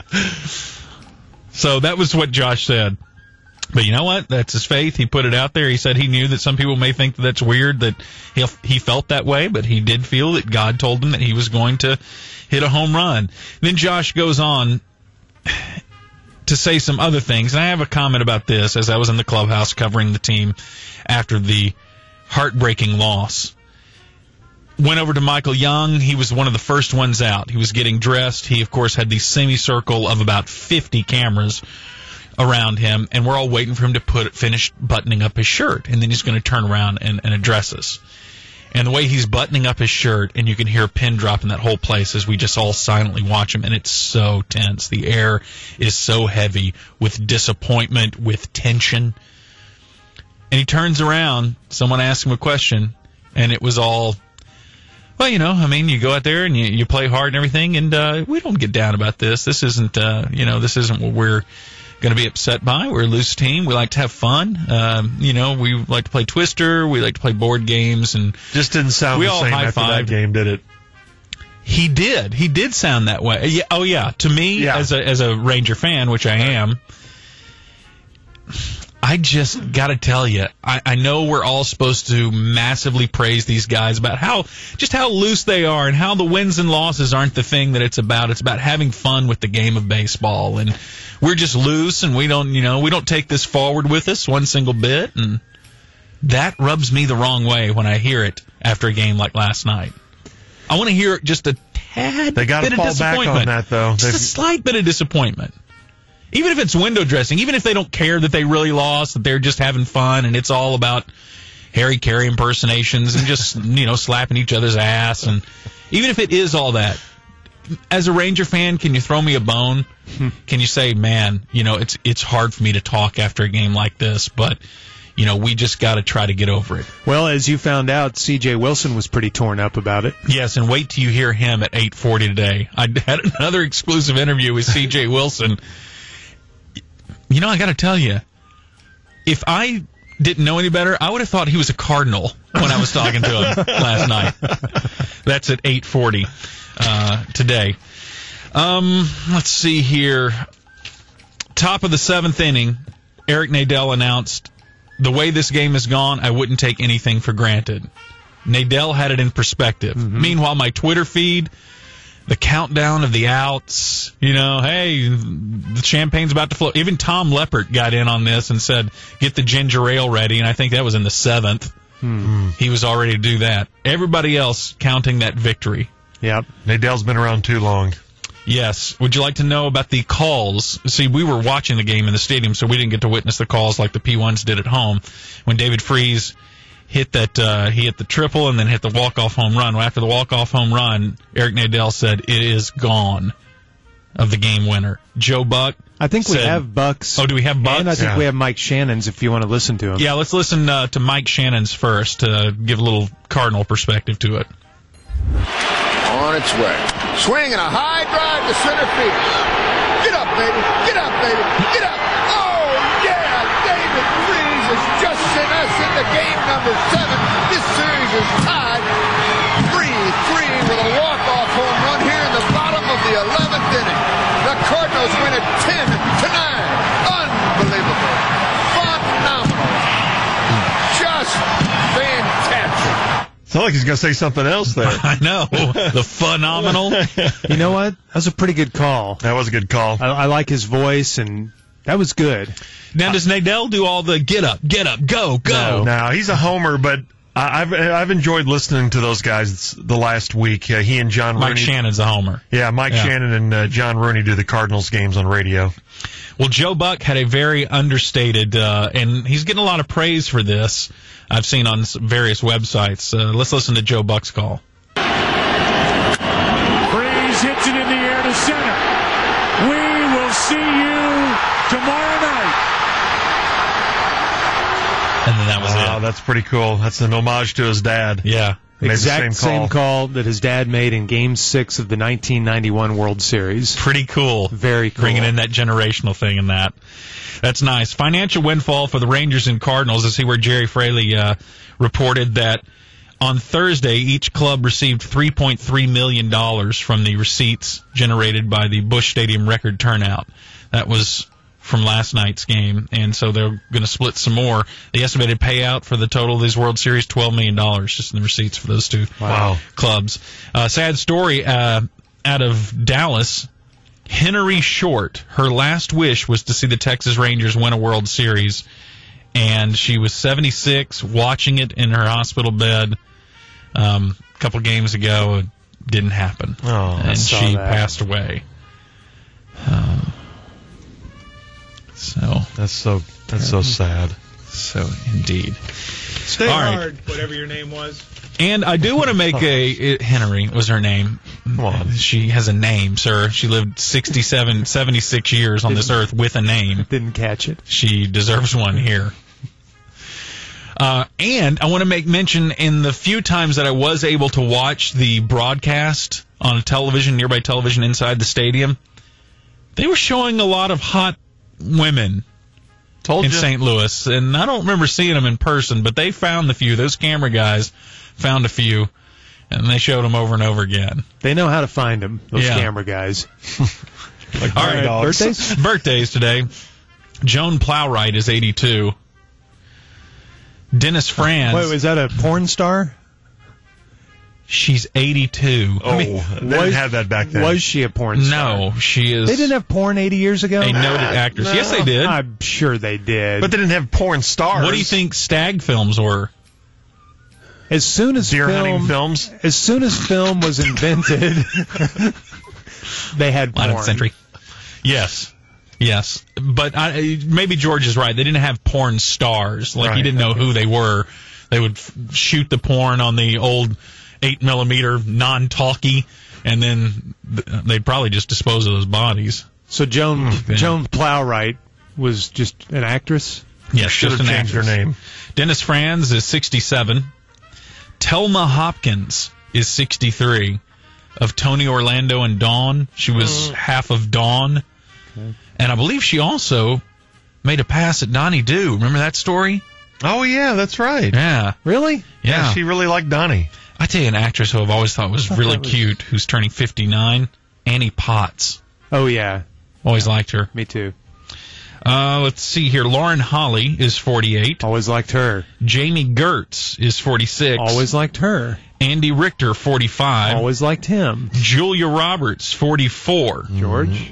So that was what Josh said. But you know what? That's his faith. He put it out there. He said he knew that some people may think that that's weird, that he he felt that way, but he did feel that God told him that he was going to hit a home run. Then Josh goes on to say some other things, and I have a comment about this as I was in the clubhouse covering the team after the heartbreaking loss. Went over to Michael Young. He was one of the first ones out. He was getting dressed. He, of course, had the semicircle of about fifty cameras around him, and we're all waiting for him to put finish buttoning up his shirt, and then he's going to turn around and, and address us. And the way he's buttoning up his shirt, and you can hear a pin drop in that whole place as we just all silently watch him, and it's so tense. The air is so heavy with disappointment, with tension. And he turns around, someone asks him a question, and it was all, well, you know, I mean, you go out there and you, you play hard and everything, and uh, we don't get down about this. This isn't, uh, you know, this isn't what we're going to be upset by. We're a loose team. We like to have fun. Um, you know, we like to play Twister. We like to play board games. And just didn't sound we the all same after that game, did it? He did. He did sound that way. Yeah, oh, yeah. To me, yeah. as a as a Ranger fan, which I am, I just got to tell you, I, I know we're all supposed to massively praise these guys about how just how loose they are and how the wins and losses aren't the thing that it's about. It's about having fun with the game of baseball. And we're just loose, and we don't, you know, we don't take this forward with us one single bit. And that rubs me the wrong way when I hear it after a game like last night. I want to hear it just a tad they gotta bit fall of disappointment. Back on that, though. Just They've... a slight bit of disappointment. Even if it's window dressing, even if they don't care that they really lost, that they're just having fun, and it's all about Harry Carey impersonations and just, you know, slapping each other's ass. And even if it is all that, as a Ranger fan, can you throw me a bone? Can you say, man, you know, it's it's hard for me to talk after a game like this, but, you know, we just got to try to get over it. Well, as you found out, C J Wilson was pretty torn up about it. Yes, and wait till you hear him at eight forty today. I had another exclusive interview with C J Wilson. You know, I got to tell you, if I didn't know any better, I would have thought he was a Cardinal when I was talking to him last night. That's at eight forty uh, today. Um, let's see here. Top of the seventh inning, Eric Nadel announced, the way this game has gone, I wouldn't take anything for granted. Nadel had it in perspective. Mm-hmm. Meanwhile, my Twitter feed, the countdown of the outs, you know, hey, the champagne's about to flow. Even Tom Leppert got in on this and said, get the ginger ale ready, and I think that was in the seventh. Hmm. He was all ready to do that. Everybody else counting that victory. Yep. Nadel's been around too long. Yes. Would you like to know about the calls? See, we were watching the game in the stadium, so we didn't get to witness the calls like the P ones did at home. When David Freese hit that, uh, he hit the triple and then hit the walk-off home run. Well, after the walk-off home run, Eric Nadel said, it is gone of the game winner. Joe Buck. I think said, we have Buck's. Oh, do we have Buck's? And I think yeah. we have Mike Shannon's if you want to listen to him. Yeah, let's listen uh, to Mike Shannon's first to give a little Cardinal perspective to it. On its way. Swing and a high drive to center field. Get up, baby. Get up, baby. Get up. Oh, yeah. David Freese has just sent us into game number seven. This series is tied three three with a walk-off home run here in the bottom of the eleventh inning. The Cardinals win it ten to nine. Unbelievable. Phenomenal. Just fantastic. Sounds like he's going to say something else there. I know. The phenomenal. You know what? That was a pretty good call. That was a good call. I, I like his voice, and that was good. Now, does Nadel do all the get up, get up, go, go? No, no he's a homer, but I've I've enjoyed listening to those guys the last week. Uh, he and John Rooney. Mike Shannon's a homer. Yeah, Mike yeah. Shannon and uh, John Rooney do the Cardinals games on radio. Well, Joe Buck had a very understated, uh, and he's getting a lot of praise for this, I've seen on various websites. Uh, let's listen to Joe Buck's call. Freese hits it in the air to center. We will see you tomorrow night. And then that was wow, it. That's pretty cool. That's an homage to his dad. Yeah. Made the exact same call. call that his dad made in Game Six of the nineteen ninety-one World Series. Pretty cool. Very cool. Bringing in that generational thing in that. That's nice. Financial windfall for the Rangers and Cardinals. I see where Jerry Fraley uh, reported that on Thursday, each club received three point three million dollars from the receipts generated by the Busch Stadium record turnout. That was from last night's game, and so they're going to split some more. The estimated payout for the total of these World Series, twelve million dollars, just in the receipts for those two wow. clubs. Uh, sad story uh, out of Dallas. Henry Short, her last wish was to see the Texas Rangers win a World Series, and she was seventy-six, watching it in her hospital bed um, a couple games ago. It didn't happen, oh, and she that. passed away. Uh, So that's so that's so sad. So indeed. Stay All right. hard, whatever your name was. And I do want to make a it, Henry was her name. Come on. She has a name, sir. She lived sixty-seven, seventy-six years on this earth with a name. Didn't catch it. She deserves one here. Uh, and I want to make mention in the few times that I was able to watch the broadcast on television, nearby television inside the stadium, they were showing a lot of hot women Told in you. Saint Louis, and I don't remember seeing them in person, but they found a few. Those camera guys found a few, and they showed them over and over again. They know how to find them, those Yeah. camera guys. Like All right, dogs. birthdays? Birthdays today. Joan Plowright is eighty-two. Dennis Franz. Wait, was that a porn star? She's eighty-two. Oh, I mean, they didn't was- have that back then. Was she a porn star? No, she is They didn't have porn eighty years ago? a noted actress. no. Yes, they did. I'm sure they did. But they didn't have porn stars. What do you think Stag films were? as soon as Deer film, hunting films? as soon as film was invented, they had porn. nineteenth century. Yes. Yes. But I, maybe George is right. They didn't have porn stars. Like, Right. you didn't know who they were. They would f- shoot the porn on the old eight millimeter non-talkie, and then th- they'd probably just dispose of those bodies. So Joan Hmm, yeah. Joan Plowright was just an actress. Yes, Should just have an changed her actress. name. Dennis Franz is sixty-seven. Telma Hopkins is sixty-three. Of Tony Orlando and Dawn, she was half of Dawn. Okay. And I believe she also made a pass at Donnie Doo. Remember that story? Oh, yeah, that's right. Yeah. Really? Yeah. She really liked Donnie. I tell you an actress who I've always thought was thought really that was- cute, who's turning fifty-nine, Annie Potts. Oh yeah, Always liked her. me too. Uh, let's see here. Lauren Holly is forty-eight. Always liked her. Jamie Gertz is forty-six. Always liked her. Andy Richter, forty-five. Always liked him. Julia Roberts, forty-four. George.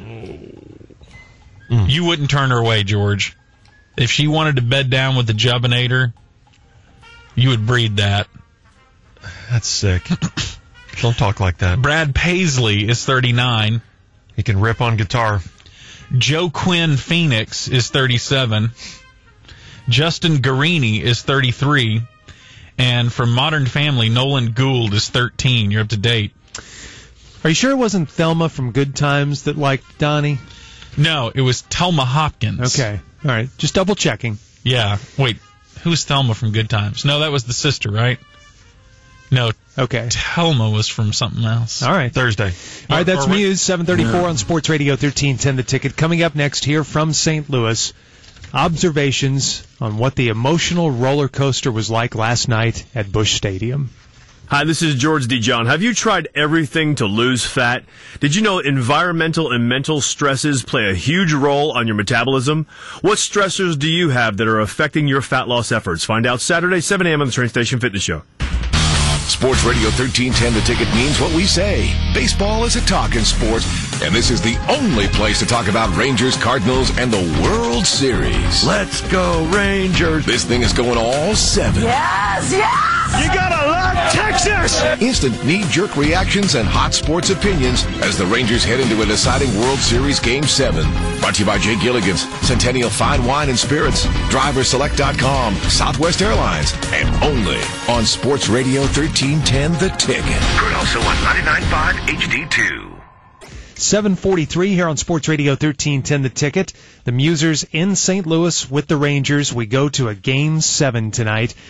You wouldn't turn her away, George. If she wanted to bed down with the Jubbinator, you would breed that. That's sick. Don't talk like that. Brad Paisley is thirty-nine. He can rip on guitar. Joe Quinn Phoenix is thirty-seven. Justin Guarini is thirty-three. And from Modern Family, Nolan Gould is thirteen. You're up to date. Are you sure it wasn't Thelma from Good Times that liked Donnie? No, it was Telma Hopkins. Okay. All right. Just double checking. Yeah. Wait, who's Thelma from Good Times? No, that was the sister, right? No, Okay. Telma was from something else. All right. Thursday. All right, that's Or- or- Muse, seven thirty-four on Sports Radio thirteen ten The Ticket. Coming up next here from Saint Louis, observations on what the emotional roller coaster was like last night at Busch Stadium. Hi, this is George DeJohn. Have you tried everything to lose fat? Did you know environmental and mental stresses play a huge role on your metabolism? What stressors do you have that are affecting your fat loss efforts? Find out Saturday, seven a.m. on the Train Station Fitness Show. Sports Radio thirteen ten The Ticket means what we say. Baseball is a talking sport, and this is the only place to talk about Rangers, Cardinals, and the World Series. Let's go, Rangers. This thing is going all seven. Yes, yes! You gotta love Texas! Instant knee-jerk reactions and hot sports opinions as the Rangers head into a deciding World Series Game seven. Brought to you by Jay Gilligan's, Centennial Fine Wine and Spirits, Driver Select dot com, Southwest Airlines, and only on Sports Radio thirteen ten The Ticket. Heard also on ninety-nine point five H D two. seven forty-three here on Sports Radio thirteen ten The Ticket. The Musers in Saint Louis with the Rangers. We go to a Game seven tonight.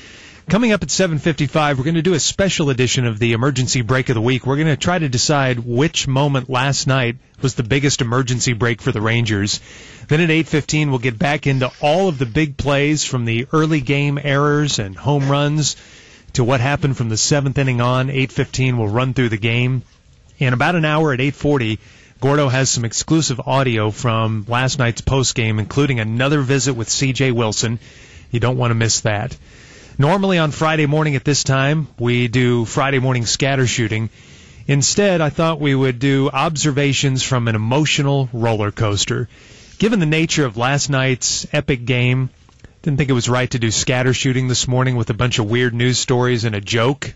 Coming up at seven fifty-five, we're going to do a special edition of the Emergency Break of the Week. We're going to try to decide which moment last night was the biggest emergency break for the Rangers. Then at eight fifteen, we'll get back into all of the big plays from the early game errors and home runs to what happened from the seventh inning on. eight fifteen, we'll run through the game. In about an hour at eight forty, Gordo has some exclusive audio from last night's postgame, including another visit with C J Wilson. You don't want to miss that. Normally on Friday morning at this time, we do Friday morning scatter shooting. Instead, I thought we would do observations from an emotional roller coaster. Given the nature of last night's epic game, didn't think it was right to do scatter shooting this morning with a bunch of weird news stories and a joke.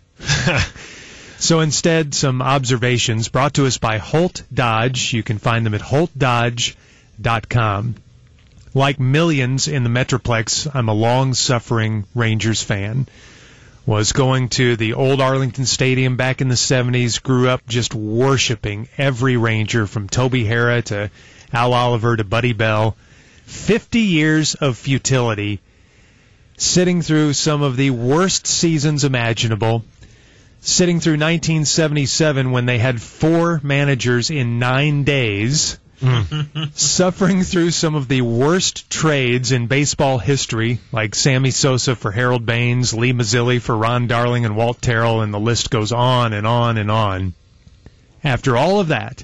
So instead, some observations brought to us by Holt Dodge. You can find them at holt dodge dot com. Like millions in the Metroplex, I'm a long-suffering Rangers fan. Was going to the old Arlington Stadium back in the seventies, grew up just worshiping every Ranger from Toby Harrah to Al Oliver to Buddy Bell. Fifty years of futility, sitting through some of the worst seasons imaginable, sitting through nineteen seventy-seven when they had four managers in nine days, Mm. suffering through some of the worst trades in baseball history, like Sammy Sosa for Harold Baines, Lee Mazzilli for Ron Darling and Walt Terrell, and the list goes on and on and on. After all of that,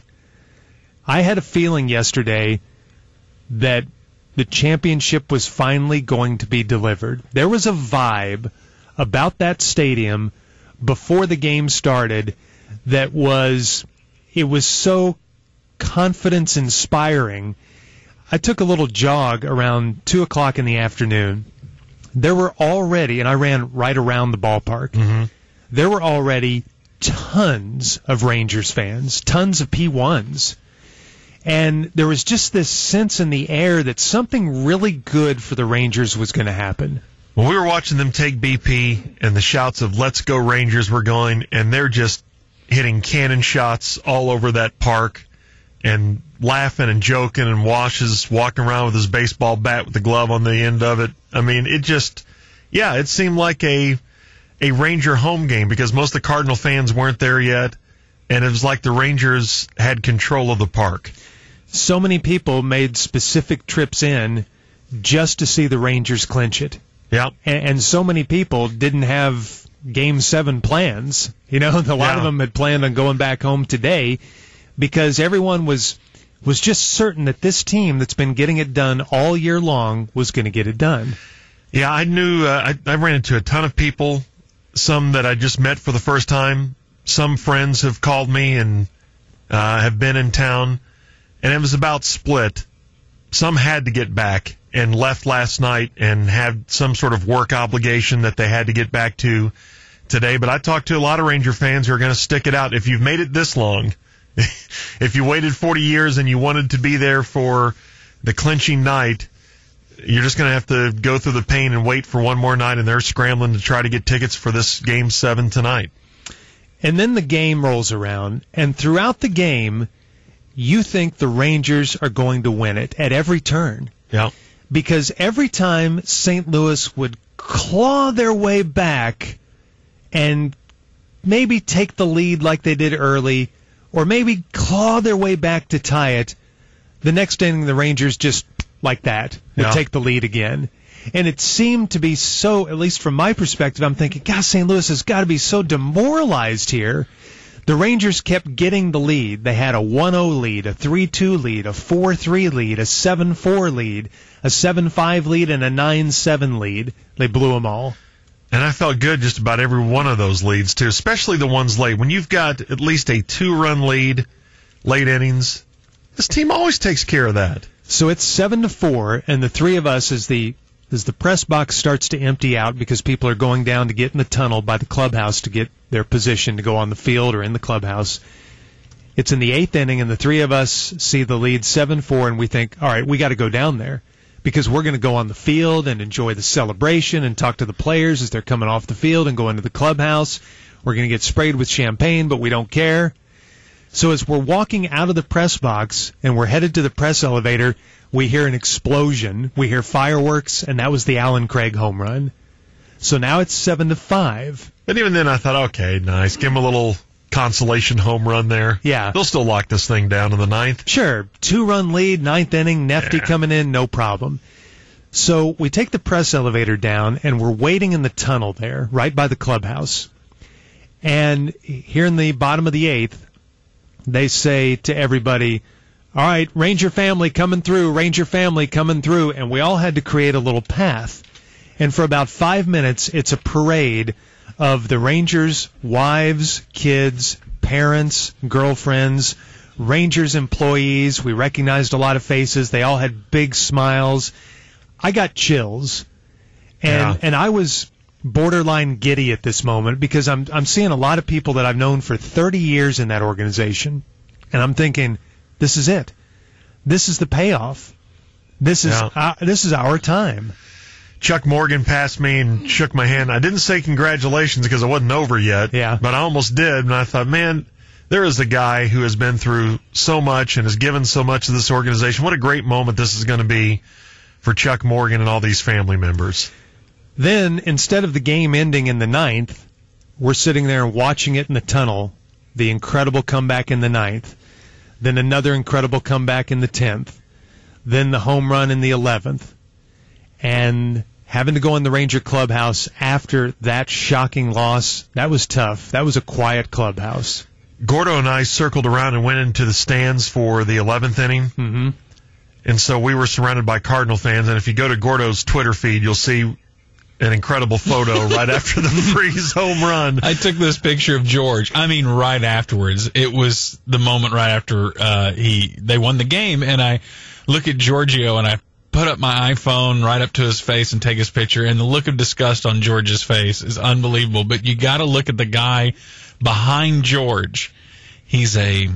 I had a feeling yesterday that the championship was finally going to be delivered. There was a vibe about that stadium before the game started that was, it was so confidence inspiring. I took a little jog around two o'clock in the afternoon. There were already, and I ran right around the ballpark, mm-hmm. there were already tons of Rangers fans, tons of P ones. And there was just this sense in the air that something really good for the Rangers was going to happen. Well, we were watching them take B P, and the shouts of "Let's go Rangers" were going, and they're just hitting cannon shots all over that park and laughing and joking, and Wash is walking around with his baseball bat with the glove on the end of it. I mean, it just, yeah, it seemed like a a Ranger home game because most of the Cardinal fans weren't there yet, and it was like the Rangers had control of the park. So many people made specific trips in just to see the Rangers clinch it. Yeah. And, and so many people didn't have Game seven plans. You know, a lot yeah. of them had planned on going back home today because everyone was was just certain that this team that's been getting it done all year long was going to get it done. Yeah, I knew, uh, I, I ran into a ton of people, some that I just met for the first time. Some friends have called me and uh, have been in town, and it was about split. Some had to get back and left last night and had some sort of work obligation that they had to get back to today. But I talked to a lot of Ranger fans who are going to stick it out. If you've made it this long, if you waited forty years and you wanted to be there for the clinching night, you're just going to have to go through the pain and wait for one more night, and they're scrambling to try to get tickets for this Game seven tonight. And then the game rolls around, and throughout the game, you think the Rangers are going to win it at every turn. Yeah. Because every time Saint Louis would claw their way back and maybe take the lead like they did early, or maybe claw their way back to tie it, the next inning the Rangers just, like that, would yeah. take the lead again. And it seemed to be so, at least from my perspective, I'm thinking, God, Saint Louis has got to be so demoralized here. The Rangers kept getting the lead. They had a one oh lead, a three two lead, a four three lead, a seven four lead, a seven five lead, and a nine seven lead. They blew them all. And I felt good just about every one of those leads, too, especially the ones late. When you've got at least a two-run lead, late innings, this team always takes care of that. So it's seven to four, and the three of us, as the as the press box starts to empty out because people are going down to get in the tunnel by the clubhouse to get their position to go on the field or in the clubhouse, it's in the eighth inning, and the three of us see the lead seven four, and we think, all right, we got to go down there because we're going to go on the field and enjoy the celebration and talk to the players as they're coming off the field and go into the clubhouse. We're going to get sprayed with champagne, but we don't care. So as we're walking out of the press box and we're headed to the press elevator, we hear an explosion. We hear fireworks, and that was the Alan Craig home run. So now it's seven to five. But even then, I thought, okay, nice. Give them a little consolation home run there. Yeah. They'll still lock this thing down in the ninth. Sure. Two-run lead, ninth inning, Nefty Yeah. coming in, no problem. So we take the press elevator down, and we're waiting in the tunnel there, right by the clubhouse. And here in the bottom of the eighth, they say to everybody, all right, Ranger family coming through, Ranger family coming through. And we all had to create a little path. And for about five minutes, it's a parade of the Rangers' wives, kids, parents, girlfriends, Rangers employees. We recognized a lot of faces. They all had big smiles. I got chills. And Yeah. and I was borderline giddy at this moment because I'm I'm seeing a lot of people that I've known for thirty years in that organization. And I'm thinking, this is it. This is the payoff. This is Yeah. uh, this is our time. Chuck Morgan passed me and shook my hand. I didn't say congratulations because it wasn't over yet. Yeah. But I almost did, and I thought, man, there is a guy who has been through so much and has given so much to this organization. What a great moment this is going to be for Chuck Morgan and all these family members. Then, instead of the game ending in the ninth, we're sitting there and watching it in the tunnel, the incredible comeback in the ninth, then another incredible comeback in the tenth, then the home run in the eleventh, and having to go in the Ranger clubhouse after that shocking loss, that was tough. That was a quiet clubhouse. Gordo and I circled around and went into the stands for the eleventh inning. Mm-hmm. And so we were surrounded by Cardinal fans. And if you go to Gordo's Twitter feed, you'll see an incredible photo right after the Freeze home run. I took this picture of George. I mean, right afterwards. It was the moment right after uh, he they won the game, and I look at Giorgio and I put up my iPhone right up to his face and take his picture, and the look of disgust on George's face is unbelievable. But you got to look at the guy behind George. He's a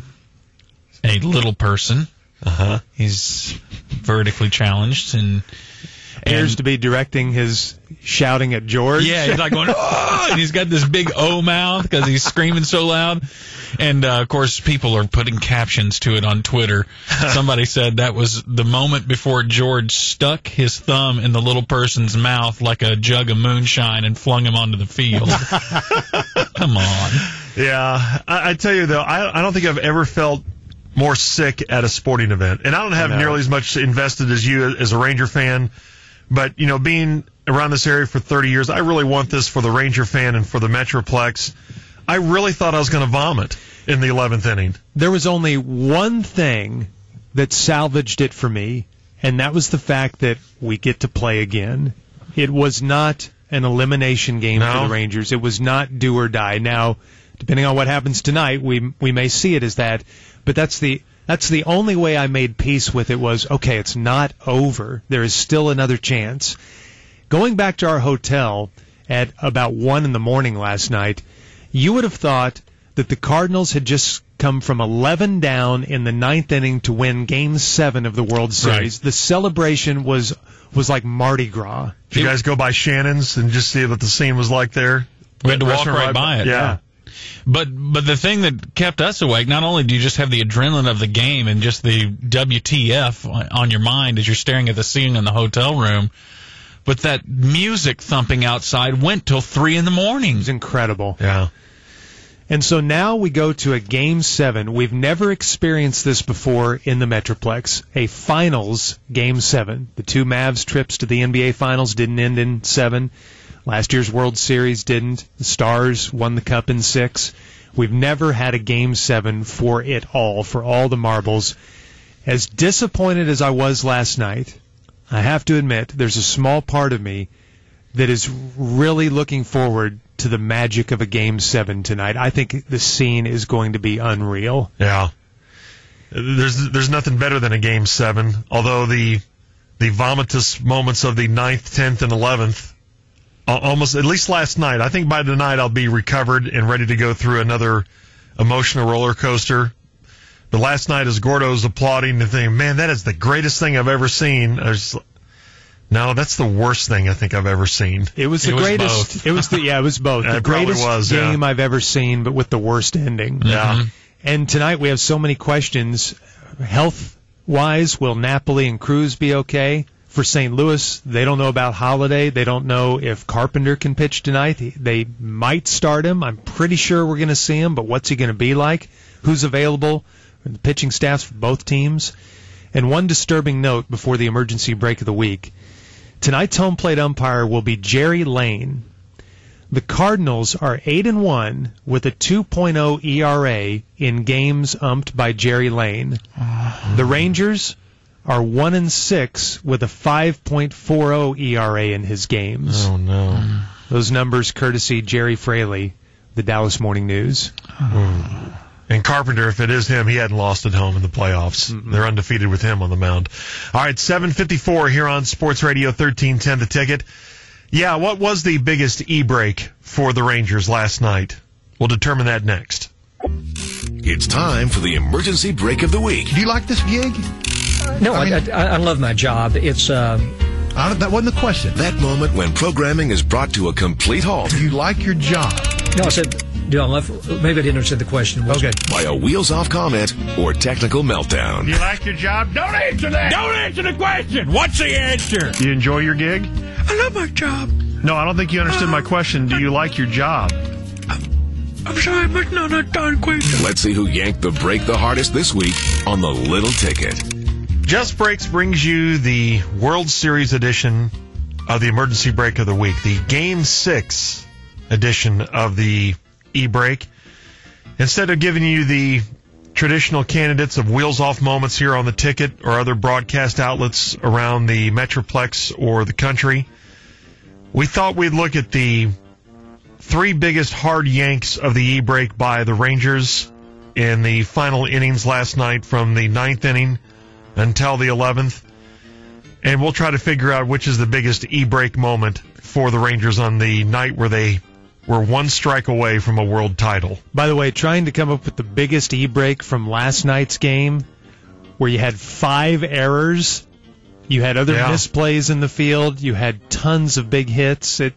a little person. Uh-huh. He's vertically challenged and appears to be directing his shouting at George. Yeah, he's like going, oh, and he's got this big O mouth because he's screaming so loud. And, uh, of course, people are putting captions to it on Twitter. Somebody said that was the moment before George stuck his thumb in the little person's mouth like a jug of moonshine and flung him onto the field. Come on. Yeah, I, I tell you, though, I, I don't think I've ever felt more sick at a sporting event. And I don't have I know. nearly as much invested as you as a Ranger fan. But, you know, being around this area for thirty years, I really want this for the Ranger fan and for the Metroplex. I really thought I was going to vomit in the eleventh inning. There was only one thing that salvaged it for me, and that was the fact that we get to play again. It was not an elimination game No. for the Rangers. It was not do or die. Now, depending on what happens tonight, we we may see it as that, but that's the That's the only way I made peace with it was, okay, it's not over. There is still another chance. Going back to our hotel at about one in the morning last night, you would have thought that the Cardinals had just come from eleven down in the ninth inning to win Game seven of the World Series. Right. The celebration was was like Mardi Gras. If you guys go by Shannon's and just see what the scene was like there. We had to walk Restaurant right by it. Yeah. But but the thing that kept us awake, not only do you just have the adrenaline of the game and just the W T F on your mind as you're staring at the ceiling in the hotel room, but that music thumping outside went till three in the morning. It was incredible. Yeah. And so now we go to a Game seven. We've never experienced this before in the Metroplex. A Finals Game seven. The two Mavs trips to the N B A Finals didn't end in seven. Last year's World Series didn't. The Stars won the Cup in six. We've never had a Game seven for it all, for all the marbles. As disappointed as I was last night, I have to admit there's a small part of me that is really looking forward to the magic of a Game seven tonight. I think the scene is going to be unreal. Yeah. There's there's nothing better than a Game seven, although the the vomitous moments of the ninth, tenth, and eleventh, almost, at least last night, I think by tonight I'll be recovered and ready to go through another emotional roller coaster. But last night as Gordo's applauding and thinking, man, that is the greatest thing I've ever seen. I was, no, that's the worst thing I think I've ever seen. It was the it greatest. Was both. It was the yeah, it was both. Yeah, the it probably greatest was, yeah. game I've ever seen, but with the worst ending. Yeah. And tonight we have so many questions. Health wise, will Napoli and Cruz be okay? For Saint Louis, they don't know about Holiday. They don't know if Carpenter can pitch tonight. They might start him. I'm pretty sure we're going to see him, but what's he going to be like? Who's available? The pitching staffs for both teams. And one disturbing note before the emergency break of the week. Tonight's home plate umpire will be Jerry Lane. The Cardinals are eight and one with a two point oh E R A in games umped by Jerry Lane. The Rangers are one and six with a five point four oh E R A in his games. Oh no! Those numbers courtesy Jerry Fraley, the Dallas Morning News. Oh. And Carpenter, if it is him, he hadn't lost at home in the playoffs. Mm-mm. They're undefeated with him on the mound. All right, seven fifty-four here on Sports Radio thirteen ten The Ticket. Yeah, what was the biggest e-break for the Rangers last night? We'll determine that next. It's time for the emergency break of the week. Do you like this gig? No, I, mean, I, I love my job. It's uh, I, that wasn't the question. That moment when programming is brought to a complete halt. Do you like your job? No, I said, do I love? Maybe I didn't understand the question. Okay. By a wheels-off comment or technical meltdown. Do you like your job? Don't answer that. Don't answer the question. What's the answer? Do you enjoy your gig? I love my job. No, I don't think you understood uh, my question. Do you like your job? I'm sorry, but no, not darn question. Let's see who yanked the break the hardest this week on the Little Ticket. Just Breaks brings you the World Series edition of the emergency break of the week, the Game six edition of the e-break. Instead of giving you the traditional candidates of wheels-off moments here on the Ticket or other broadcast outlets around the Metroplex or the country, we thought we'd look at the three biggest hard yanks of the e-break by the Rangers in the final innings last night from the ninth inning until the eleventh. And we'll try to figure out which is the biggest e-break moment for the Rangers on the night where they were one strike away from a world title. By the way, trying to come up with the biggest e-break from last night's game where you had five errors, you had other yeah. misplays in the field, you had tons of big hits, it,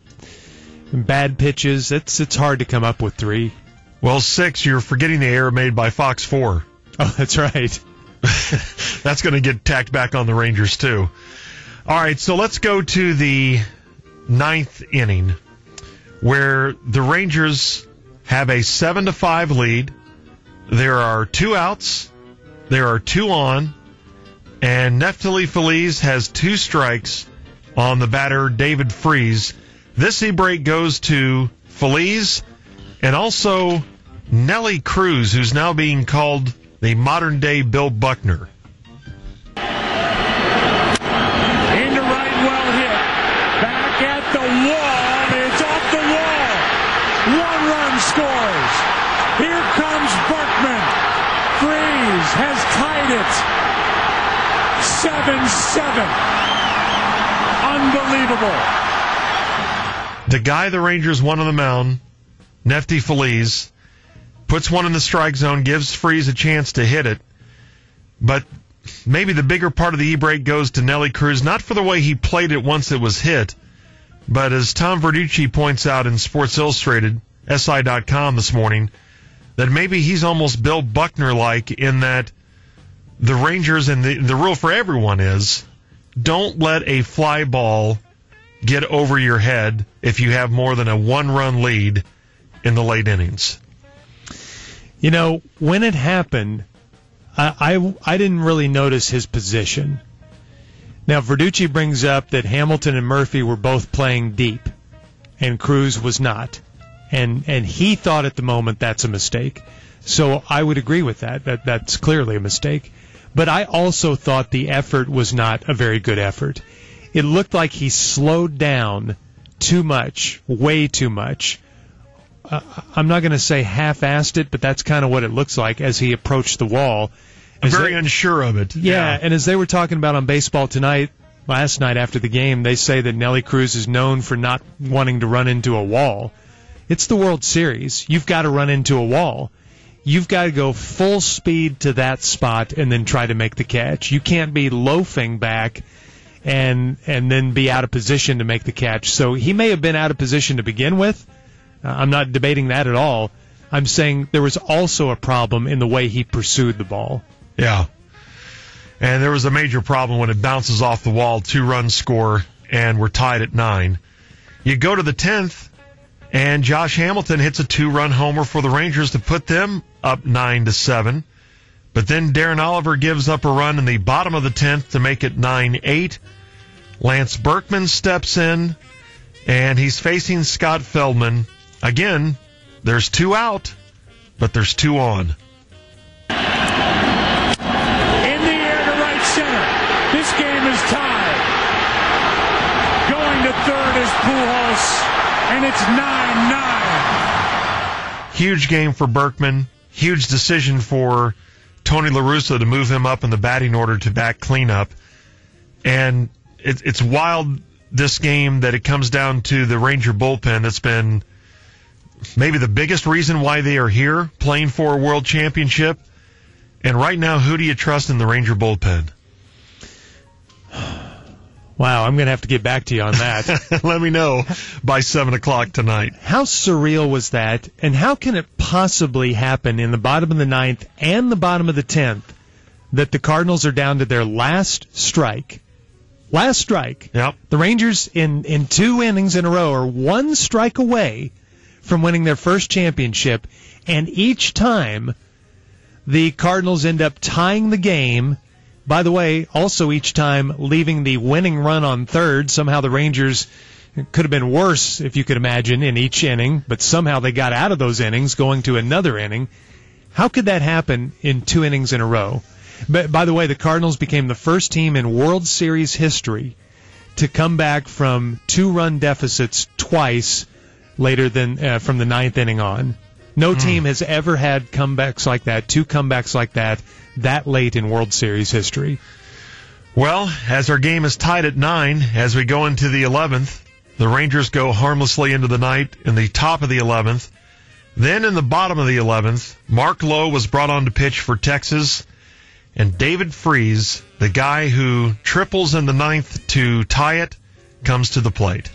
bad pitches. It's, it's hard to come up with three. Well, six, you're forgetting the error made by Fox four. Oh, that's right. That's going to get tacked back on the Rangers, too. All right, so let's go to the ninth inning, where the Rangers have a seven to five lead. There are two outs. There are two on. And Neftali Feliz has two strikes on the batter, David Freese. This e-break goes to Feliz and also Nelly Cruz, who's now being called the modern-day Bill Buckner. Into right, well hit. Back at the wall. It's off the wall. One run scores. Here comes Buckman. Freese has tied it. seven seven. Unbelievable. The guy the Rangers won on the mound, Nefty Feliz, puts one in the strike zone, gives Freese a chance to hit it. But maybe the bigger part of the e-break goes to Nelly Cruz, not for the way he played it once it was hit, but as Tom Verducci points out in Sports Illustrated, S I dot com this morning, that maybe he's almost Bill Buckner-like in that the Rangers, and the, the rule for everyone is, don't let a fly ball get over your head if you have more than a one-run lead in the late innings. You know, when it happened, I, I, I didn't really notice his position. Now, Verducci brings up that Hamilton and Murphy were both playing deep, and Cruz was not. And and he thought at the moment that's a mistake. So I would agree with that. That that's clearly a mistake. But I also thought the effort was not a very good effort. It looked like he slowed down too much, way too much. Uh, I'm not going to say half-assed it, but that's kind of what it looks like as he approached the wall. I'm very they, unsure of it. Yeah, yeah, and as they were talking about on Baseball Tonight, last night after the game, they say that Nelly Cruz is known for not wanting to run into a wall. It's the World Series. You've got to run into a wall. You've got to go full speed to that spot and then try to make the catch. You can't be loafing back and and then be out of position to make the catch. So he may have been out of position to begin with. Uh, I'm not debating that at all. I'm saying there was also a problem in the way he pursued the ball. Yeah. And there was a major problem when it bounces off the wall, two-run score, and we're tied at nine. You go to the tenth, and Josh Hamilton hits a two-run homer for the Rangers to put them up nine to seven. But then Darren Oliver gives up a run in the bottom of the tenth to make it nine eight. Lance Berkman steps in, and he's facing Scott Feldman. Again, there's two out, but there's two on. This game is tied. Going to third is Pujols, and it's nine nine. Huge game for Berkman. Huge decision for Tony La Russa to move him up in the batting order to back cleanup. And it, it's wild, this game, that it comes down to the Ranger bullpen that's been maybe the biggest reason why they are here playing for a world championship. And right now, who do you trust in the Ranger bullpen? Wow, I'm going to have to get back to you on that. Let me know by seven o'clock tonight. How surreal was that, and how can it possibly happen in the bottom of the ninth and the bottom of the tenth that the Cardinals are down to their last strike? Last strike. Yep. The Rangers, in, in two innings in a row, are one strike away from winning their first championship, and each time the Cardinals end up tying the game. By the way, also each time leaving the winning run on third. Somehow the Rangers could have been worse, if you could imagine, in each inning, but somehow they got out of those innings going to another inning. How could that happen in two innings in a row? But by the way, the Cardinals became the first team in World Series history to come back from two-run deficits twice later than uh, from the ninth inning on. No mm. team has ever had comebacks like that, two comebacks like that, that late in World Series history. Well, as our game is tied at nine, as we go into the eleventh, the Rangers go harmlessly into the night in the top of the eleventh. Then in the bottom of the eleventh, Mark Lowe was brought on to pitch for Texas, and David Freese, the guy who triples in the ninth to tie it, comes to the plate.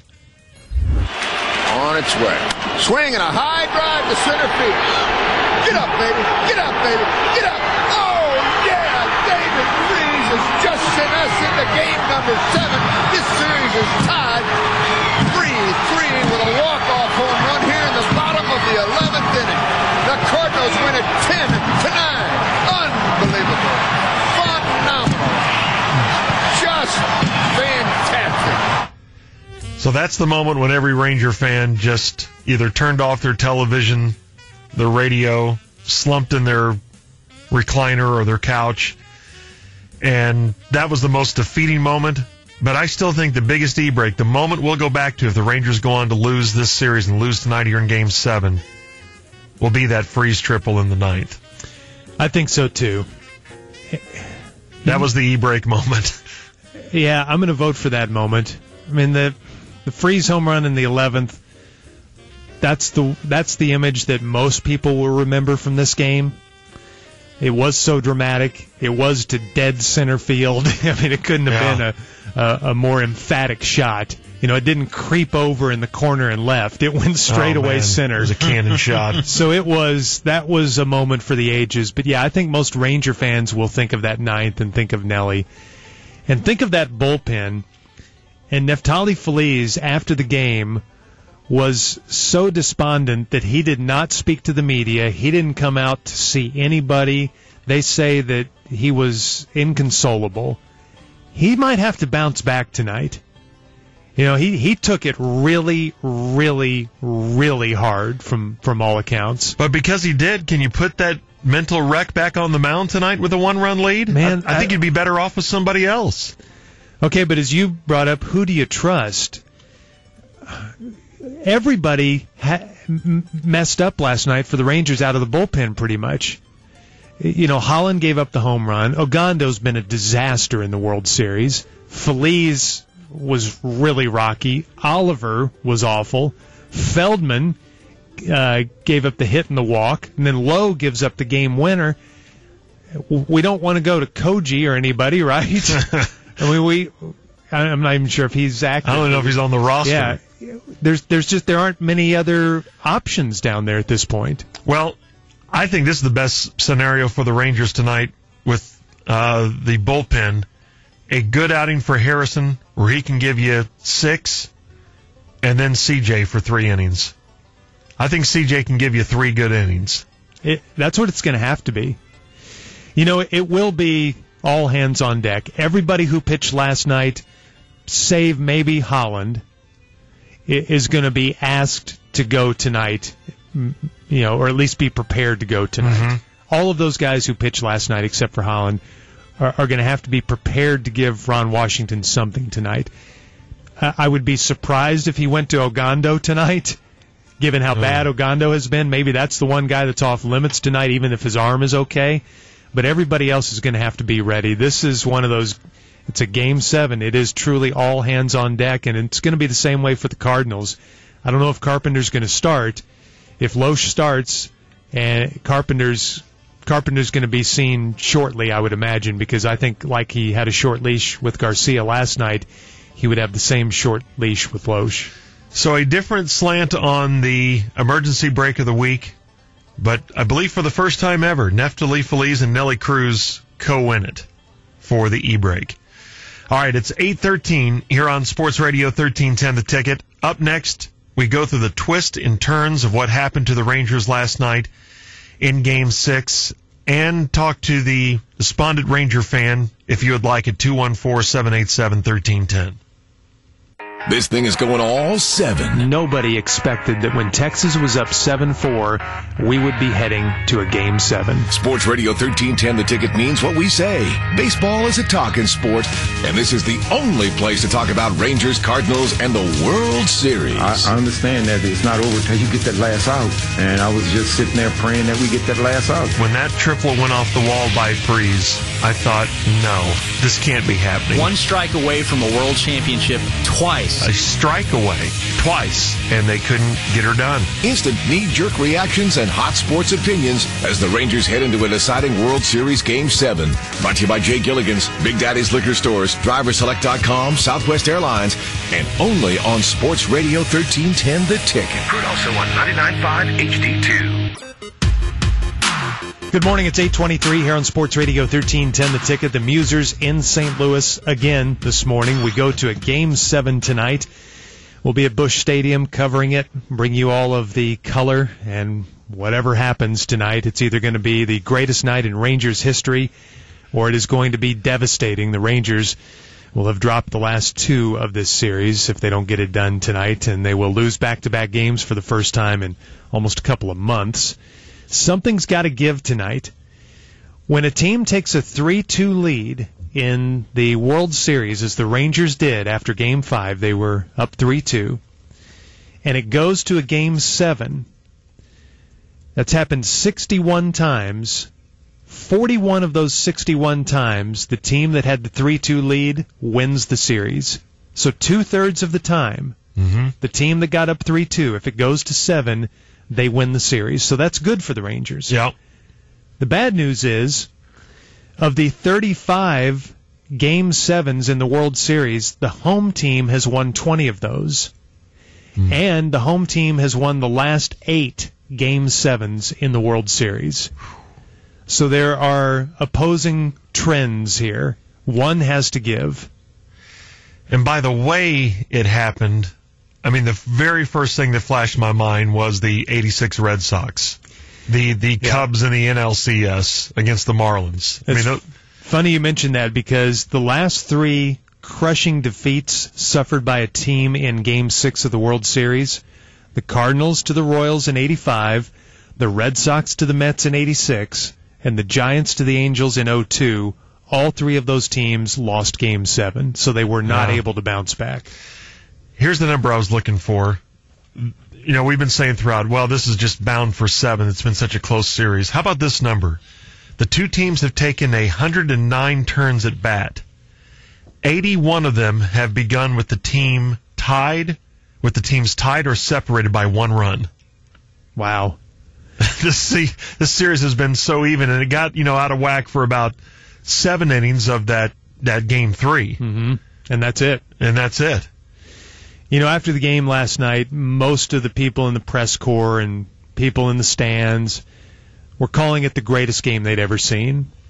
On its way. Swing and a high drive to center field. Get up, baby. Get up, baby. Get up. Oh, yeah. David Freese has just sent us into game number seven. This series is tied three three with a walk-off home run here in the bottom of the eleventh inning. The Cardinals win it ten to nine. Unbelievable. Phenomenal. Just fantastic. So that's the moment when every Ranger fan just either turned off their television, their radio, slumped in their recliner or their couch, and that was the most defeating moment. But I still think the biggest e-break, the moment we'll go back to if the Rangers go on to lose this series and lose tonight here in Game seven, will be that Freese triple in the ninth. I think so, too. That was the e-break moment. Yeah, I'm going to vote for that moment. I mean, the... The Freese home run in the eleventh, that's the that's the image that most people will remember from this game. It was so dramatic. It was to dead center field. I mean, it couldn't have yeah. been a, a, a more emphatic shot. You know, it didn't creep over in the corner and left. It went straight oh, away man. center. It was a cannon shot. So it was, that was a moment for the ages. But yeah, I think most Ranger fans will think of that ninth and think of Nelly. And think of that bullpen. And Neftali Feliz, after the game, was so despondent that he did not speak to the media. He didn't come out to see anybody. They say that he was inconsolable. He might have to bounce back tonight. You know, he, he took it really, really, really hard from, from all accounts. But because he did, can you put that mental wreck back on the mound tonight with a one-run lead? Man, I, I think I, you'd be better off with somebody else. Okay, but as you brought up, who do you trust? Everybody ha- m- messed up last night for the Rangers out of the bullpen pretty much. You know, Holland gave up the home run. Ogando's been a disaster in the World Series. Feliz was really rocky. Oliver was awful. Feldman uh, gave up the hit and the walk. And then Lowe gives up the game winner. We don't want to go to Koji or anybody, right? I mean, we. I'm not even sure if he's active. I don't know if he's on the roster. Yeah, there's, there's just there aren't many other options down there at this point. Well, I think this is the best scenario for the Rangers tonight, with uh, the bullpen, a good outing for Harrison where he can give you six, and then C J for three innings. I think C J can give you three good innings. It, that's what it's going to have to be. You know, it will be all hands on deck. Everybody who pitched last night, save maybe Holland, is going to be asked to go tonight, you know, or at least be prepared to go tonight. Mm-hmm. All of those guys who pitched last night, except for Holland, are, are going to have to be prepared to give Ron Washington something tonight. Uh, I would be surprised if he went to Ogando tonight, given how mm. bad Ogando has been. Maybe that's the one guy that's off limits tonight, even if his arm is okay. But everybody else is going to have to be ready. This is one of those, it's a game seven. It is truly all hands on deck, and it's going to be the same way for the Cardinals. I don't know if Carpenter's going to start. If Loesch starts, and Carpenter's Carpenter's going to be seen shortly, I would imagine, because I think like he had a short leash with Garcia last night, he would have the same short leash with Loesch. So a different slant on the emergency break of the week, but I believe for the first time ever, Neftali Feliz and Nelly Cruz co-win it for the E-break. All right, it's eight thirteen here on Sports Radio thirteen ten The Ticket. Up next, we go through the twists and turns of what happened to the Rangers last night in Game six and talk to the despondent Ranger fan, if you would like, at two one four, seven eight seven, one three one zero. This thing is going all seven. Nobody expected that when Texas was up seven four, we would be heading to a Game seven. Sports Radio thirteen ten The Ticket means what we say. Baseball is a talking sport, and this is the only place to talk about Rangers, Cardinals, and the World Series. I, I understand that it's not over until you get that last out, and I was just sitting there praying that we get that last out. When that triple went off the wall by Freeze, I thought, no, this can't be happening. One strike away from a World Championship twice. A strike away twice, and they couldn't get her done. Instant knee-jerk reactions and hot sports opinions as the Rangers head into a deciding World Series Game seven. Brought to you by Jay Gilligan's, Big Daddy's Liquor Stores, Driver Select dot com, Southwest Airlines, and only on Sports Radio thirteen ten The Ticket. Heard also on ninety-nine point five H D two. Good morning, it's eight twenty-three here on Sports Radio thirteen ten The Ticket. The Musers in Saint Louis again this morning. We go to a Game seven tonight. We'll be at Busch Stadium covering it, bring you all of the color, and whatever happens tonight, it's either going to be the greatest night in Rangers history or it is going to be devastating. The Rangers will have dropped the last two of this series if they don't get it done tonight, and they will lose back-to-back games for the first time in almost a couple of months. Something's got to give tonight. When a team takes a three two lead in the World Series, as the Rangers did after Game five, they were up three two, and it goes to a Game seven, that's happened sixty-one times. forty-one of those sixty-one times, the team that had the three two lead wins the series. So two-thirds of the time, mm-hmm. the team that got up three two, if it goes to seven, they win the series. So that's good for the Rangers. Yep. The bad news is, of the thirty-five Game sevens in the World Series, the home team has won twenty of those. Mm. And the home team has won the last eight Game sevens in the World Series. So there are opposing trends here. One has to give. And by the way it happened, I mean, the very first thing that flashed my mind was the eighty-six Red Sox. The the yeah. Cubs and the N L C S against the Marlins. It's I mean, funny you mentioned that, because the last three crushing defeats suffered by a team in Game six of the World Series, the Cardinals to the Royals in eighty-five, the Red Sox to the Mets in eighty-six, and the Giants to the Angels in oh two, all three of those teams lost Game seven, so they were not yeah. able to bounce back. Here's the number I was looking for. You know, we've been saying throughout, well, this is just bound for seven. It's been such a close series. How about this number? The two teams have taken one hundred nine turns at bat. eighty-one of them have begun with the team tied, with the teams tied or separated by one run. Wow. this, this series has been so even, and it got, you know, out of whack for about seven innings of that, that game three. Mm-hmm. And that's it. And that's it. You know, after the game last night, most of the people in the press corps and people in the stands were calling it the greatest game they'd ever seen.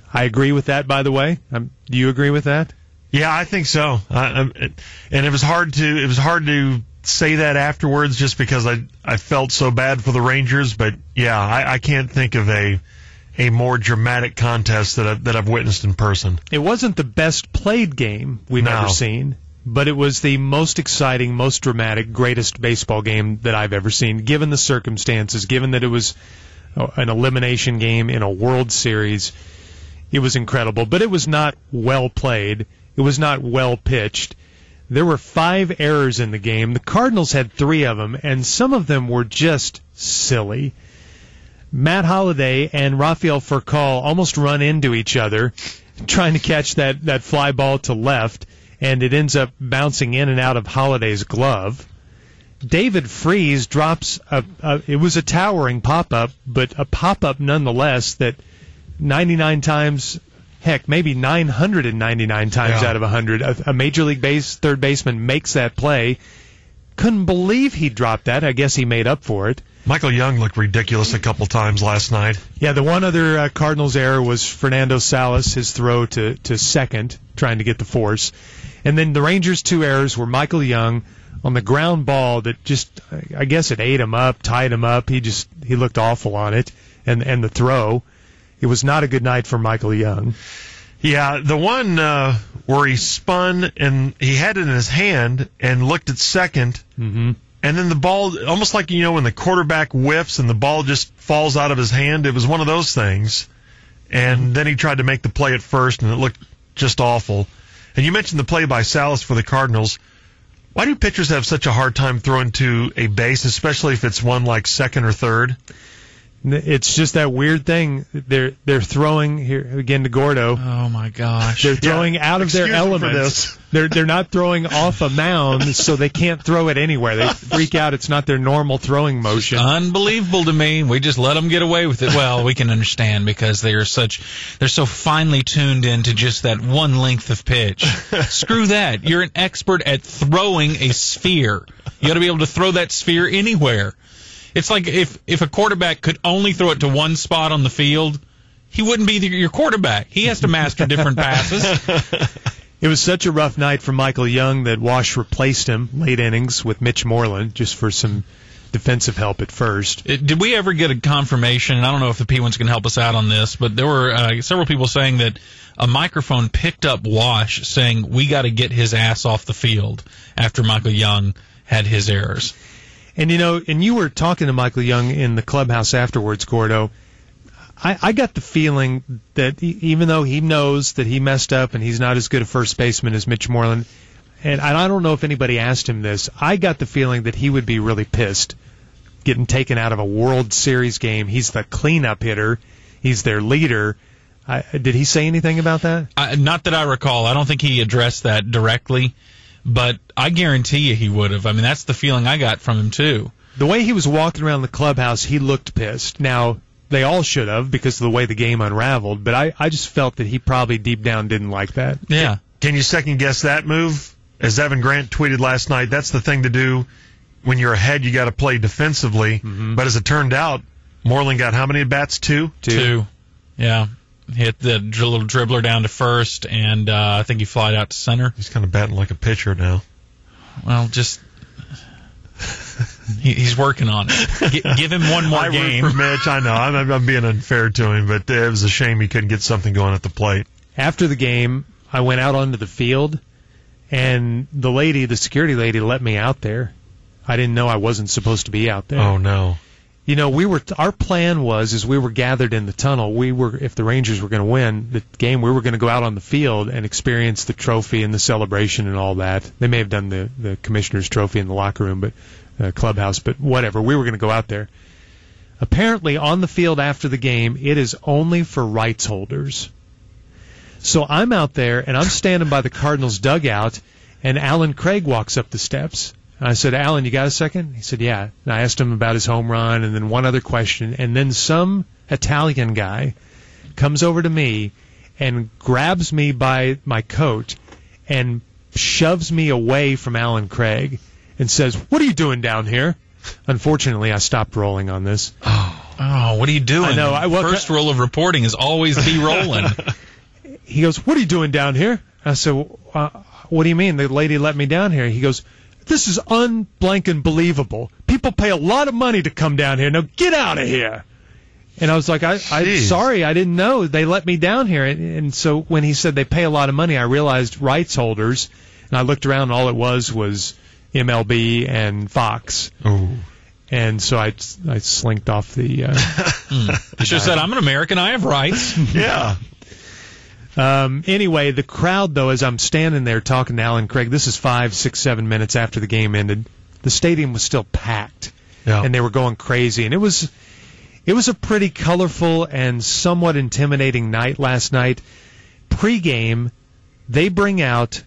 I agree with that, by the way. Um, do you agree with that? Yeah, I think so. I, I'm, and it was hard to it was hard to say that afterwards, just because I I felt so bad for the Rangers. But yeah, I, I can't think of a a more dramatic contest that I've, that I've witnessed in person. It wasn't the best played game we've No. ever seen, but it was the most exciting, most dramatic, greatest baseball game that I've ever seen, given the circumstances, given that it was an elimination game in a World Series. It was incredible, but it was not well played. It was not well pitched. There were five errors in the game. The Cardinals had three of them, and some of them were just silly. Matt Holliday and Rafael Furcal almost run into each other trying to catch that, that fly ball to left, and it ends up bouncing in and out of Holliday's glove. David Freese drops a, a it was a towering pop-up, but a pop-up nonetheless that ninety-nine times, heck, maybe nine hundred ninety-nine times Yeah. out of one hundred, a, a Major League base third baseman makes that play. Couldn't believe he dropped that. I guess he made up for it. Michael Young looked ridiculous a couple times last night. Yeah, the one other uh, Cardinals error was Fernando Salas, his throw to, to second, trying to get the force. And then the Rangers' two errors were Michael Young on the ground ball that just, I guess it ate him up, tied him up. He just, he looked awful on it. And, and the throw, it was not a good night for Michael Young. Yeah, the one uh, where he spun and he had it in his hand and looked at second, mm-hmm. and then the ball, almost like, you know, when the quarterback whiffs and the ball just falls out of his hand, it was one of those things. And then he tried to make the play at first, and it looked just awful. And you mentioned the play by Salas for the Cardinals. Why do pitchers have such a hard time throwing to a base, especially if it's one like second or third? It's just that weird thing. They're they're throwing here again to Gordo. Oh my gosh! They're throwing Yeah, out of their excuse them for elements. this. They're they're not throwing off a mound, so they can't throw it anywhere. They freak out. It's not their normal throwing motion. Unbelievable to me. We just let them get away with it. Well, we can understand because they are such they're so finely tuned into just that one length of pitch. Screw that. You're an expert at throwing a sphere. You got to be able to throw that sphere anywhere. It's like if, if a quarterback could only throw it to one spot on the field, he wouldn't be the, your quarterback. He has to master different passes. It was such a rough night for Michael Young that Wash replaced him late innings with Mitch Moreland just for some defensive help at first. It, did we ever get a confirmation, and I don't know if the P ones can help us out on this, but there were uh, several people saying that a microphone picked up Wash saying, we got to get his ass off the field after Michael Young had his errors. And, you know, and you were talking to Michael Young in the clubhouse afterwards, Gordo. I, I got the feeling that he, even though he knows that he messed up and he's not as good a first baseman as Mitch Moreland, and I don't know if anybody asked him this, I got the feeling that he would be really pissed getting taken out of a World Series game. He's the cleanup hitter. He's their leader. I, did he say anything about that? I, not that I recall. I don't think he addressed that directly. But I guarantee you he would have. I mean, that's the feeling I got from him, too. The way he was walking around the clubhouse, he looked pissed. Now, they all should have because of the way the game unraveled, but I, I just felt that he probably deep down didn't like that. Yeah. Can you second-guess that move? As Evan Grant tweeted last night, that's the thing to do. When you're ahead, you got to play defensively. Mm-hmm. But as it turned out, Moreland got how many at-bats? Two? Two. Two. Yeah. Hit the little dribbler down to first, and uh, I think he flied out to center. He's kind of batting like a pitcher now. Well, just he, he's working on it. G- give him one more I game. root for Mitch. I know. I'm, I'm being unfair to him, but it was a shame he couldn't get something going at the plate. After the game, I went out onto the field, and the lady, the security lady, let me out there. I didn't know I wasn't supposed to be out there. Oh, no. You know, we were. Our plan was, as we were gathered in the tunnel, we were, if the Rangers were going to win the game, we were going to go out on the field and experience the trophy and the celebration and all that. They may have done the the commissioner's trophy in the locker room, but uh, clubhouse, but whatever. We were going to go out there. Apparently, on the field after the game, it is only for rights holders. So I'm out there and I'm standing by the Cardinals dugout, and Alan Craig walks up the steps. I said, Alan, you got a second? He said, yeah. And I asked him about his home run and then one other question. And then some Italian guy comes over to me and grabs me by my coat and shoves me away from Alan Craig and says, what are you doing down here? Unfortunately, I stopped rolling on this. Oh. Oh, what are you doing? I know. I, well, First rule of reporting is always be rolling. He goes, "What are you doing down here?" I said, uh, "What do you mean? The lady let me down here." He goes, "This is unblanking believable. People pay a lot of money to come down here. Now get out of here." And I was like, I, I'm sorry, I didn't know. They let me down here. And, and so when he said they pay a lot of money, I realized rights holders. And I looked around, and all it was was M L B and Fox. Ooh. And so I, I slinked off the... Uh, mm. You should have said, I'm an American, I have rights. Yeah. Um, anyway, the crowd, though, as I'm standing there talking to Alan Craig, this is five, six, seven minutes after the game ended, the stadium was still packed. Yeah. And they were going crazy. And it was... It was a pretty colorful and somewhat intimidating night last night. Pre-game, they bring out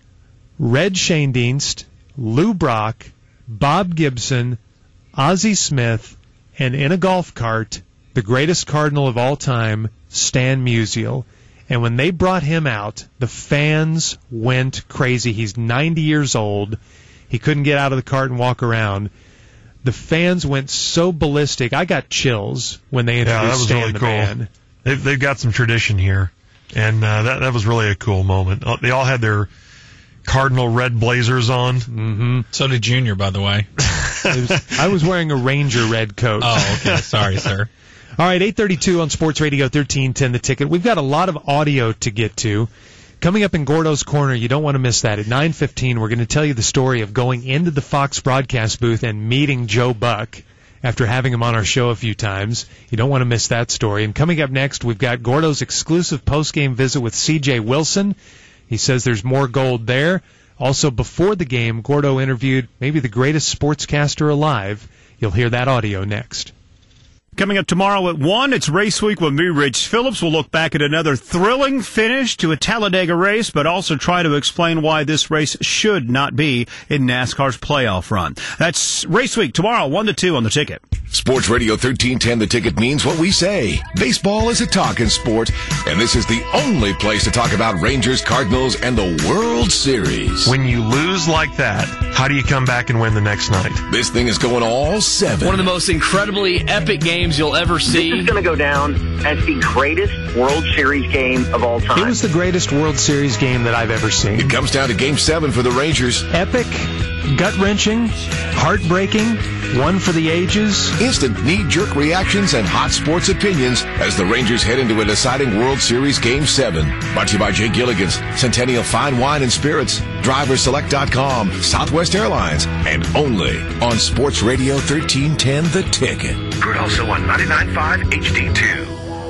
Red Schoendienst, Lou Brock, Bob Gibson, Ozzie Smith, and in a golf cart, the greatest Cardinal of all time, Stan Musial. And when they brought him out, the fans went crazy. He's ninety years old. He couldn't get out of the cart and walk around. The fans went so ballistic. I got chills when they introduced yeah, that was Stan really the cool. Man. They've, they've got some tradition here, and uh, that that was really a cool moment. They all had their Cardinal red blazers on. Mm-hmm. So did Junior, by the way. was, I was wearing a Ranger red coat. Oh, okay. Sorry, sir. All right, eight thirty-two on Sports Radio thirteen ten The Ticket. We've got a lot of audio to get to. Coming up in Gordo's Corner, you don't want to miss that. At nine fifteen, we're going to tell you the story of going into the Fox broadcast booth and meeting Joe Buck after having him on our show a few times. You don't want to miss that story. And coming up next, we've got Gordo's exclusive post-game visit with C J Wilson. He says there's more gold there. Also, before the game, Gordo interviewed maybe the greatest sportscaster alive. You'll hear that audio next. Coming up tomorrow at one, it's Race Week with me, Rich Phillips. We'll look back at another thrilling finish to a Talladega race, but also try to explain why this race should not be in NASCAR's playoff run. That's Race Week tomorrow, one to two on The Ticket. Sports Radio thirteen ten The Ticket means what we say. Baseball is a talking sport, and this is the only place to talk about Rangers, Cardinals, and the World Series. When you lose like that, how do you come back and win the next night? This thing is going all seven. One of the most incredibly epic games you'll ever see. This is going to go down as the greatest World Series game of all time. It was the greatest World Series game that I've ever seen. It comes down to Game seven for the Rangers. Epic, gut-wrenching, heartbreaking, one for the ages. Instant knee-jerk reactions and hot sports opinions as the Rangers head into a deciding World Series Game seven. Brought to you by Jay Gilligan's, Centennial Fine Wine and Spirits, Driver Select dot com, Southwest Airlines, and only on Sports Radio thirteen ten The Ticket. Heard also on ninety-nine point five H D two.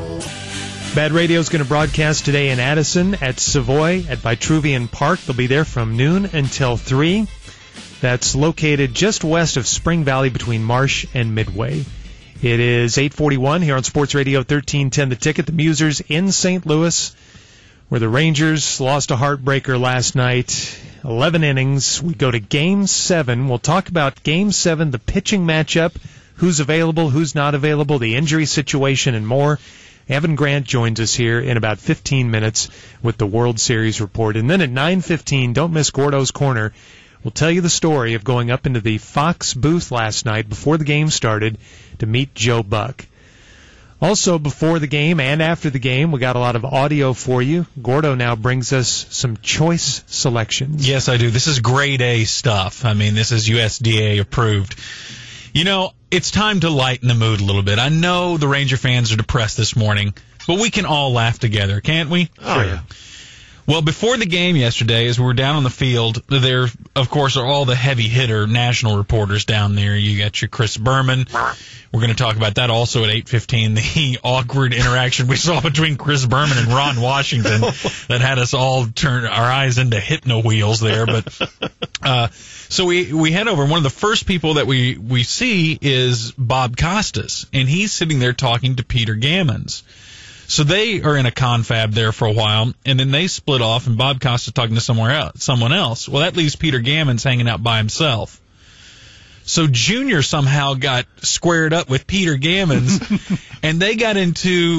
Bad Radio is going to broadcast today in Addison at Savoy at Vitruvian Park. They'll be there from noon until three. That's located just west of Spring Valley between Marsh and Midway. It is eight forty-one here on Sports Radio thirteen ten The Ticket. The Musers in Saint Louis, where the Rangers lost a heartbreaker last night. eleven innings. We go to Game seven. We'll talk about Game seven, the pitching matchup, who's available, who's not available, the injury situation, and more. Evan Grant joins us here in about fifteen minutes with the World Series report. And then at nine fifteen, don't miss Gordo's Corner. We'll tell you the story of going up into the Fox booth last night before the game started to meet Joe Buck. Also, before the game and after the game, we got a lot of audio for you. Gordo now brings us some choice selections. Yes, I do. This is grade A stuff. I mean, this is U S D A approved. You know, it's time to lighten the mood a little bit. I know the Ranger fans are depressed this morning, but we can all laugh together, can't we? Oh, yeah. Well, before the game yesterday, as we were down on the field, there, of course, are all the heavy hitter national reporters down there. You got your Chris Berman. We're going to talk about that also at eight fifteen, the awkward interaction we saw between Chris Berman and Ron Washington that had us all turn our eyes into hypno wheels there. But uh, so we, we head over, and one of the first people that we, we see is Bob Costas, and he's sitting there talking to Peter Gammons. So they are in a confab there for a while, and then they split off, and Bob Costas talking to somewhere else, someone else. Well, that leaves Peter Gammons hanging out by himself. So Junior somehow got squared up with Peter Gammons, and they got into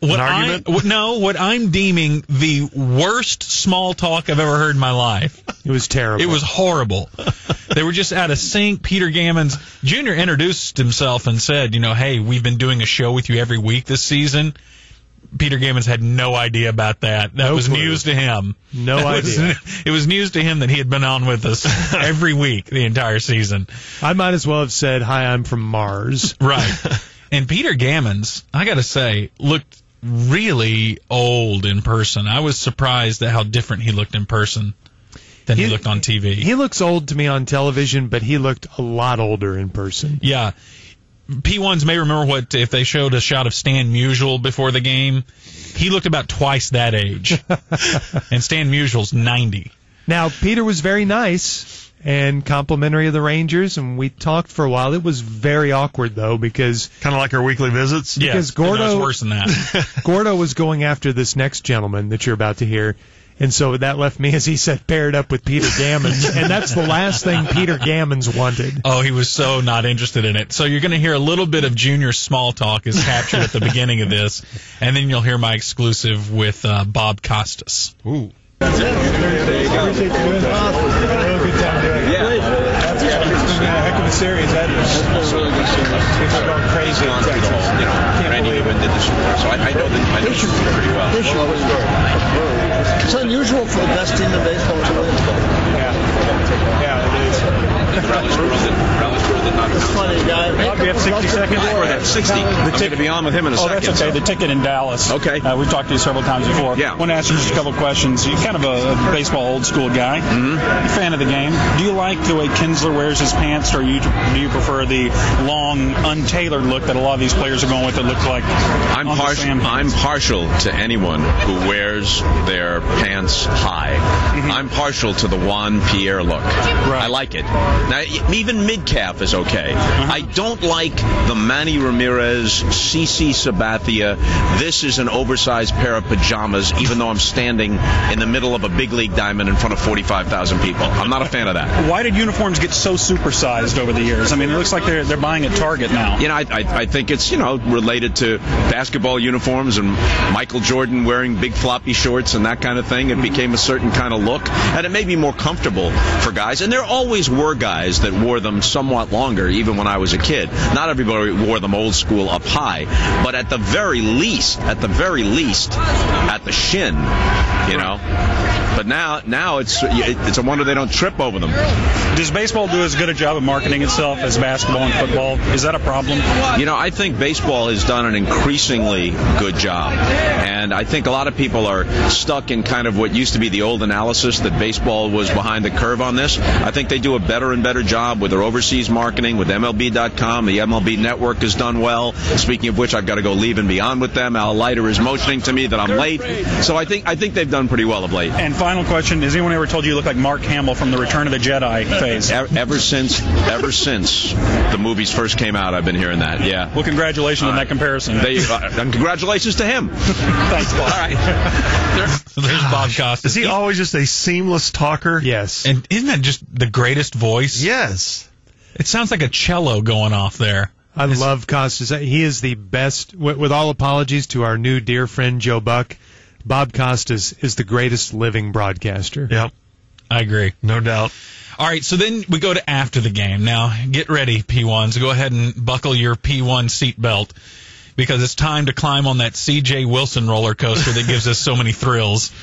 What An I, argument? what, no, what I'm deeming the worst small talk I've ever heard in my life. It was terrible. It was horrible. They were just out of sync. Peter Gammons Junior introduced himself and said, you know, hey, we've been doing a show with you every week this season. Peter Gammons had no idea about that. That No was clue. news to him. No That idea. Was, it was news to him that he had been on with us every week the entire season. I might as well have said, hi, I'm from Mars. Right. And Peter Gammons, I got to say, looked really old in person. I was surprised at how different he looked in person than he, he looked on T V. He looks old to me on television, but he looked a lot older in person. Yeah. P ones may remember what if they showed a shot of Stan Musial before the game. He looked about twice that age. And Stan Musial's ninety. Now, Peter was very nice and complimentary of the Rangers, and we talked for a while. It was very awkward, though, because... Kind of like our weekly visits? Yeah, because Gordo, no, it's worse than that. Gordo was going after this next gentleman that you're about to hear, and so that left me, as he said, paired up with Peter Gammons, and that's the last thing Peter Gammons wanted. Oh, he was so not interested in it. So you're going to hear a little bit of Junior's small talk is captured at the beginning of this, and then you'll hear my exclusive with uh, Bob Costas. Ooh. Appreciate you doing it. Good time doing it. Yeah. That's it's been a heck of a series. That is a really good series. People are going crazy in Texas. You know, Randy Newman did this before, so I, I know that I know this pretty well. This year was good. It's unusual for the best team in baseball to win. Yeah. Yeah, it is. Relish for the relish for the not. It's funny, guy. We have sixty seconds for that. sixty. I'm going to be on with him in a Oh, second. that's okay. so- The ticket in Dallas. Okay. Uh, we've talked to you several times before. Yeah. I want to ask you just a couple of questions. You're kind of a, a baseball old school guy. Mm-hmm. You're a fan of the game. Do you like the way Kinsler wears his pants, or you, do you prefer the long, untailored look that a lot of these players are going with that look like I'm Uncle partial. Sam I'm partial to anyone who wears their pants high. Mm-hmm. I'm partial to the Juan Pierre look. I like it. Now, e- even mid calf is okay. Uh-huh. I don't like the Manny Ramirez, C C Sabathia. This is an oversized pair of pajamas, even though I'm standing in the middle of a big league diamond in front of forty-five thousand people. I'm not a fan of that. Why did uniforms get so supersized over the years? I mean, it looks like they're they're buying at Target now. You know, I, I, I think it's, you know, related to basketball uniforms and Michael Jordan wearing big floppy shorts and that kind of thing. It became a certain kind of look, and it may be more comfortable for guys. And there always were guys that wore them somewhat longer, even when I was a kid. Not everybody wore them old school up high, but at the very least, at the very least, at the shin, you know. But now, now it's it's a wonder they don't trip over them. Does baseball do as good a job of marketing itself as basketball and football? Is that a problem? You know, I think baseball has done an increasingly good job. And I think a lot of people are stuck in kind of what used to be the old analysis that baseball was behind the curve on this. I think they do a better and better job with their overseas marketing, with M L B dot com. The M L B Network has done well. Speaking of which, I've got to go leave and beyond with them. Al Leiter is motioning to me that I'm late. So I think I think they've done pretty well of late. And final question, has anyone ever told you you look like Mark Hamill from the Return of the Jedi phase? Ever, ever since ever since the movies first came out, I've been hearing that, yeah. Well, congratulations on that comparison. There you go. And congratulations to him. Thanks, Bob. All right. There's Bob Costas. Is he always just a seamless talker? Yes. And isn't that just the greatest voice? Yes. It sounds like a cello going off there. I love Costas. He is the best, with, with all apologies to our new dear friend Joe Buck, Bob Costas is the greatest living broadcaster. Yep. I agree. No doubt. All right, so then we go to after the game. Now, get ready, P ones. Go ahead and buckle your P one seatbelt because it's time to climb on that C J Wilson roller coaster that gives us so many thrills.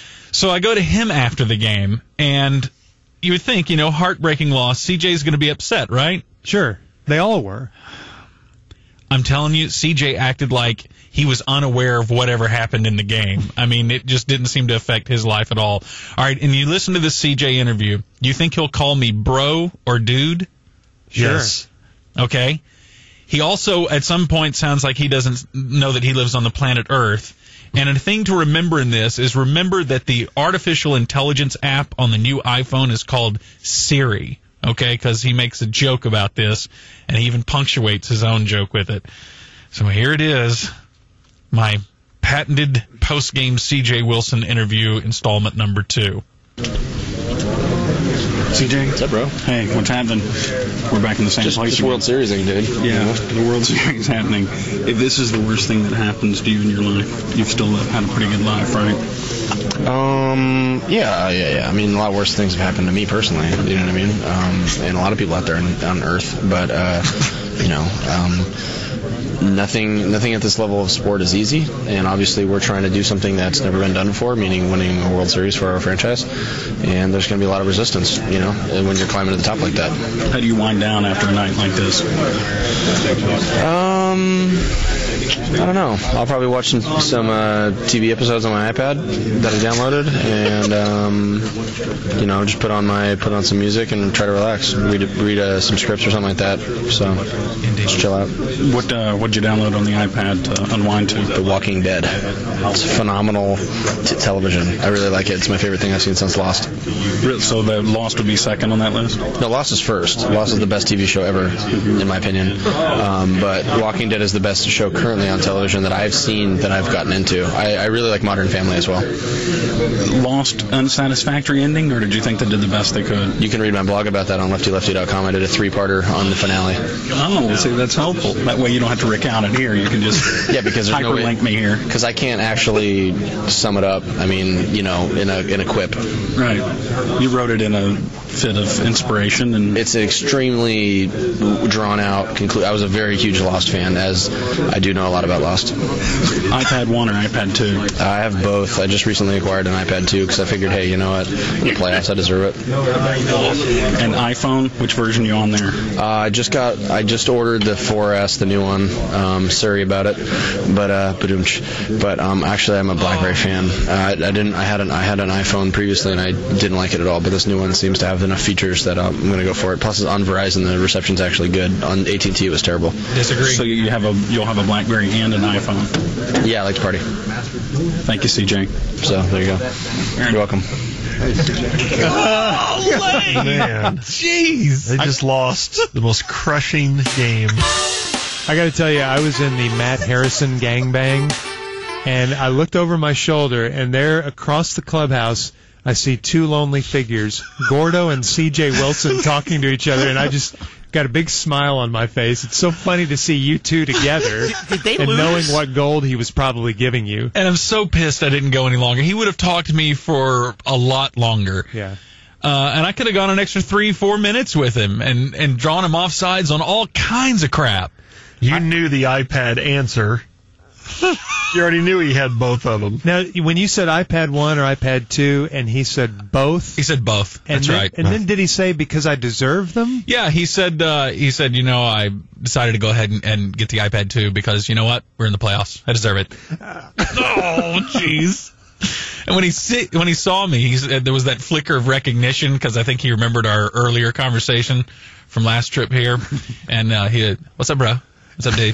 So I go to him after the game, and you would think, you know, heartbreaking loss, C J's going to be upset, right? Sure. They all were. I'm telling you, C J acted like he was unaware of whatever happened in the game. I mean, it just didn't seem to affect his life at all. All right, and you listen to this C J interview. Do you think he'll call me bro or dude? Sure. Yes. Okay. He also, at some point, sounds like he doesn't know that he lives on the planet Earth. And a thing to remember in this is remember that the artificial intelligence app on the new iPhone is called Siri. Okay, because he makes a joke about this, and he even punctuates his own joke with it. So here it is, my patented post-game C J Wilson interview, installment number two. C J? What's up, bro? Hey, what's happening? We're back in the same just, place. Just World Series thing, dude. Yeah, you know? The World Series happening. If this is the worst thing that happens to you in your life, you've still had a pretty good life, right? Um, yeah, yeah, yeah. I mean, a lot worse things have happened to me personally, you know what I mean? Um, and a lot of people out there on, on Earth, but, uh, you know, um, nothing nothing at this level of sport is easy, and obviously we're trying to do something that's never been done before, meaning winning a World Series for our franchise, and there's going to be a lot of resistance, you know, when you're climbing to the top like that. How do you wind down after a night like this? Um... I don't know. I'll probably watch some, some uh, T V episodes on my iPad that I downloaded, and um, you know, just put on my put on some music and try to relax, read read uh, some scripts or something like that. So just chill out. What uh, what'd you download on the iPad to unwind to? The Walking Dead. It's phenomenal t- television. I really like it. It's my favorite thing I've seen since Lost. So the Lost would be second on that list? No, Lost is first. Lost is the best T V show ever, in my opinion. Um, but Walking Dead is the best show currently on television that I've seen, that I've gotten into. I, I really like Modern Family as well. Lost unsatisfactory ending, or did you think they did the best they could? You can read my blog about that on lefty lefty dot com. I did a three-parter on the finale. Oh, see, that's helpful. That way you don't have to recount it here. You can just yeah, because there's hyperlink no way, me here. Because I can't actually sum it up. I mean, you know, in a in a quip. Right. You wrote it in a fit of inspiration, and it's an extremely drawn out conclusion. I was a very huge Lost fan, as I do know a lot about Lost. iPad one or iPad two? I have both. I just recently acquired an iPad two because I figured, hey, you know what? The playoffs, I deserve it. And iPhone, which version are you on there? Uh, I just got, I just ordered the four S, the new one. Um, sorry about it, but uh, but um, actually, I'm a BlackBerry fan. Uh, I, I didn't, I had an, I had an iPhone previously, and I didn't like it at all. But this new one seems to have enough features that um, I'm going to go for it. Plus, it's on Verizon, the reception's actually good. On A T and T, it was terrible. Disagree. So you have a, you'll have a BlackBerry and an iPhone. Yeah, I like to party. Thank you, C J. So there you go. You're welcome. Oh, man. Jeez. They just I, lost the most crushing game. I got to tell you, I was in the Matt Harrison gangbang, and I looked over my shoulder, and there across the clubhouse, I see two lonely figures, Gordo and C J Wilson, talking to each other, and I just got a big smile on my face. It's so funny to see you two together Did they and lose? knowing what gold he was probably giving you. And I'm so pissed I didn't go any longer. He would have talked to me for a lot longer. Yeah. Uh, and I could have gone an extra three, four minutes with him and, and drawn him off sides on all kinds of crap. You I, knew the iPad answer. You already knew he had both of them. Now, when you said iPad one or iPad two, and he said both, he said both. And That's then, right. And then did he say because I deserve them? Yeah, he said. Uh, he said, you know, I decided to go ahead and, and get the iPad two because you know what, we're in the playoffs. I deserve it. Oh, jeez. And when he sit, when he saw me, he said there was that flicker of recognition because I think he remembered our earlier conversation from last trip here, and uh, he, had, what's up, bro? What's up, dude?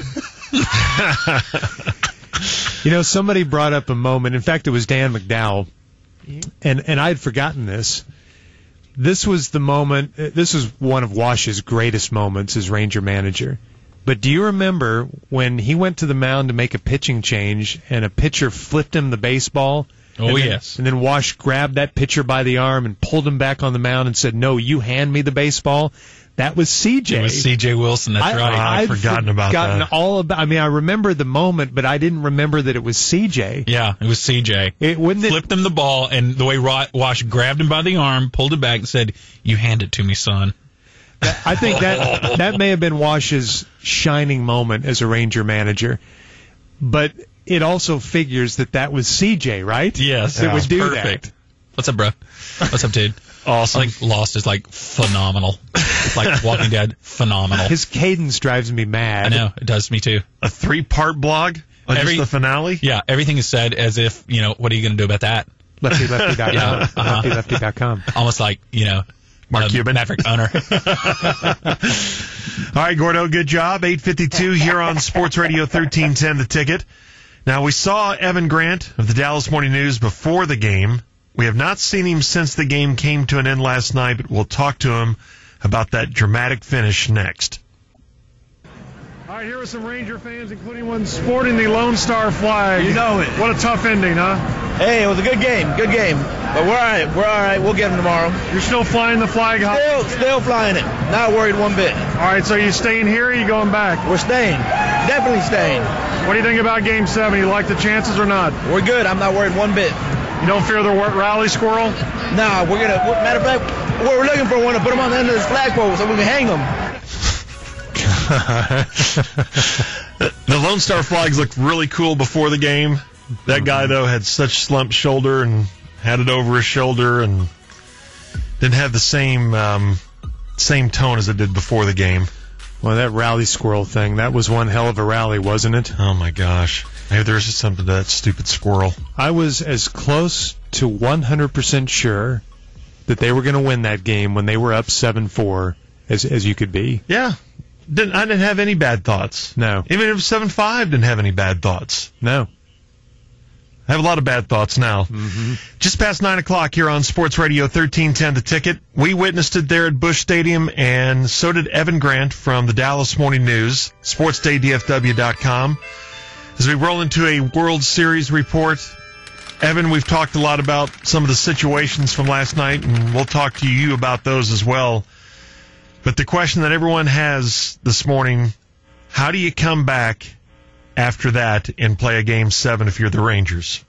You know, somebody brought up a moment. In fact, it was Dan McDowell, and and I had forgotten this. This was the moment. This was one of Wash's greatest moments as Ranger manager. But do you remember when he went to the mound to make a pitching change, and a pitcher flipped him the baseball? Oh, and then, yes. And then Wash grabbed that pitcher by the arm and pulled him back on the mound and said, "No, you hand me the baseball." That was C J. It was C J Wilson. That's I, right. I'd forgotten about forgotten that. all about. I mean, I remember the moment, but I didn't remember that it was C J. Yeah, it was C J. It wouldn't flipped him the ball, and the way Wash grabbed him by the arm, pulled it back, and said, "You hand it to me, son." I think that that may have been Wash's shining moment as a Ranger manager, but it also figures that that was C J, right? Yes, that yeah, would do perfect. that. What's up, bro? What's up, dude? Awesome. I think Lost is like phenomenal. Like Walking Dead, phenomenal. His cadence drives me mad. I know, it does me too. A three-part blog on Every, just the finale? Yeah, everything is said as if, you know, what are you going to do about that? lefty lefty dot com. Yeah, uh-huh. lefty lefty dot com. Almost like, you know, Mark uh, Cuban. Maverick owner. All right, Gordo, good job. eight fifty-two here on Sports Radio thirteen ten, The Ticket. Now, we saw Evan Grant of the Dallas Morning News before the game. We have not seen him since the game came to an end last night, but we'll talk to him about that dramatic finish next. All right, here are some Ranger fans, including one sporting the Lone Star flag. You know it. What a tough ending, huh? Hey, it was a good game. Good game. But we're all right. We're all right. We'll get them tomorrow. You're still flying the flag high? Still, still flying it. Not worried one bit. All right, so you staying here or are you going back? We're staying. Definitely staying. What do you think about Game seven? You like the chances or not? We're good. I'm not worried one bit. You don't fear the rally squirrel? Nah, we're going to, matter of fact, we're looking for one to put them on the end of this flagpole so we can hang them. The Lone Star flags looked really cool before the game. That guy, though, had such slumped shoulder and had it over his shoulder and didn't have the same um, same tone as it did before the game. Well, that rally squirrel thing, that was one hell of a rally, wasn't it? Oh, my gosh. Maybe there's just something to that stupid squirrel. I was as close to one hundred percent sure that they were going to win that game when they were up seven four as as you could be. Yeah. Didn't, I didn't have any bad thoughts. No. Even if it was seven five, didn't have any bad thoughts. No. I have a lot of bad thoughts now. Mm-hmm. Just past nine o'clock here on Sports Radio thirteen ten The Ticket. We witnessed it there at Busch Stadium, and so did Evan Grant from the Dallas Morning News, sports day D F W dot com. As we roll into a World Series report, Evan, we've talked a lot about some of the situations from last night, and we'll talk to you about those as well. But the question that everyone has this morning, how do you come back after that and play a Game seven if you're the Rangers?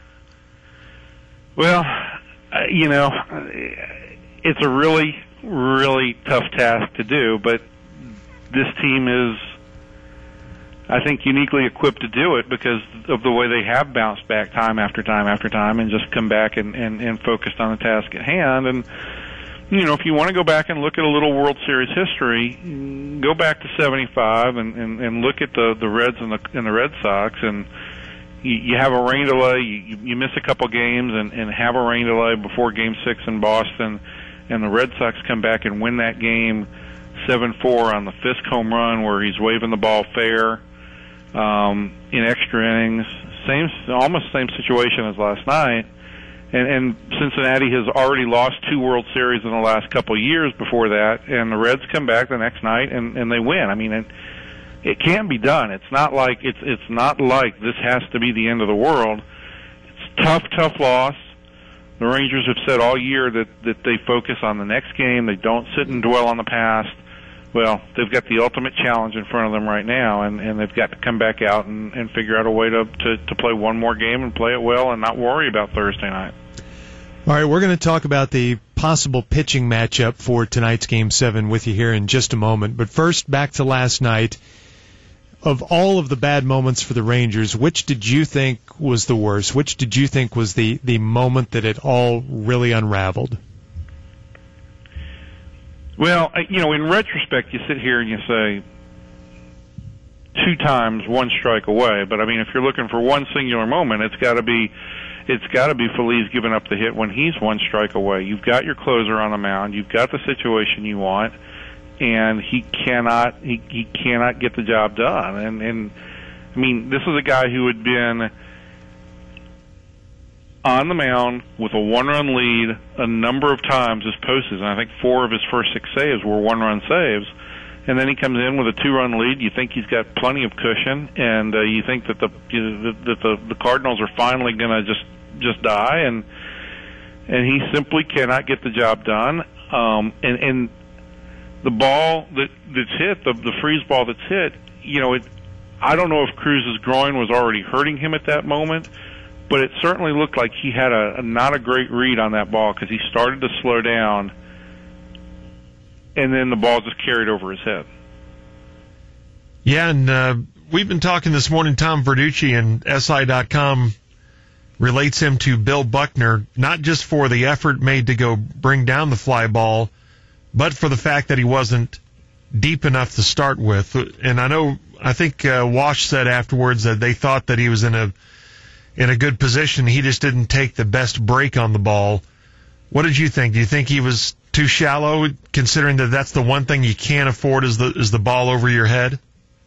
Well, uh, you know, it's a really, really tough task to do, but this team is, I think, uniquely equipped to do it because of the way they have bounced back time after time after time and just come back and, and, and focused on the task at hand. And, you know, if you want to go back and look at a little World Series history, go back to seventy-five and, and, and look at the, the Reds and the, and the Red Sox, and you, you have a rain delay, you, you miss a couple games and, and have a rain delay before Game six in Boston, and the Red Sox come back and win that game seven four on the Fisk home run where he's waving the ball fair um, in extra innings. Same, almost same situation as last night. And, and Cincinnati has already lost two World Series in the last couple of years before that, and the Reds come back the next night and, and they win. I mean, it, it can be done. It's not like it's it's not like this has to be the end of the world. It's tough, tough loss. The Rangers have said all year that that they focus on the next game. They don't sit and dwell on the past. Well, they've got the ultimate challenge in front of them right now, and, and they've got to come back out and, and figure out a way to, to, to play one more game and play it well and not worry about Thursday night. All right, we're going to talk about the possible pitching matchup for tonight's Game seven with you here in just a moment. But first, back to last night. Of all of the bad moments for the Rangers, which did you think was the worst? Which did you think was the, the moment that it all really unraveled? Well, you know, in retrospect, you sit here and you say two times, one strike away. But I mean, if you're looking for one singular moment, it's got to be, it's got to be Feliz giving up the hit when he's one strike away. You've got your closer on the mound. You've got the situation you want, and he cannot, he, he cannot get the job done. And and I mean, this is a guy who had been on the mound with a one-run lead a number of times as postseason. I think four of his first six saves were one-run saves. And then he comes in with a two-run lead. You think he's got plenty of cushion, and uh, you think that the you know, that the, the Cardinals are finally going to just just die, and and he simply cannot get the job done. Um, and and the ball that that's hit, the the freeze ball that's hit, you know, it. I don't know if Cruz's groin was already hurting him at that moment, but it certainly looked like he had a, a not a great read on that ball because he started to slow down, and then the ball just carried over his head. Yeah, and uh, we've been talking this morning. Tom Verducci and S I dot com relates him to Bill Buckner, not just for the effort made to go bring down the fly ball, but for the fact that he wasn't deep enough to start with. And I know, I think uh, Wash said afterwards that they thought that he was in a in a good position. He just didn't take the best break on the ball. What did you think? Do you think he was too shallow, considering that that's the one thing you can't afford is the is the ball over your head?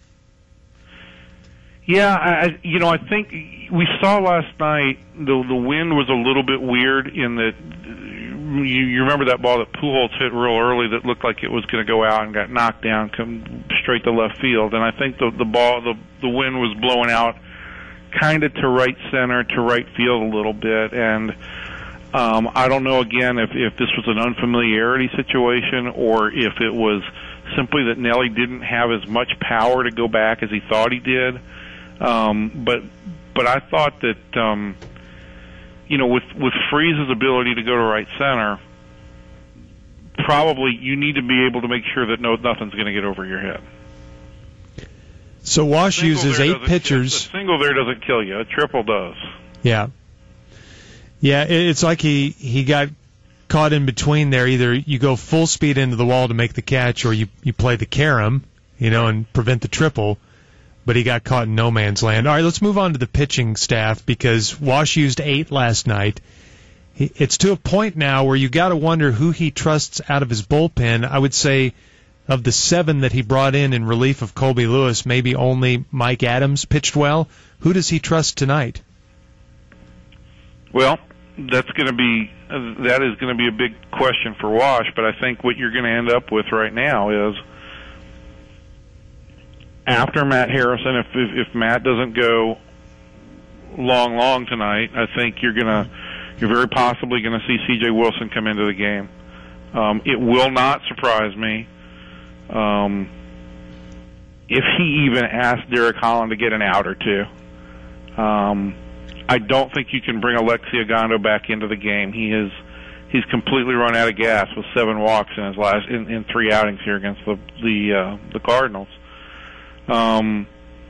Yeah, I, you know, I think we saw last night the the wind was a little bit weird in that you, you remember that ball that Pujols hit real early that looked like it was going to go out and got knocked down, come straight to left field, and I think the the ball the the wind was blowing out kind of to right center, to right field a little bit, and Um, I don't know, again, if, if this was an unfamiliarity situation or if it was simply that Nelly didn't have as much power to go back as he thought he did. Um, but but I thought that, um, you know, with, with Freese's ability to go to right center, probably you need to be able to make sure that no nothing's going to get over your head. So Wash uses eight pitchers. A single there doesn't kill you. A triple does. Yeah. Yeah, it's like he, he got caught in between there. Either you go full speed into the wall to make the catch, or you, you play the carom, you know, and prevent the triple. But he got caught in no man's land. All right, let's move on to the pitching staff because Wash used eight last night. He, it's to a point now where you got to wonder who he trusts out of his bullpen. I would say of the seven that he brought in in relief of Colby Lewis, maybe only Mike Adams pitched well. Who does he trust tonight? Well, that's going to be uh, that is going to be a big question for Wash. But I think what you're going to end up with right now is after Matt Harrison, if if, if Matt doesn't go long, long tonight, I think you're gonna you're very possibly going to see C J Wilson come into the game. Um, it will not surprise me um, if he even asks Derek Holland to get an out or two. Um, I don't think you can bring Alexi Ogando back into the game. He is he's completely run out of gas with seven walks in his last in, in three outings here against the the uh, the Cardinals. Um,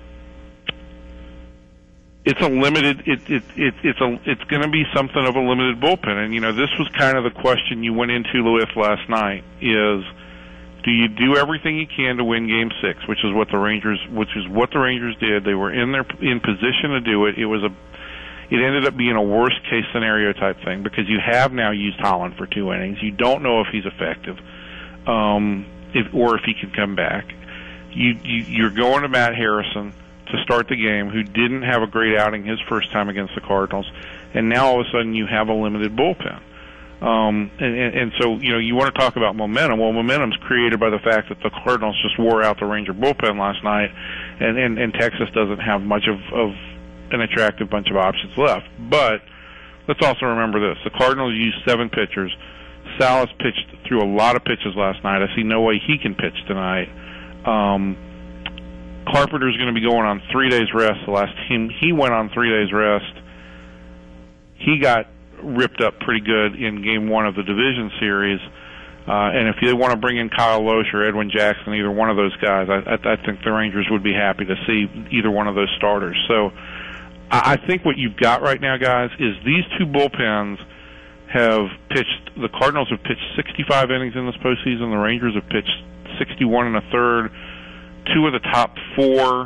it's a limited. It it, it it's a it's going to be something of a limited bullpen, and you know this was kind of the question you went into with last night: is do you do everything you can to win Game Six, which is what the Rangers, which is what the Rangers did. They were in their in position to do it. It was a It ended up being a worst-case scenario type thing because you have now used Holland for two innings. You don't know if he's effective, um, if, or if he can come back. You, you, you're going to Matt Harrison to start the game, who didn't have a great outing his first time against the Cardinals, and now all of a sudden you have a limited bullpen. Um, and, and, and so, you know, you want to talk about momentum. Well, momentum's created by the fact that the Cardinals just wore out the Ranger bullpen last night, and, and, and Texas doesn't have much of, of an attractive bunch of options left. But let's also remember this. The Cardinals used seven pitchers. Salas pitched through a lot of pitches last night. I see no way he can pitch tonight. Um, Carpenter's going to be going on three days rest. The last time he went on three days rest, he got ripped up pretty good in game one of the division series. Uh, and if they want to bring in Kyle Loesch or Edwin Jackson, either one of those guys, I, I, I think the Rangers would be happy to see either one of those starters. So I think what you've got right now, guys, is these two bullpens have pitched, the Cardinals have pitched sixty-five innings in this postseason. The Rangers have pitched sixty-one and a third. Two of the top four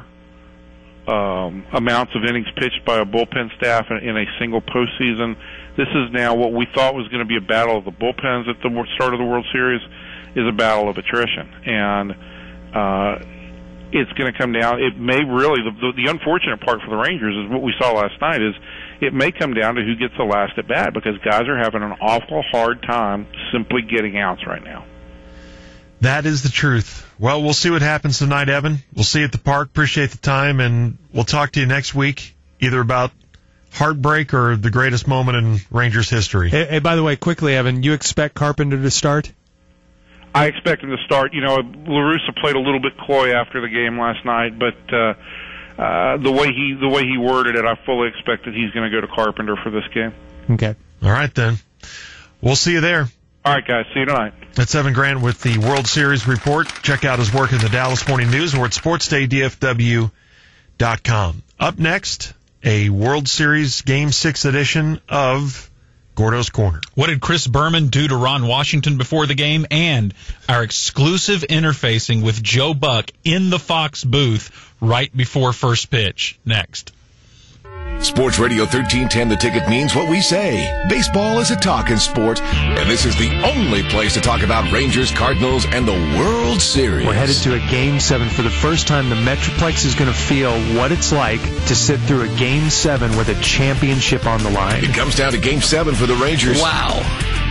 um, amounts of innings pitched by a bullpen staff in, in a single postseason. This is now what we thought was going to be a battle of the bullpens at the start of the World Series is a battle of attrition. And uh, it's going to come down. It may really, the, the, the unfortunate part for the Rangers is what we saw last night is it may come down to who gets the last at bat because guys are having an awful hard time simply getting outs right now. That is the truth. Well, we'll see what happens tonight, Evan. We'll see you at the park. Appreciate the time, and we'll talk to you next week, either about heartbreak or the greatest moment in Rangers history. Hey, hey by the way, quickly, Evan, you expect Carpenter to start? I expect him to start. You know, La Russa played a little bit coy after the game last night, but uh, uh, the way he the way he worded it, I fully expect that he's going to go to Carpenter for this game. Okay. All right, then. We'll see you there. All right, guys. See you tonight. That's Evan Grant with the World Series Report. Check out his work in the Dallas Morning News or at sports day d f w dot com. Up next, a World Series Game six edition of Gordo's Corner. What did Chris Berman do to Ron Washington before the game? And our exclusive interfacing with Joe Buck in the Fox booth right before first pitch. Next. Sports Radio thirteen ten The Ticket means what we say. Baseball is a talking sport, and this is the only place to talk about Rangers, Cardinals, and the World Series. We're headed to a Game seven. For the first time, the Metroplex is going to feel what it's like to sit through a Game seven with a championship on the line. It comes down to Game seven for the Rangers. Wow.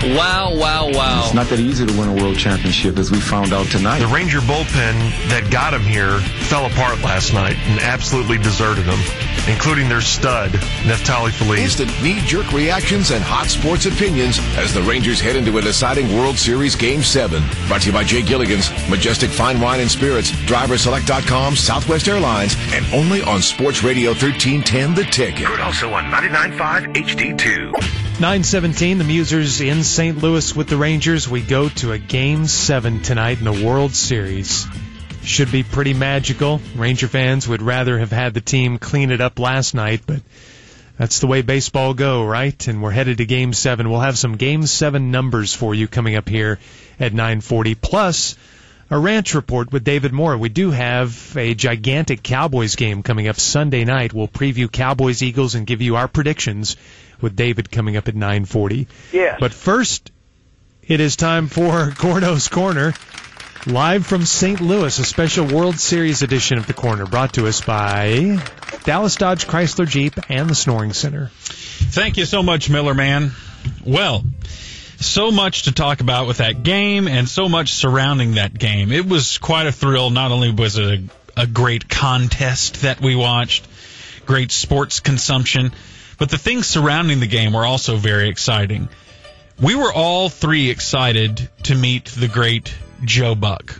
Wow, wow, wow. It's not that easy to win a world championship, as we found out tonight. The Ranger bullpen that got him here fell apart last night and absolutely deserted him, including their stud, Neftali Feliz. Instant knee-jerk reactions and hot sports opinions as the Rangers head into a deciding World Series Game seven. Brought to you by Jay Gilligan's, Majestic Fine Wine and Spirits, Driver Select dot com, Southwest Airlines, and only on Sports Radio thirteen ten The Ticket. Heard also on ninety-nine point five H D two. nine seventeen, the Musers in Saint Louis with the Rangers. We go to a Game seven tonight in the World Series. Should be pretty magical. Ranger fans would rather have had the team clean it up last night, but that's the way baseball go, right? And we're headed to Game seven. We'll have some Game seven numbers for you coming up here at nine forty, plus a Ranch Report with David Moore. We do have a gigantic Cowboys game coming up Sunday night. We'll preview Cowboys-Eagles and give you our predictions with David coming up at nine forty. Yes. But first, it is time for Gordo's Corner, live from Saint Louis, a special World Series edition of The Corner, brought to us by Dallas Dodge Chrysler Jeep and the Snoring Center. Thank you so much, Miller Man. Well, so much to talk about with that game and so much surrounding that game. It was quite a thrill. Not only was it a, a great contest that we watched, great sports consumption, but the things surrounding the game were also very exciting. We were all three excited to meet the great Joe Buck,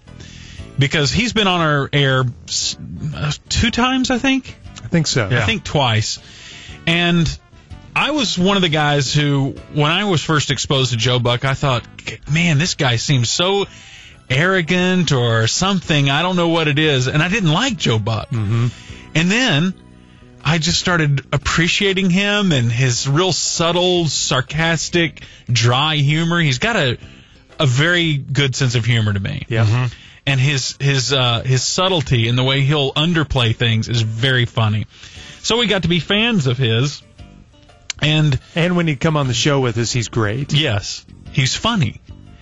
because he's been on our air two times, I think. I think so. Yeah. I think twice. And I was one of the guys who, when I was first exposed to Joe Buck, I thought, man, this guy seems so arrogant or something. I don't know what it is. And I didn't like Joe Buck. Mm-hmm. And then I just started appreciating him and his real subtle, sarcastic, dry humor. He's got a a very good sense of humor to me. Yeah. Mm-hmm. And his his uh, his subtlety and the way he'll underplay things is very funny. So we got to be fans of his. And and when he'd come on the show with us, he's great. Yes, he's funny.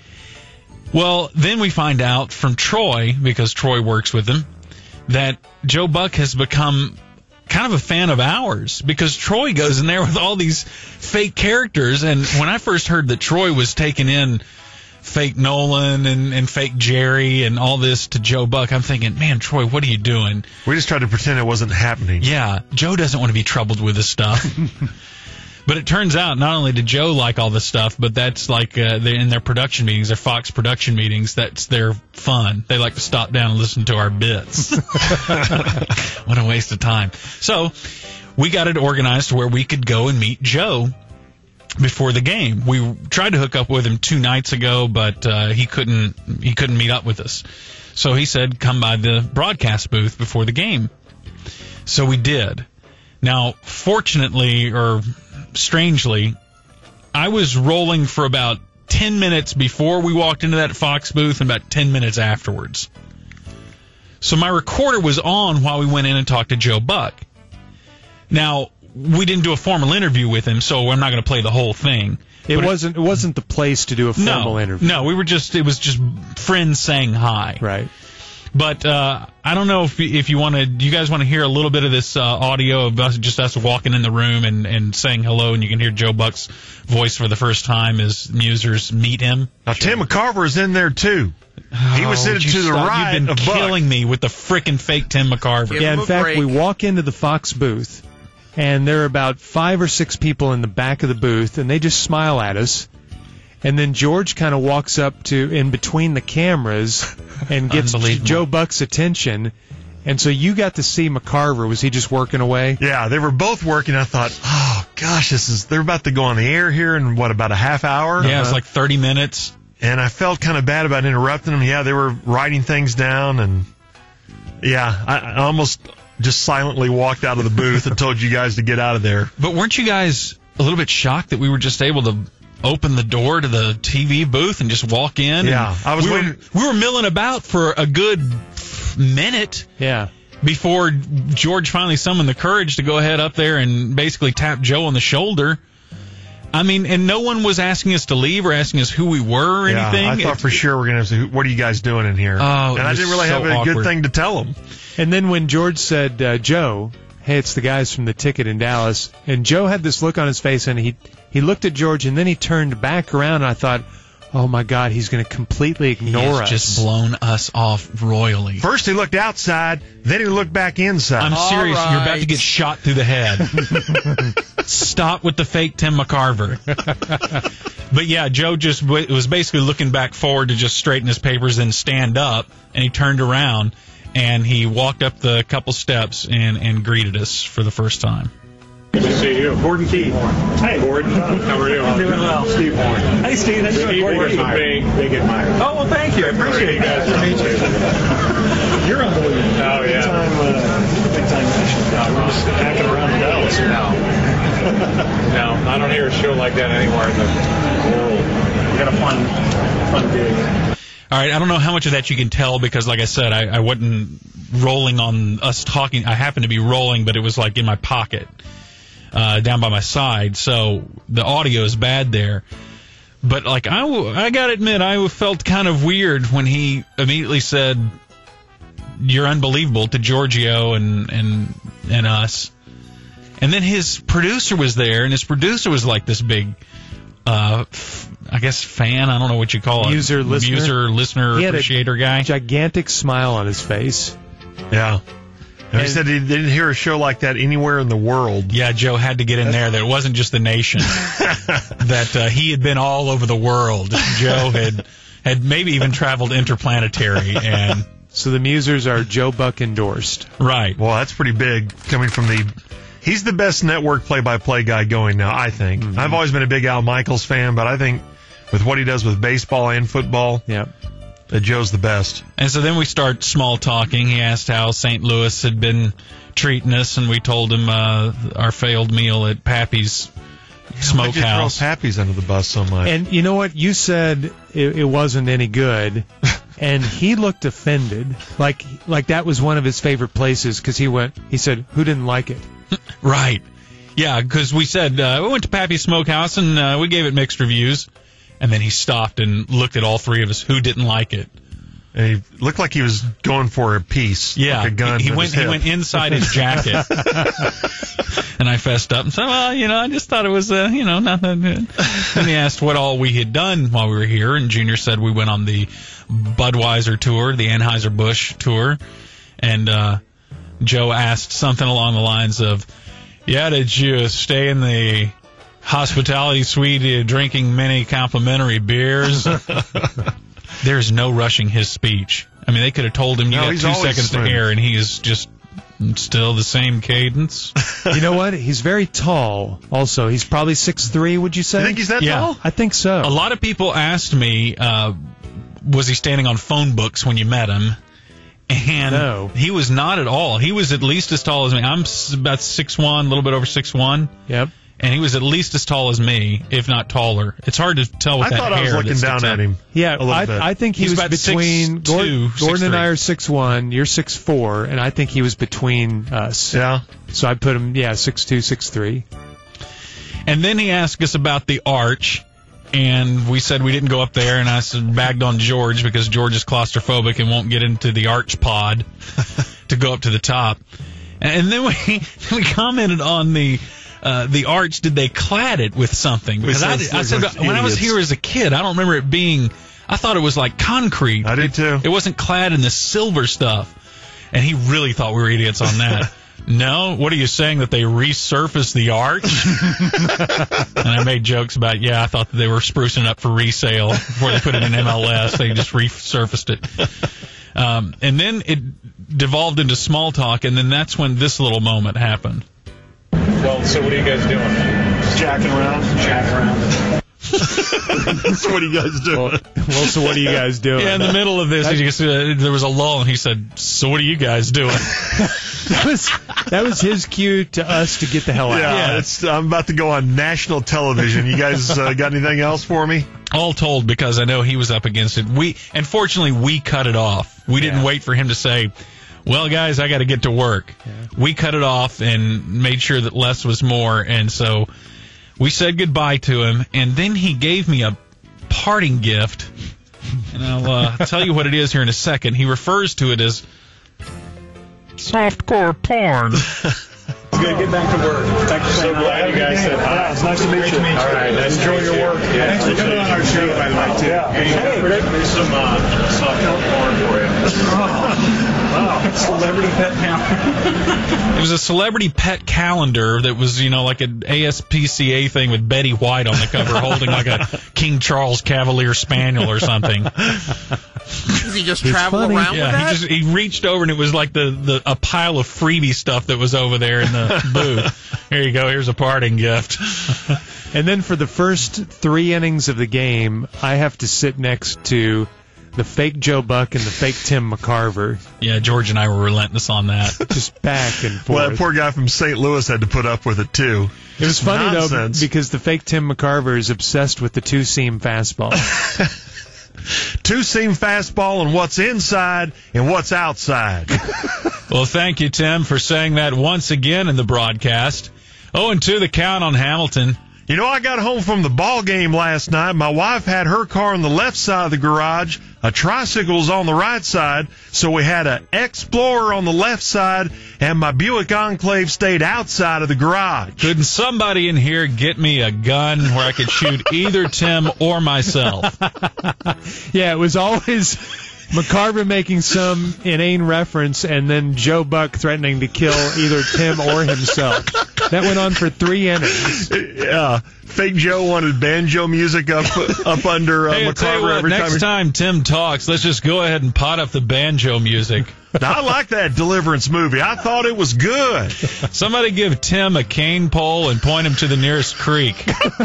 Well, then we find out from Troy, because Troy works with him, that Joe Buck has become kind of a fan of ours, because Troy goes in there with all these fake characters. And when I first heard that Troy was taking in fake Nolan and, and fake Jerry and all this to Joe Buck, I'm thinking, man, Troy, what are you doing? We just tried to pretend it wasn't happening. Yeah, Joe doesn't want to be troubled with this stuff. But it turns out not only did Joe like all this stuff, but that's like uh, they, in their production meetings, their Fox production meetings, that's their fun. They like to stop down and listen to our bits. What a waste of time. So we got it organized to where we could go and meet Joe before the game. We tried to hook up with him two nights ago, but uh, he couldn't he couldn't meet up with us. So he said, come by the broadcast booth before the game. So we did. Now, fortunately, or strangely, I was rolling for about ten minutes before we walked into that Fox booth and about ten minutes afterwards. So my recorder was on while we went in and talked to Joe Buck. Now, we didn't do a formal interview with him, so I'm not going to play the whole thing. It wasn't it wasn't the place to do a formal no, interview. No, we were just it was just friends saying hi. Right. But uh, I don't know if if you want to. Do you guys want to hear a little bit of this uh, audio of us, just us walking in the room and, and saying hello, and you can hear Joe Buck's voice for the first time as Musers meet him? Now sure. Tim McCarver is in there too. He oh, was sitting to the stop? right. You've been of killing Buck. me with the frickin' fake Tim McCarver. Give yeah, in fact, break. We walk into the Fox booth, and there are about five or six people in the back of the booth, and they just smile at us. And then George kind of walks up to in between the cameras and gets Joe Buck's attention. And so you got to see McCarver. Was he just working away? Yeah, they were both working. I thought, oh, gosh, this is they're about to go on the air here in, what, about a half hour? Yeah, uh, it's like thirty minutes. And I felt kind of bad about interrupting them. Yeah, they were writing things down. And, yeah, I, I almost just silently walked out of the booth and told you guys to get out of there. But weren't you guys a little bit shocked that we were just able to open the door to the T V booth and just walk in? Yeah, and I was we waiting. Were, we were milling about for a good minute. Yeah. Before George finally summoned the courage to go ahead up there and basically tap Joe on the shoulder. I mean, and no one was asking us to leave or asking us who we were or yeah, anything. I thought it, for sure we we're going to say, what are you guys doing in here? Oh, and I didn't really so have a awkward. good thing to tell them. And then when George said, uh, Joe, hey, it's the guys from the Ticket in Dallas. And Joe had this look on his face, and he, he looked at George, and then he turned back around, and I thought, oh, my God, he's going to completely ignore he has us. just blown us off royally. First he looked outside, then he looked back inside. I'm All serious. right. You're about to get shot through the head. Stop with the fake Tim McCarver. But, yeah, Joe just w- was basically looking back forward to just straighten his papers and stand up, and he turned around, and he walked up the couple steps and, and greeted us for the first time. Good to see you. Gordon Key. Hey, Gordon. How are you? I'm doing well. Steve Horn. Hey, Steve. Thanks for Gordon's a big, big admirer. Oh, well, thank you. I appreciate you guys. You're unbelievable. Oh, yeah. Big time, uh, big time nation. No, we're just hacking around in Dallas. No. No, I don't hear a show like that anywhere in the world. We got a fun, fun gig. All right, I don't know how much of that you can tell because, like I said, I, I wasn't rolling on us talking. I happened to be rolling, but it was like in my pocket. Uh, down by my side, so the audio is bad there. But like I, I gotta admit, I felt kind of weird when he immediately said, "You're unbelievable" to Giorgio and and and us. And then his producer was there, and his producer was like this big, uh, f- I guess fan. I don't know what you call it. User, listener, user, listener, he had appreciator a guy. Gigantic smile on his face. Yeah. And he said he didn't hear a show like that anywhere in the world. Yeah, Joe had to get in there. That it wasn't just the nation. that uh, he had been all over the world. Joe had had maybe even traveled interplanetary. And so the Musers are Joe Buck endorsed. Right. Well, that's pretty big coming from the... He's the best network play-by-play guy going now, I think. Mm-hmm. I've always been a big Al Michaels fan, but I think with what he does with baseball and football... Yeah. That Joe's the best. And so then we start small talking. He asked how Saint Louis had been treating us, and we told him uh, our failed meal at Pappy's yeah, Smokehouse. Throw Pappy's under the bus so much. And you know what? You said it, it wasn't any good, and he looked offended, like like that was one of his favorite places because he went. He said, "Who didn't like it?" Right. Yeah, because we said uh, we went to Pappy's Smokehouse and uh, we gave it mixed reviews. And then he stopped and looked at all three of us. Who didn't like it? And he looked like he was going for a piece. Yeah, like a gun. he, he went. He went inside his jacket, and I fessed up and said, "Well, you know, I just thought it was, uh, you know, not that good." And he asked what all we had done while we were here, and Junior said we went on the Budweiser tour, the Anheuser-Busch tour, and uh, Joe asked something along the lines of, "Yeah, did you stay in the hospitality suite uh, drinking many complimentary beers?" There's no rushing his speech. I mean, they could have told him you no, got two seconds smooth. to air, and he is just still the same cadence. You know what? He's very tall. Also, he's probably six three. Would you say? You think he's that yeah. tall? I think so. A lot of people asked me, uh, was he standing on phone books when you met him? And no. He was not at all. He was at least as tall as me. I'm about six one, a little bit over six one. Yep. And he was at least as tall as me, if not taller. It's hard to tell with I that thought hair. I was looking down at him. Yeah, I, I think he He's was about between six, Gordon, two, Gordon six, and I three. are six one. You're six four, and I think he was between us. Yeah. So I put him, yeah, six two, six three. And then he asked us about the arch, and we said we didn't go up there, and I said, bagged on George because George is claustrophobic and won't get into the arch pod to go up to the top. And then we we commented on the uh, the arch. Did they clad it with something? Because I, I said like when I was idiots. here as a kid, I don't remember it being. I thought it was like concrete. I did too. It wasn't clad in this silver stuff, and he really thought we were idiots on that. No, what are you saying, that they resurfaced the arch? And I made jokes about, yeah, I thought that they were sprucing it up for resale before they put it in M L S. They just resurfaced it. Um, and then it devolved into small talk, and then that's when this little moment happened. Well, so what are you guys doing? Just jacking around? Jacking around. So what are you guys doing? Well, well, so what are you guys doing? Yeah, in the middle of this, you see, uh, there was a lull, and he said, so what are you guys doing? that was that was his cue to us to get the hell out. Yeah, Yeah. It's, I'm about to go on national television. You guys uh, got anything else for me? All told, because I know he was up against it. We and fortunately, we cut it off. We didn't Yeah. wait for him to say, well, guys, I got to get to work. Yeah. We cut it off and made sure that less was more, and so we said goodbye to him, and then he gave me a parting gift, and I'll uh, tell you what it is here in a second. He refers to it as softcore porn. Good. Get back to work. Thanks for saying so glad you guys said hi. Yeah, it's nice to meet you. All right. Nice Enjoy your work. Yeah. Thanks for coming on our show, by the way, too. Yeah. Hey, hey. There's some uh, soft corn for you. Wow. Celebrity pet calendar. It was a celebrity pet calendar that was, you know, like an A S P C A thing with Betty White on the cover holding like a King Charles Cavalier Spaniel or something. Does he just It's travel funny. around yeah, with that? He, just, he reached over and it was like the, the a pile of freebie stuff that was over there in the booth. Here you go. Here's a parting gift. And then for the first three innings of the game, I have to sit next to the fake Joe Buck and the fake Tim McCarver. Yeah, George and I were relentless on that. Just back and forth. Well, that poor guy from Saint Louis had to put up with it, too. It was funny, Nonsense. though, because the fake Tim McCarver is obsessed with the two-seam fastball. Two-seam fastball and what's inside and what's outside. Well, thank you, Tim, for saying that once again in the broadcast. oh and two the count on Hamilton. You know, I got home from the ball game last night. My wife had her car on the left side of the garage. A tricycle's on the right side. So we had an Explorer on the left side, and my Buick Enclave stayed outside of the garage. Couldn't somebody in here get me a gun where I could shoot either Tim or myself? Yeah, it was always McCarver making some inane reference and then Joe Buck threatening to kill either Tim or himself. That went on for three innings. Yeah, fake Joe wanted banjo music up up under uh, Hey, I'll tell you McCarver what, every next time. he- time Tim talks, let's just go ahead and pot up the banjo music. Now, I like that Deliverance movie. I thought it was good. Somebody give Tim a cane pole and point him to the nearest creek.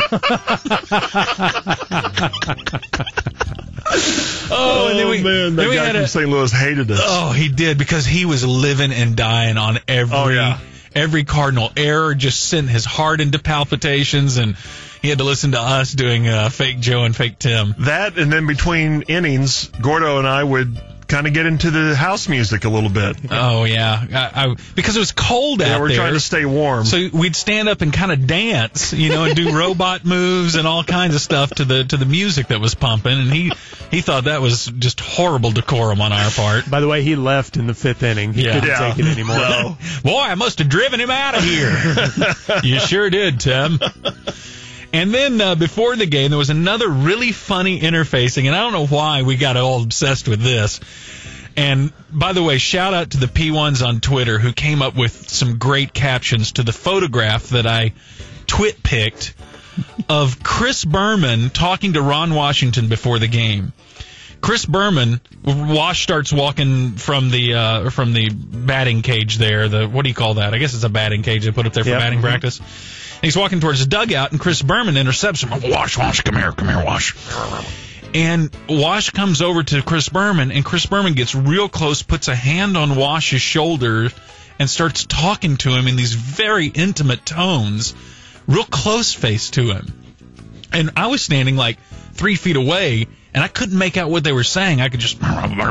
Oh, and then we, man, that then we guy had from a, Saint Louis hated us. Oh, he did, because he was living and dying on every Oh, yeah. every Cardinal error, just sent his heart into palpitations, and he had to listen to us doing uh, fake Joe and fake Tim. That, and then between innings, Gordo and I would kind of get into the house music a little bit. Oh, yeah. I, I, because it was cold Yeah, out we're there. trying to stay warm. So we'd stand up and kind of dance, you know, and do robot moves and all kinds of stuff to the to the music that was pumping. And he, he thought that was just horrible decorum on our part. By the way, he left in the fifth inning. He Yeah. couldn't Yeah. take it anymore. No. Boy, I must have driven him out of here. You sure did, Tim. And then uh, before the game, there was another really funny interfacing, and I don't know why we got all obsessed with this. And, by the way, shout out to the P ones on Twitter who came up with some great captions to the photograph that I twit-picked of Chris Berman talking to Ron Washington before the game. Chris Berman, Wash starts walking from the uh, from the batting cage there. The what do you call that? I guess it's a batting cage they put up there for Yep. batting practice. And he's walking towards the dugout, and Chris Berman intercepts him. Wash, Wash, come here, come here, Wash. And Wash comes over to Chris Berman, and Chris Berman gets real close, puts a hand on Wash's shoulder, and starts talking to him in these very intimate tones, real close face to him. And I was standing like three feet away, and I couldn't make out what they were saying. I could just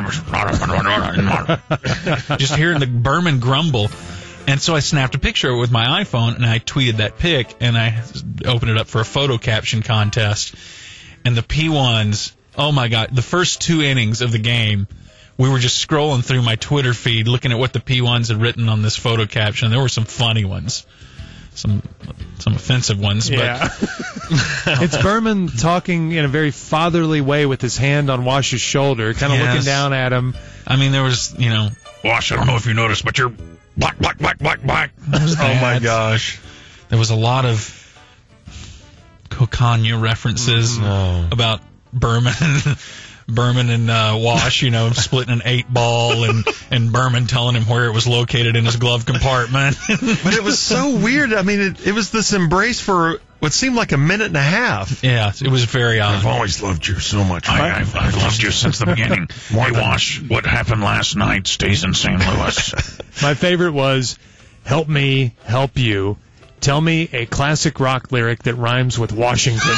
just hearing the Berman grumble. And so I snapped a picture of it with my iPhone, and I tweeted that pic, and I opened it up for a photo caption contest. And the P ones, oh my God, the first two innings of the game, we were just scrolling through my Twitter feed, looking at what the P ones had written on this photo caption. There were some funny ones, some some offensive ones. Yeah. But It's Berman talking in a very fatherly way with his hand on Wash's shoulder, kind of Yes. looking down at him. I mean, there was, you know, Wash, I don't know if you noticed, but you're black, black, black, black, black. Oh, my gosh. There was a lot of Kokanya references No. about Berman, Berman and uh, Wash, you know, splitting an eight ball, and, and Berman telling him where it was located in his glove compartment. But it was so weird. I mean, it, it was this embrace for what seemed like a minute and a half. Yeah, it was very odd. I've always loved you so much. I, I've, I've loved you since the beginning. Hey, Wash, what happened last night stays in Saint Louis. My favorite was, "Help me, help you. Tell me a classic rock lyric that rhymes with Washington."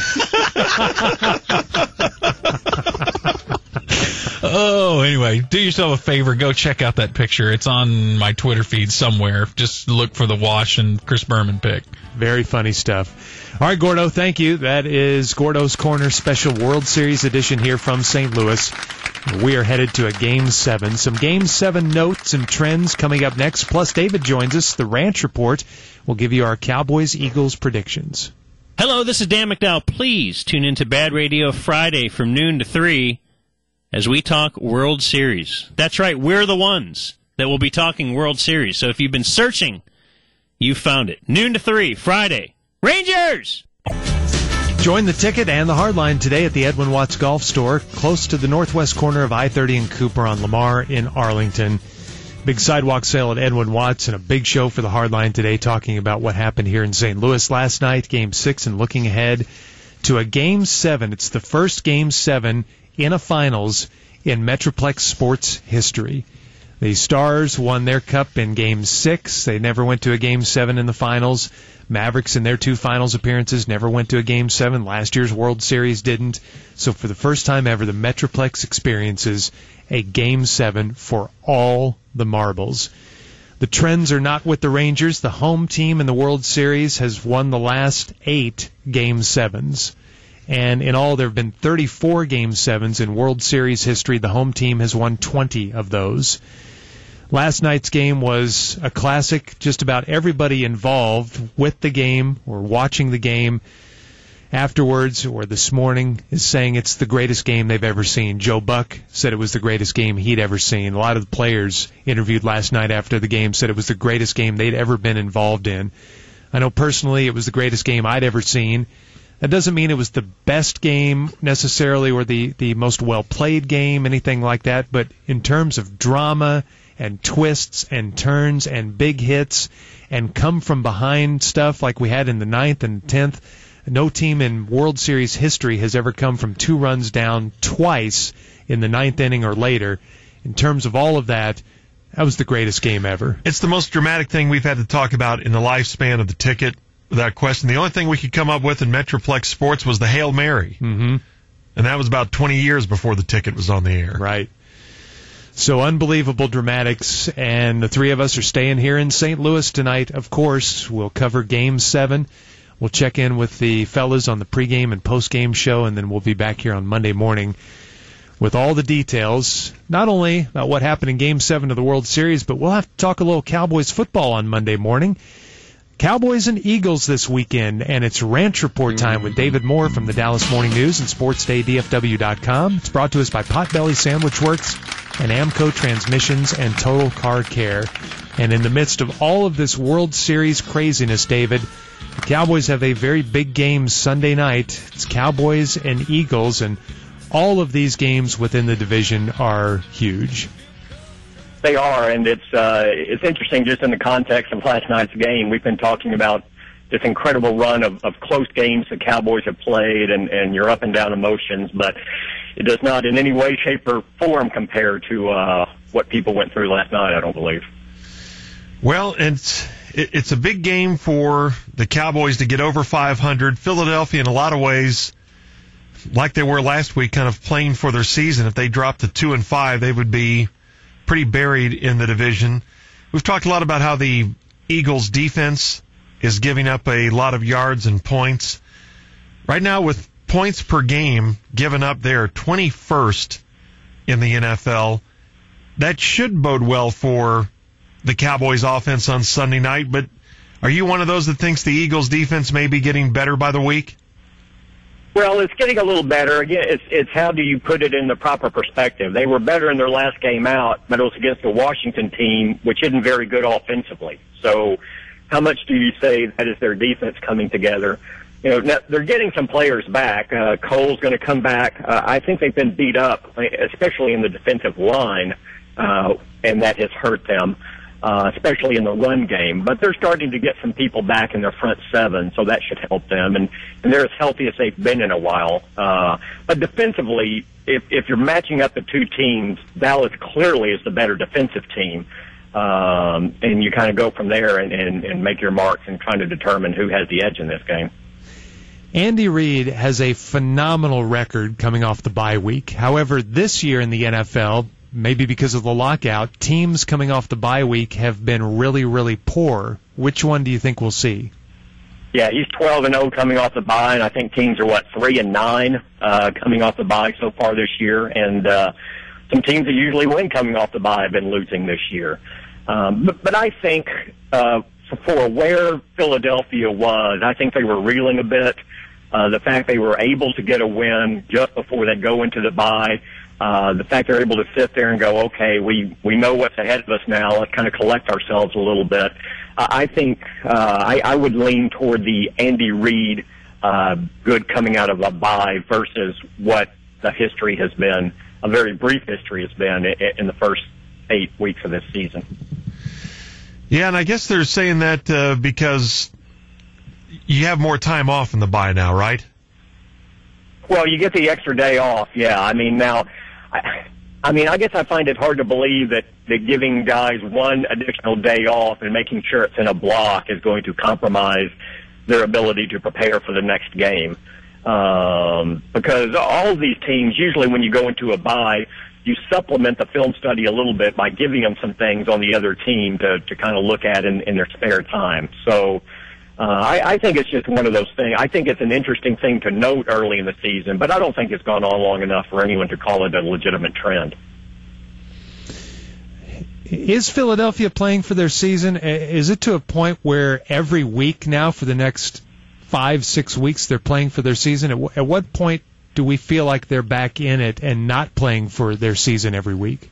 Oh, anyway, do yourself a favor. Go check out that picture. It's on my Twitter feed somewhere. Just look for the Wash and Chris Berman pic. Very funny stuff. All right, Gordo, thank you. That is Gordo's Corner Special World Series edition here from Saint Louis. We are headed to a Game seven. Some Game seven notes and trends coming up next. Plus, David joins us. The Ranch Report will give you our Cowboys-Eagles predictions. Hello, this is Dan McDowell. Please tune into Bad Radio Friday from noon to three as we talk World Series. That's right, we're the ones that will be talking World Series. So if you've been searching, you found it. Noon to three, Friday. Rangers! Join the ticket and the hardline today at the Edwin Watts Golf Store, close to the northwest corner of I thirty and Cooper on Lamar in Arlington. Big sidewalk sale at Edwin Watts and a big show for the hardline today, talking about what happened here in Saint Louis last night, Game six, and looking ahead to a Game seven. It's the first Game seven in a finals in Metroplex sports history. The Stars won their cup in Game six. They never went to a Game seven in the finals. Mavericks in their two finals appearances never went to a Game seven. Last year's World Series didn't. So for the first time ever, the Metroplex experiences a Game seven for all the marbles. The trends are not with the Rangers. The home team in the World Series has won the last eight Game sevens. And in all, there have been thirty-four Game sevens in World Series history. The home team has won twenty of those. Last night's game was a classic. Just about everybody involved with the game or watching the game afterwards or this morning is saying it's the greatest game they've ever seen. Joe Buck said it was the greatest game he'd ever seen. A lot of the players interviewed last night after the game said it was the greatest game they'd ever been involved in. I know personally it was the greatest game I'd ever seen. That doesn't mean it was the best game necessarily or the, the most well-played game, anything like that, but in terms of drama and twists and turns and big hits and come-from-behind stuff like we had in the ninth and tenth, no team in World Series history has ever come from two runs down twice in the ninth inning or later. In terms of all of that, that was the greatest game ever. It's the most dramatic thing we've had to talk about in the lifespan of the ticket, without question. The only thing we could come up with in Metroplex Sports was the Hail Mary. Mm-hmm. And that was about twenty years before the ticket was on the air. Right. So unbelievable dramatics, and the three of us are staying here in Saint Louis tonight. Of course, we'll cover Game seven. We'll check in with the fellas on the pregame and postgame show, and then we'll be back here on Monday morning with all the details, not only about what happened in Game seven of the World Series, but we'll have to talk a little Cowboys football on Monday morning. Cowboys and Eagles this weekend, and it's Ranch Report time with David Moore from the Dallas Morning News and sports day D F W dot com. It's brought to us by Potbelly Sandwich Works and Amco Transmissions and Total Car Care. And in the midst of all of this World Series craziness, David, the Cowboys have a very big game Sunday night. It's Cowboys and Eagles, and all of these games within the division are huge. They are, and it's uh, it's interesting just in the context of last night's game. We've been talking about this incredible run of, of close games the Cowboys have played, and, and your up and down emotions, but it does not in any way, shape, or form compare to uh, what people went through last night, I don't believe. Well, it's it's a big game for the Cowboys to get over five hundred. Philadelphia, in a lot of ways, like they were last week, kind of playing for their season. If they dropped to two and five, they would be pretty buried in the division. We've talked a lot about how the Eagles' defense is giving up a lot of yards and points. Right now, with points per game given up, they're twenty-first in the N F L. That should bode well for the Cowboys' offense on Sunday night, but are you one of those that thinks the Eagles' defense may be getting better by the week? Well, it's getting a little better. Again, it's it's how do you put it in the proper perspective? They were better in their last game out, but it was against a Washington team which isn't very good offensively. So how much do you say that is their defense coming together? You know, now, they're getting some players back. Uh, Cole's going to come back. Uh, I think they've been beat up, especially in the defensive line, uh, and that has hurt them. Uh, especially in the run game, but they're starting to get some people back in their front seven, so that should help them, and, and they're as healthy as they've been in a while. Uh, but defensively, if, if you're matching up the two teams, Dallas clearly is the better defensive team, um, and you kind of go from there and, and, and make your marks and trying to determine who has the edge in this game. Andy Reid has a phenomenal record coming off the bye week. However, this year in the N F L, maybe because of the lockout, teams coming off the bye week have been really, really poor. Which one do you think we'll see? Yeah, he's twelve and oh coming off the bye, and I think teams are, what, three and nine uh, coming off the bye so far this year. And uh, some teams that usually win coming off the bye have been losing this year. Um, but, but I think uh, for, for where Philadelphia was, I think they were reeling a bit. Uh, the fact they were able to get a win just before they go into the bye, uh, the fact they're able to sit there and go, okay, we, we know what's ahead of us now. Let's kind of collect ourselves a little bit. Uh, I think uh, I, I would lean toward the Andy Reid uh, good coming out of a bye versus what the history has been, a very brief history has been in, in the first eight weeks of this season. Yeah, and I guess they're saying that uh, because you have more time off in the bye now, right? Well, you get the extra day off, yeah. I mean, now, I, I mean, I guess I find it hard to believe that, that giving guys one additional day off and making sure it's in a block is going to compromise their ability to prepare for the next game. Um, because all of these teams, usually when you go into a bye, you supplement the film study a little bit by giving them some things on the other team to, to kind of look at in, in their spare time. So uh, I, I think it's just one of those things. I think it's an interesting thing to note early in the season, but I don't think it's gone on long enough for anyone to call it a legitimate trend. Is Philadelphia playing for their season? Is it to a point where every week now for the next five, six weeks they're playing for their season? At, at what point do we feel like they're back in it and not playing for their season every week?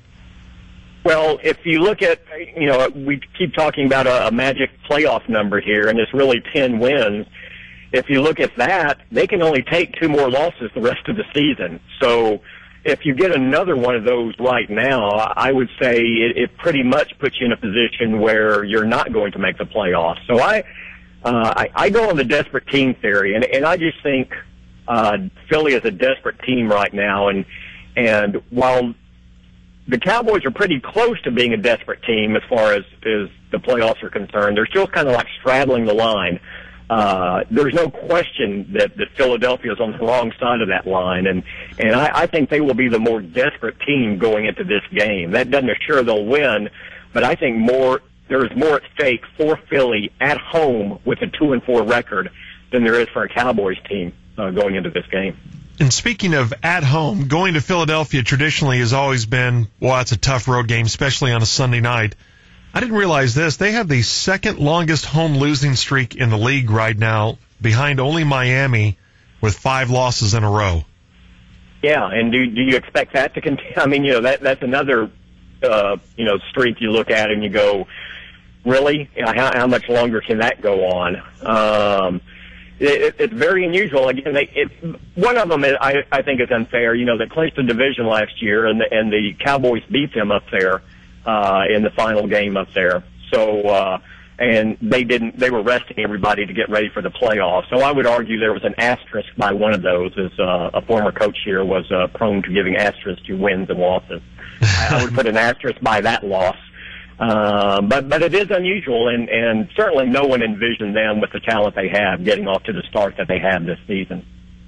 Well, if you look at, you know, we keep talking about a, a magic playoff number here, and it's really ten wins. If you look at that, they can only take two more losses the rest of the season. So if you get another one of those right now, I would say it, it pretty much puts you in a position where you're not going to make the playoffs. So I, uh, I, I go on the desperate team theory, and, and I just think Uh, Philly is a desperate team right now, and and while the Cowboys are pretty close to being a desperate team as far as, as the playoffs are concerned, they're still kind of like straddling the line. Uh, there's no question that, that Philadelphia is on the wrong side of that line, and and I, I think they will be the more desperate team going into this game. That doesn't assure they'll win, but I think more there is more at stake for Philly at home with a two and four record than there is for a Cowboys team Uh, going into this game. And speaking of at home, going to Philadelphia traditionally has always been, well, it's a tough road game, especially on a Sunday night. I didn't realize this. They have the second longest home losing streak in the league right now, behind only Miami with five losses in a row. Yeah, and do do you expect that to continue? I mean, you know, that that's another, uh, you know, streak you look at and you go, really? How, how much longer can that go on? Um It, it's very unusual. Again, they, it, one of them is, I, I think is unfair. You know, they clinched the division last year, and the, and the Cowboys beat them up there uh, in the final game up there. So, uh, and they didn't. They were resting everybody to get ready for the playoffs. So I would argue there was an asterisk by one of those, as uh, a former coach here was uh, prone to giving asterisks to wins and losses. I would put an asterisk by that loss. Uh, but but it is unusual, and, and certainly no one envisioned them with the talent they have getting off to the start that they have this season.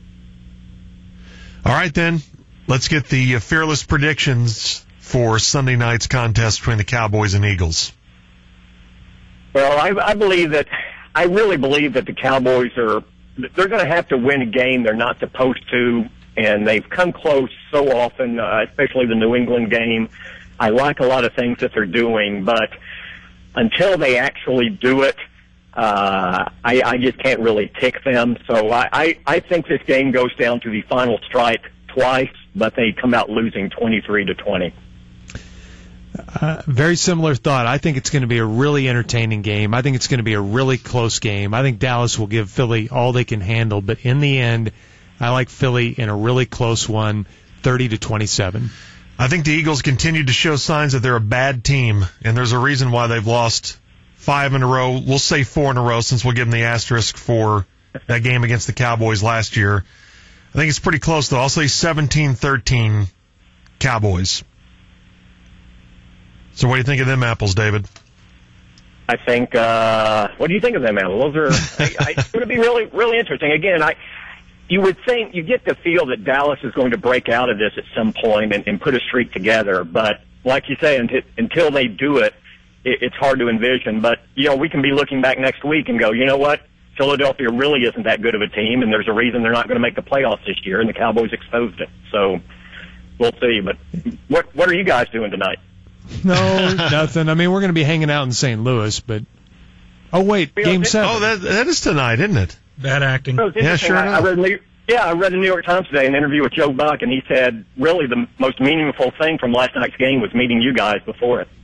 All right, then. Let's get the uh, fearless predictions for Sunday night's contest between the Cowboys and Eagles. Well, I, I believe that I really believe that the Cowboys are they're going to have to win a game they're not supposed to, and they've come close so often, uh, especially the New England game. I like a lot of things that they're doing, but until they actually do it, uh, I, I just can't really pick them. So I, I, I think this game goes down to the final strike twice, but they come out losing twenty-three to twenty. Uh, very similar thought. I think it's going to be a really entertaining game. I think it's going to be a really close game. I think Dallas will give Philly all they can handle, but in the end, I like Philly in a really close one, thirty to twenty-seven. I think the Eagles continue to show signs that they're a bad team, and there's a reason why they've lost five in a row. We'll say four in a row since we'll give them the asterisk for that game against the Cowboys last year. I think it's pretty close, though. I'll say seventeen thirteen Cowboys. So what do you think of them apples, David? I think, uh, what do you think of them apples? Those are, I, I, it's going to be really, really interesting. Again, I, You would think, you get the feel that Dallas is going to break out of this at some point and, and put a streak together. But like you say, until, until they do it, it, it's hard to envision. But, you know, we can be looking back next week and go, you know what? Philadelphia really isn't that good of a team, and there's a reason they're not going to make the playoffs this year, and the Cowboys exposed it. So we'll see. But what what are you guys doing tonight? No, nothing. I mean, we're going to be hanging out in Saint Louis, but oh wait, game seven. Oh, that that is tonight, isn't it? Bad acting. So it's Yeah, interesting. sure I, I enough. read in the, yeah, I read in the New York Times today an interview with Joe Buck, and he said really the most meaningful thing from last night's game was meeting you guys before it.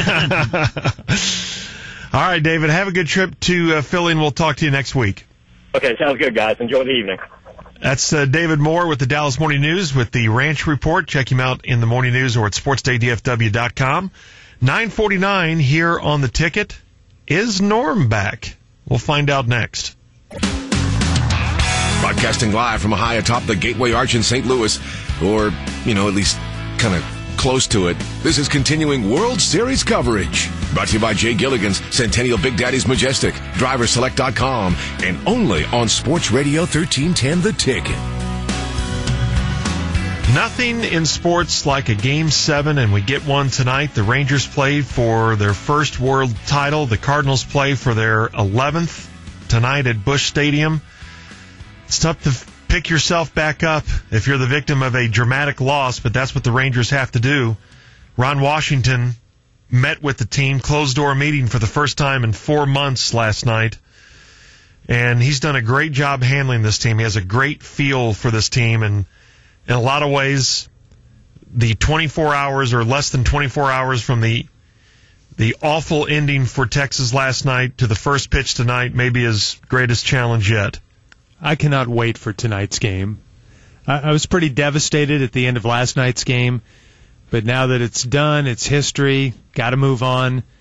All right, David, have a good trip to uh, Philly, and we'll talk to you next week. Okay, sounds good, guys. Enjoy the evening. That's uh, David Moore with the Dallas Morning News with the Ranch Report. Check him out in the Morning News or at sports day d f w dot com. nine forty-nine here on the Ticket. Is Norm back? We'll find out next. Broadcasting live from high atop the Gateway Arch in Saint Louis, or, you know, at least kind of close to it. This is continuing World Series coverage. Brought to you by Jay Gilligan's Centennial Big Daddy's Majestic, driver select dot com, and only on Sports Radio thirteen ten The Ticket. Nothing in sports like a Game seven, and we get one tonight. The Rangers play for their first world title. The Cardinals play for their eleventh tonight at Busch Stadium. It's tough to pick yourself back up if you're the victim of a dramatic loss, but that's what the Rangers have to do. Ron Washington met with the team, closed-door meeting for the first time in four months last night, and he's done a great job handling this team. He has a great feel for this team, and in a lot of ways, the twenty-four hours or less than twenty-four hours from the the awful ending for Texas last night to the first pitch tonight may be his greatest challenge yet. I cannot wait for tonight's game. I, I was pretty devastated at the end of last night's game, but now that it's done, it's history, got to move on.